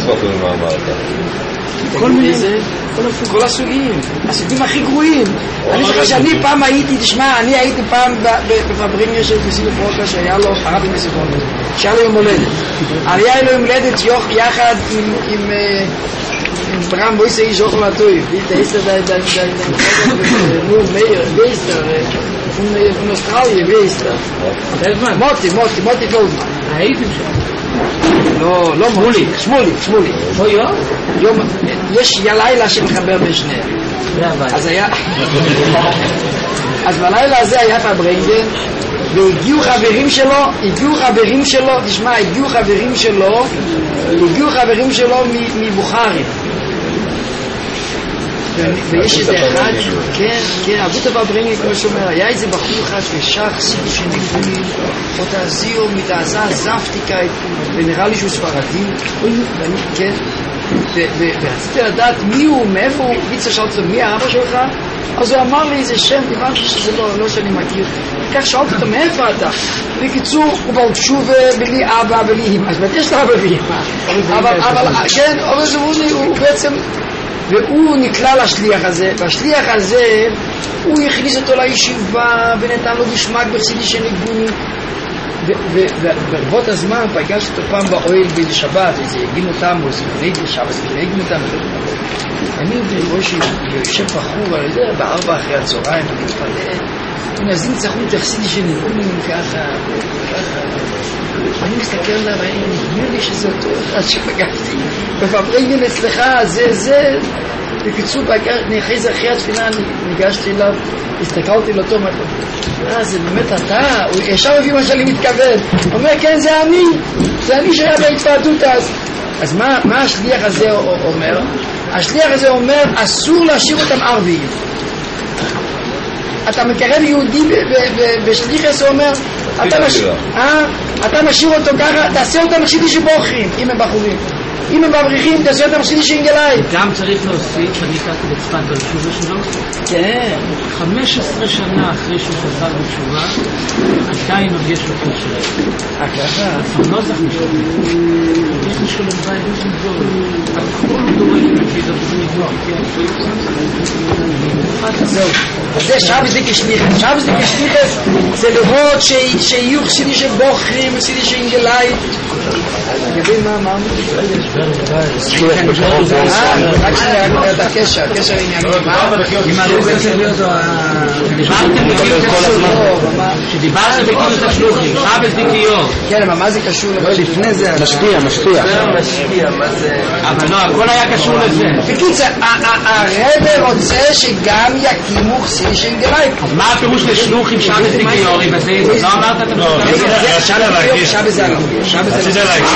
כל מיני זה, כל הסוגים, הסוגים הכי גרועים. אני חושב שאני פעם הייתי, תשמע, אני הייתי פעם בפברינגן של חסידי פרוקה שהיה לו הרבי מסיפון, שהיה לו יום הולדת. היה לו יום הולדת יחד עם ברם בויסה איש אוכל הטויב, די איסטר די די די די נו מאיר, בייסטר, von Australien, בייסטר. מוטי, מוטי, מוטי פולדמן. הייתם שם? לא, לא מוטי, שמולי, שמולי. או יום? יום, יש לילה שמחבר בין שניהם. אז היה, אז בלילה הזה היה פברינגן, והגיעו חברים שלו, הגיעו חברים שלו, תשמע, הגיעו חברים שלו, הגיעו חברים שלו מבוכרי. ויש איזה אחד, כן, כן, אבות הפברינגן, כמו שאומר, היה איזה בחור אחד ששר חסידי שנגבולים, אותה זיו, מתעזה, זפטיקאית, ונראה לי שהוא ספרדי, כן, ורציתי לדעת מי הוא, מאיפה הוא, ביצה שאלתי לו, מי האבא שלך? אז הוא אמר לי איזה שם, הבנתי שזה לא, לא שאני מכיר. כך שאלתי אותו, מאיפה אתה? בקיצור, הוא בעוד תשובה, בלי אבא, בלי אמא. אז יש לו אבא ואמא. אבל, אבל, כן, אבל זה הוא בעצם, והוא נקלע לשליח הזה, והשליח הזה, הוא הכניס אותו לישיבה, ונתן לו גשמק בחסידי שניגוני. וברבות הזמן פגשתי אותו פעם באוהל באיזה שבת, איזה הגינו אותם, או איזה נגד שבת, הגינו אותם. אני רואה שיושב בחור על זה, בארבע אחרי הצהריים, אני מתפלל, ונזים צחו את החסידי שניגוני ככה, ככה. אני מסתכל עליו, אני נגמר לי שזה אותו אחד שפגשתי. בפברינגן אצלך, זה, זה. בקיצור, אחרי זה אחרי התפילה, ניגשתי אליו, הסתכלתי לאותו מקום. אה, זה באמת אתה? הוא ישר מביא מה שאני מתכוון. הוא אומר, כן, זה אני. זה אני שהיה בהתפעדות אז. אז מה, מה השליח הזה אומר? השליח הזה אומר, אסור להשאיר אותם ערביים. אתה מקרב יהודי בשליח הזה אומר, אתה משאיר אותו ככה, תעשה אותם חסידי שבוכרים, אם הם בחורים. אם הם מבריחים, תעשו את המחסידי שינגלאי. גם צריך להוסיף, אני קראתי בצפת בתשובה שלו. כן. חמש עשרה שנה אחרי שהוא חזר בתשובה, עדיין עוד יש לו קשר. אה, ככה? הפרנוז החמישות. יש לי שלום בית, יש לי דור. הכל דורש לפי דברים לגמור, כן. זהו. זה שבס די כשליחס. שבס די כשליחס זה לראות שיהיו חסידי שבוחרים, חסידי שינגלאי. מבין מה, מה? רק שנייה, את הקשר, הקשר הענייני. שדיברת בכל את השלוחים, שבס דיקיור. כן, אבל מה זה קשור? לפני זה משפיע, משפיע. אבל לא, הכל היה קשור לזה. בקיצר, הרב רוצה שגם יקימו חסידי שינגלאי. אז מה הפירוש לשלוחים שבס דיקיורים? לא אמרת את זה? שבס זה עליו. שבס זה עליו.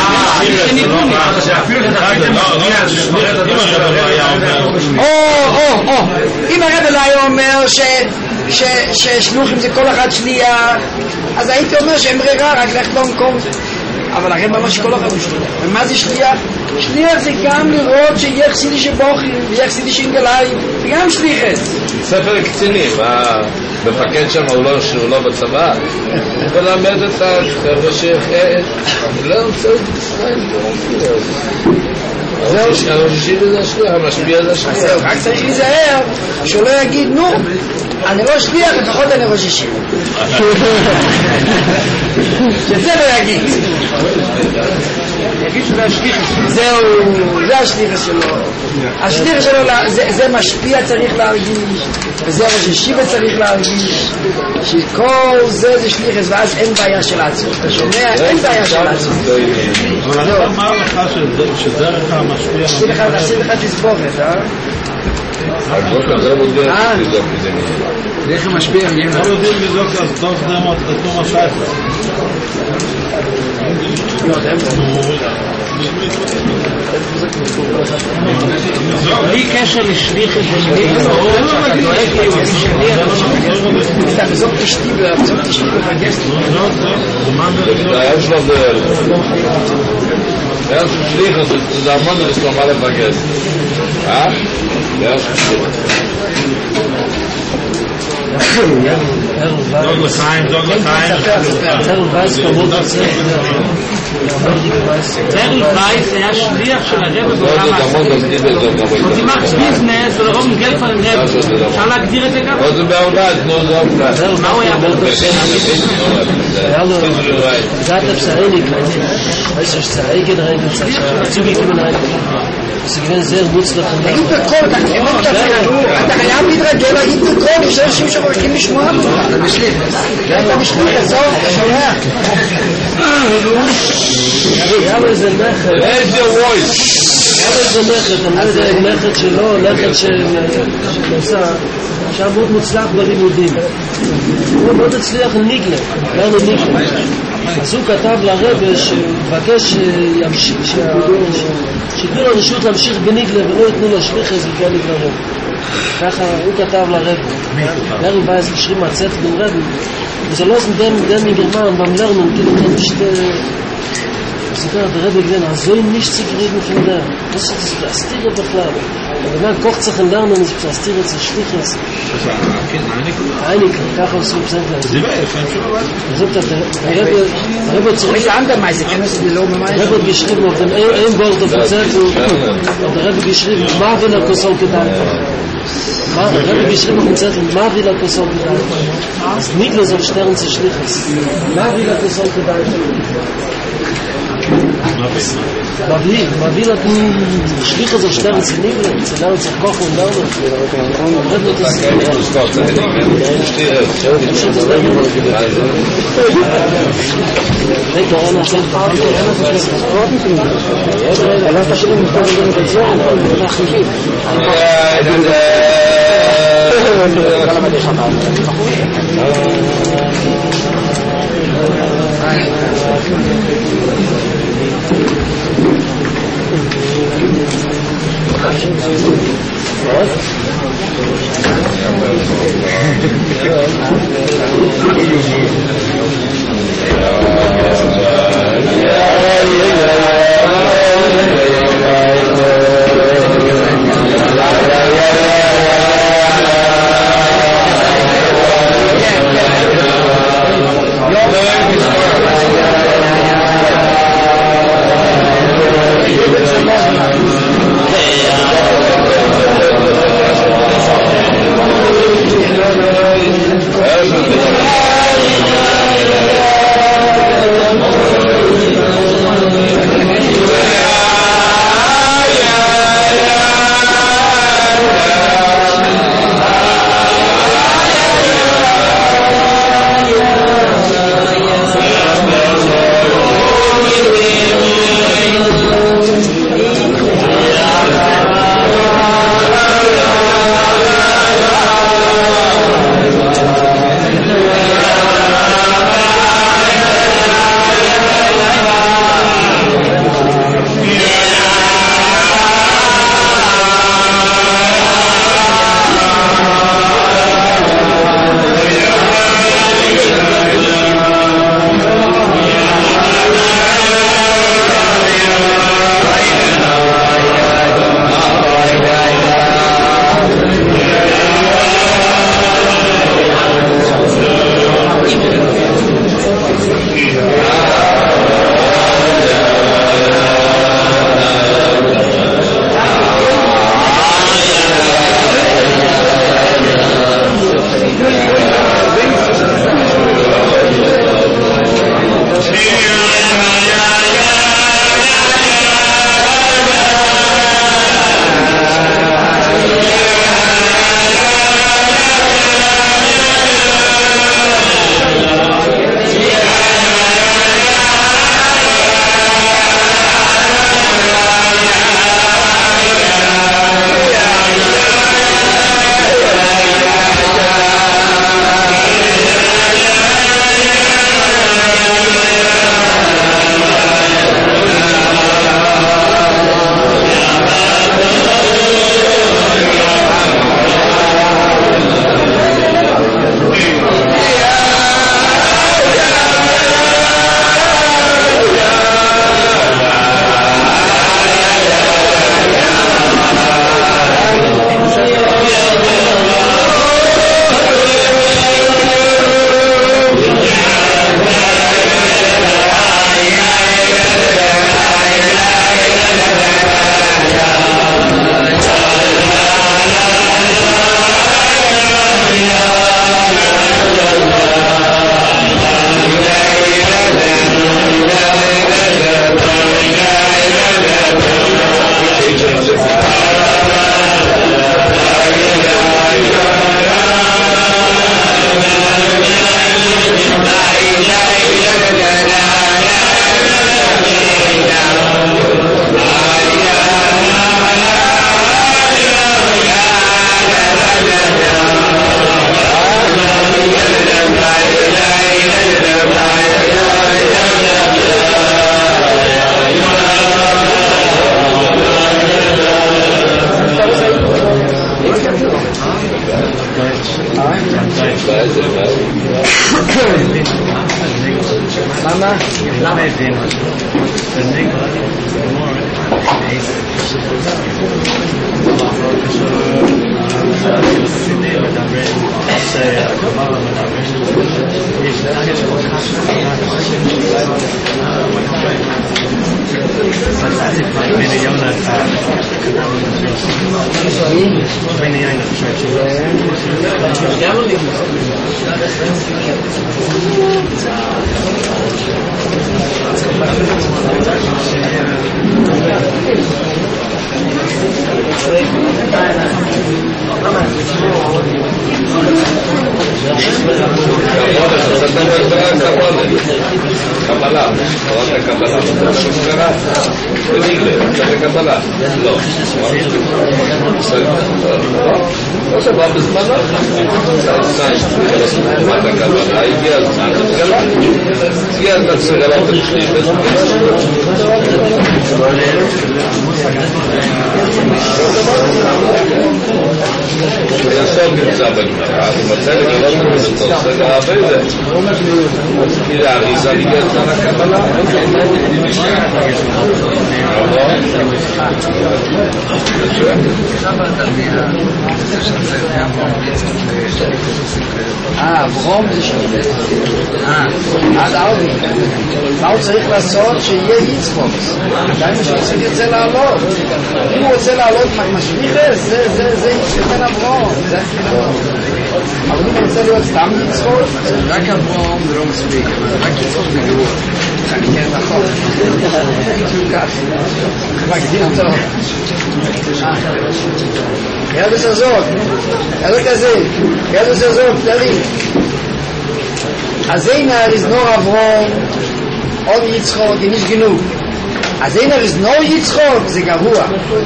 או, או, או, אם הרב לא היה אומר ששלוחים זה כל אחד שליח, אז הייתי אומר שאין ברירה, רק ללכת במקום. אבל הרב אמר שכל אחד הוא שליח. ומה זה שליח? שליח זה גם לראות שיהיה חסידי שבוחרים ויהיה חסידי שינגלאי, זה גם שליחת. ספר קצינים, המפקד שם הוא לא בצבא, הוא מלמד את החבר'ה שלא המצאות ישראל, הראשי זה השליח, המשפיע זה השליח. זהו, רק צריך להיזהר שהוא לא יגיד, נו, אני לא שליח, לפחות אני ראש ישיבה. שזה לא יגיד. יגיד שזה השליח. זהו, זה השליח שלו. השליח שלו, זה משפיע צריך להרגיש, וזה ראש ישיבה צריך להרגיש, שכל זה זה שליח, ואז אין בעיה של עצמות. אתה שומע? אין בעיה של עצמות. אבל אני אמר לך שדרך המשפיע... עשי לך, עשי לך תסבורת, אה? אה? איך המשפיע? לא יודעים לבדוק אז טוב דמות, תתנו משייפה. בלי קשר לשליח את זה, אתה בזוק תשתי ובזוק תשתי ובגסט. היה שלב זה היה שליח, זה המון וסלומה לבגסט. אה? היה שליח. דוג לחיים, דוג לחיים. צרל וייס כמות עושה. צרל וייס היה שליח של הרב בעולם העשירי. הוא תימח ביזנס ולרוב גל פן רב. אפשר להגדיר את זה גם? זה בעובד, נו זה עובד. מה הוא היה בעובד? היה לו גזעת אפסאיניק. weißt du, ich zeige dir ein bisschen zugekommen ein. Sie gewinnen sehr nützlich. תגיד בכל, אתה חייב להתרגל, להגיד בכל, יש אנשים שרקים לשמוע אתה משליח. אתה משליח, עזוב, אתה שומע. היה לו איזה נכד. איזה וויס. היה לו איזה נכד, איזה נכד שלו, נכד שנוסע, שהיה מאוד מוצלח בלימודים. הוא מאוד הצליח ניגלה, למה ניגלה. אז הוא כתב לרב שבקש שיתנו לו רשות להמשיך בניגלה ולא יתנו לו שליחס וכאלה דברים. ככה הוא כתב לרב. רב וייס geschrieben hat Zett den Reb. וזה לא sind dem, dem in German beim Lernen, כאילו kann nicht sogar der Rebbe gewinnt, also ihn nicht zu kriegen von der. Das ist das Astire בכלל. wenn man kocht sich in Lernen, ist das Astire zu schliches. Einig, ככה עושים בסנטר. זה בעיה, לפעמים שלא בעיה. זאת der Rebbe zurück. Ich andere Meise, kennst du die Lobe Meise? Der Rebbe geschrieben auf dem ein Wort auf dem Zettel, hat der Rebbe geschrieben, ma will er Kosol gedeiht. Der Rebbe geschrieben auf dem Zettel, ma will er Kosol gedeiht. Das nicht nur so ein Stern zu schliches. Ma will er Kosol gedeiht. Ma will, ma will er schliches auf Stern zu niveln, zu lernen, zu kochen und lernen. Der Rebbe das ist Denk doch einer schon Farbe, einer von den Sporten. Er lässt das schon mit der Organisation, nach dem Kind. Yeah, yeah, yeah. למה? למה הבין משהו? בנגר, במור, חסידים מדברים, שהקבלה מדברים, יש דרך של קשה, פנטסטיק, בין יונה, בין יונה, גם לי. קבלה, תורת הקבלה, קבלה, לא, לא שבא בזמנו, תורת הקבלה, הגיע הזמן, הגיע הזמן סגלה תשלים, היסוד נמצא בגמרא, הוא מצא לגלות את אותו סגל הרבה זה כי להריזה הגיע הזמן הקבלה אה, אברום זה שמידת אה, עד ארבי מה הוא צריך לעשות? שיהיה יצחוק עדיין שיצחוק ירצה לעלות אם הוא רוצה לעלות משביחס זה יצחוק בן אברום זה החילון אבל אם הוא רוצה להיות סתם יצחוק רק אברום זה לא מספיק רק יצחוק זה גרוע כן, נכון מגדיל אותו ידוס הזאת ידוס כזה ידוס הזאת תראי אז אינה רזנור אברום עוד יצחוק איניש גנוב אז אינה רזנור יצחוק זה גרוע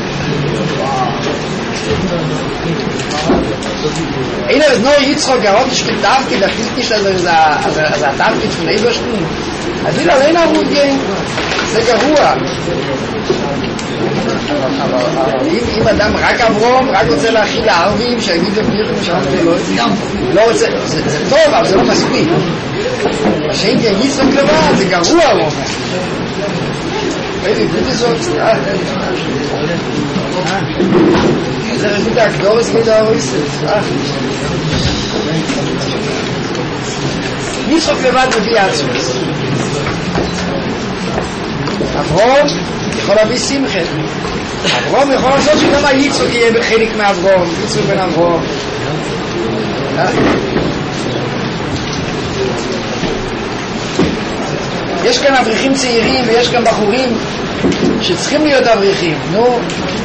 אינה רזנור יצחוק גרוע שכתב כי דפיס nicht אז התפקיד von Ebersten אז אינה אינה רודגן זה גרוע אבל אם אדם רק אברום רק רוצה להכיל לערבים שיגיד לבניחים לא רוצה זה טוב אבל זה לא מספיק שאם כן יצחוק לבד זה גרוע אברום ראיתי ביטי זאת זה רזית הקדורס מידה הויסת יצחוק לבד מביא עצמוס אברום יכול להביא שמחה אברום יכול לעשות שגם היצחוק יהיה בחלק מאברום יצחוק בן אברום יש כאן אברכים צעירים ויש כאן בחורים שצריכים להיות אברכים נו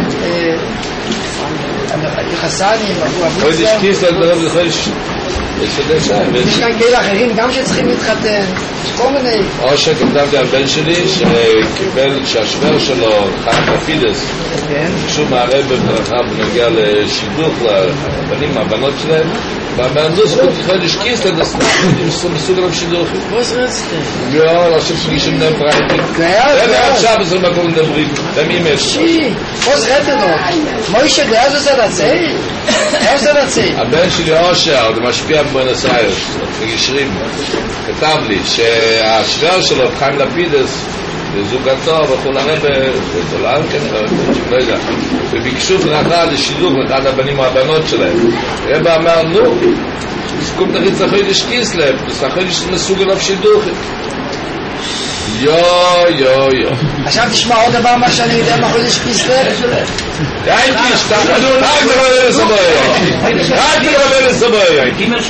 חסנים חודש כיס לדרב זה חודש יש כאן כאלה אחרים גם שצריכים להתחתן יש כל מיני או שכתבתי על בן שלי שקיבל שהשוור שלו חיים בפידס כשהוא מערב בברכה בנוגע לשידוך לבנים הבנות שלהם והבנדוס חודש כיס לדסתם מסוג עליו שידוכים לא, לא שפגישים נהם פרייטים זה עכשיו זה מקום מדברים דמים יש פוס רטנו מוישה דאז עושה לצי עושה לצי הבן שלי אושר זה משפיע בבואנוס איירס בגישרים כתב לי שהשוור שלו חיים לפידס וזוגתו וכול הרבה בזולן כנראה לא יודע וביקשו ברכה לשידוך לאחד הבנים או הבנות שלהם רבא אמר נו סכום תחיל צחוי לשקיס להם צחוי מסוג עליו שידוך יו יו יו עכשיו תשמע עוד דבר מה שאני יודע מה חודש קיסלר די קיש תחדו רק דרבה לסבויה רק דרבה לסבויה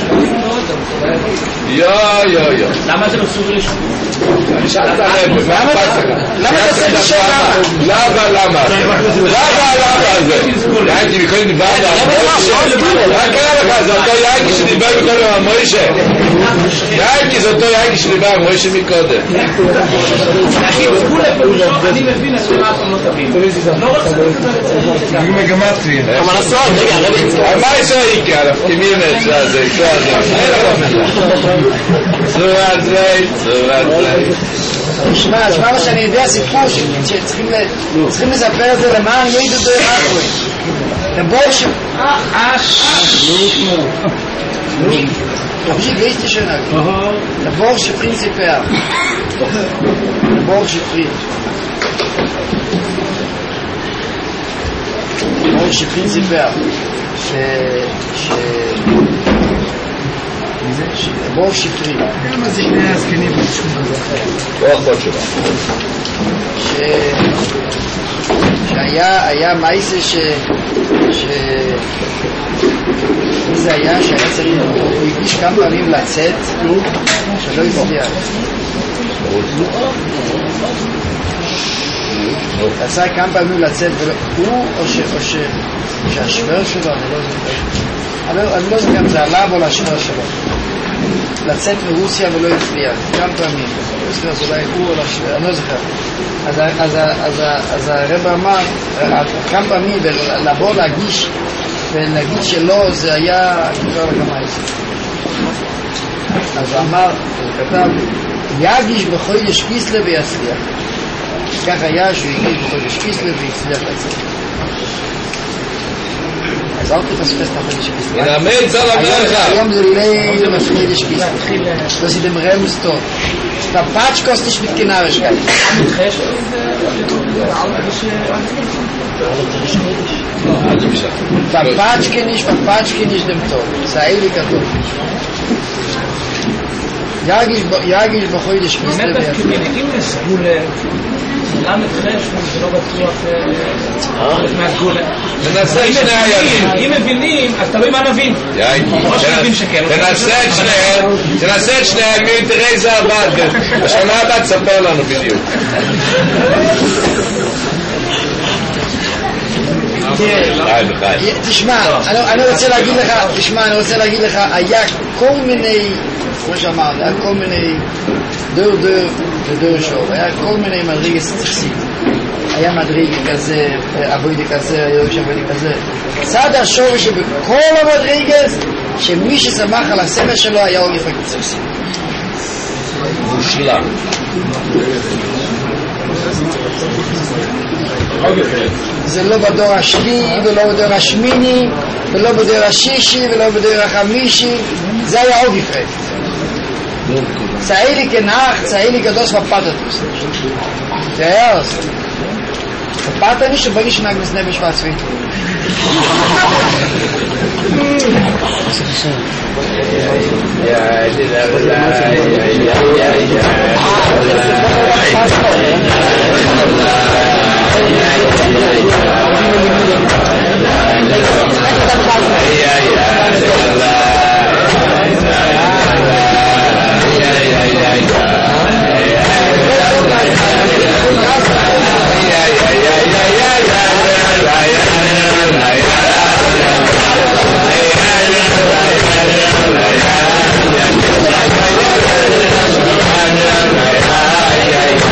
יו יו יו למה זה מסוג לשקיס? למה אתה עושה בשאלה? למה למה למה למה זה יאנקי מקודם דיברנו מה קרה לך? זה אותו יאנקי שדיבר מקודם על מוישה יאנקי זה אותו יאנקי שדיבר על מוישה מקודם אני מבין את מה אתם לא תבין לא רוצה זה מגמטרי אבל הסוד, רגע, רגע מה יש איקי? על הפקימים את זה זה צורת זה צורת זה שמע, שמע מה שאני יודע סיפור שצריכים לספר את זה למען ידע דוי אחרי der Borsche. Ach, Doch sie geht nicht schon. Der Borsche prinzipiell. Der Borsche Fried. Der Borsche prinzipiell. ש... ש... בורשי פרי. למה זה שני הזקנים בשום לא אחות שלו. ש... שהיה, היה מייסה ש... ש... מי זה היה שהיה צריך... הוא הגיש כמה פעמים לצאת שלא הצליח. עשה כמה פעמים לצאת הוא או ש... או ש... שהשבר שלו, אני לא זוכר. אני לא זוכר אם זה עליו או לשבר שלו. לצאת מרוסיה ולא הצליח, כמה פעמים. אז אולי הוא או לשבר, אני לא זוכר. אז הרב אמר, כמה פעמים, לבוא להגיש ולהגיד שלא, זה היה כבר כמה עשר. אז הוא אמר, הוא כתב, יגיש בחודש קיסלב ויצליח. כך היה שהוא הגיש בחודש קיסלב ויצליח לצאת. אז אל תפספס את החודש קיסלב. ינאמן צל המלך. היום זה ליל בחודש קיסלב. לא עשיתם רמז טוב. פפאץ' קוסטיש מתקנרש כאן. פפאץ' כניש, פפאץ' כניש דם טוב. סעי לי כתוב. יגיש בחודש קיסלב. באמת אם נסגולה למה תחש זה לא בטוח מהגולה. תנסה את שני הימים. אם מבינים, אז תלוי מה נבין. תנסה את שניהם, תנסה את שני הימים, תראה איזה עבד. בשנה הבאה תספר לנו בדיוק. תשמע, אני רוצה להגיד לך, תשמע, אני רוצה להגיד לך, היה כל מיני, כמו שאמרת, היה כל מיני דור דור ודור שוב, היה כל מיני מדרגס תכסית. היה מדרגה כזה, אבוידי כזה, היה ראש אבוידי כזה. צד השור שבכל המדרגס, שמי ששמח על הסמל שלו היה עוגף הקצוס. מושלם. זה לא בדור השביעי ולא בדור השמיני ולא בדור השישי ולא בדור החמישי, זה היה עוד יפרד. צאי לי כנח, צאי לי גדוס בפטטוס. תראה אז בפטני שבני שנג מסנה בשבצבי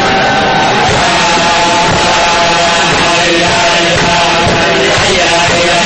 Yeah, yeah, yeah.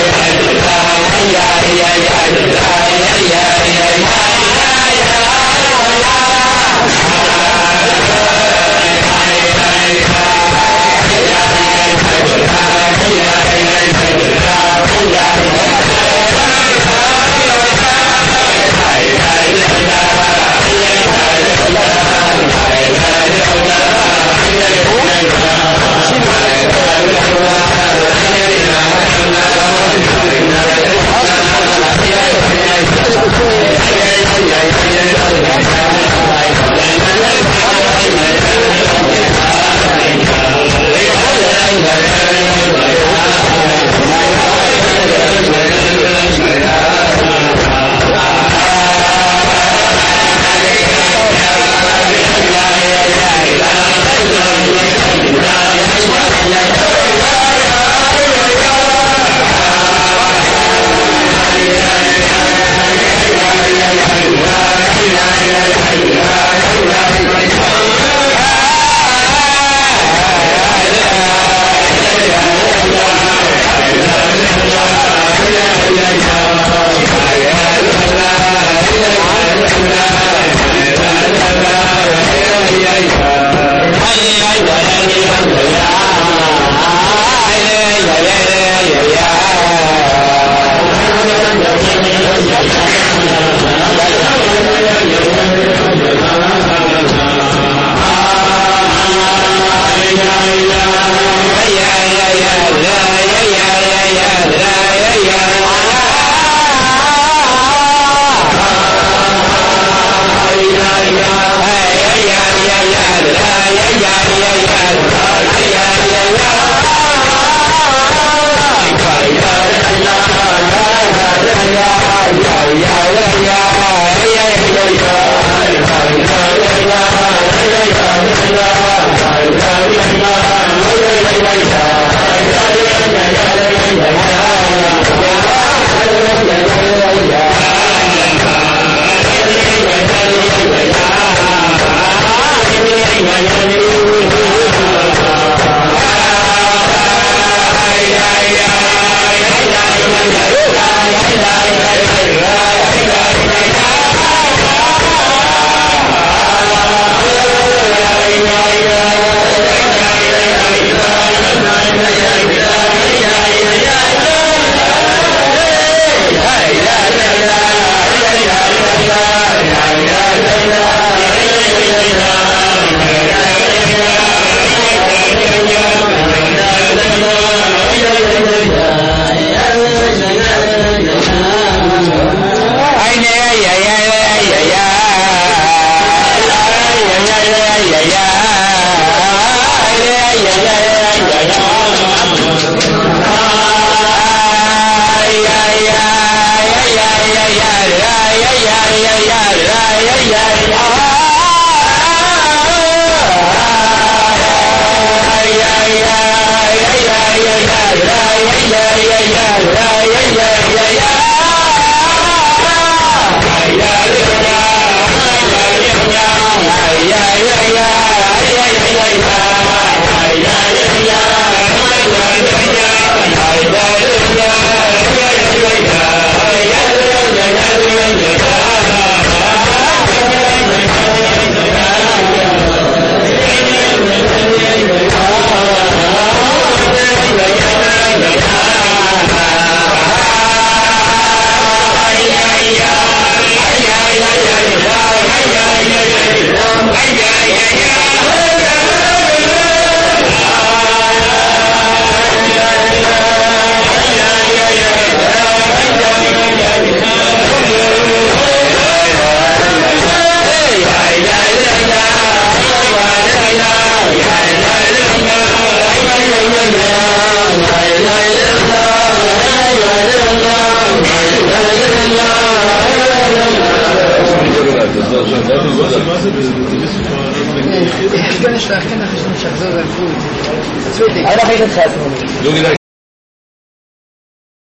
Einer hat es halt. Nur wieder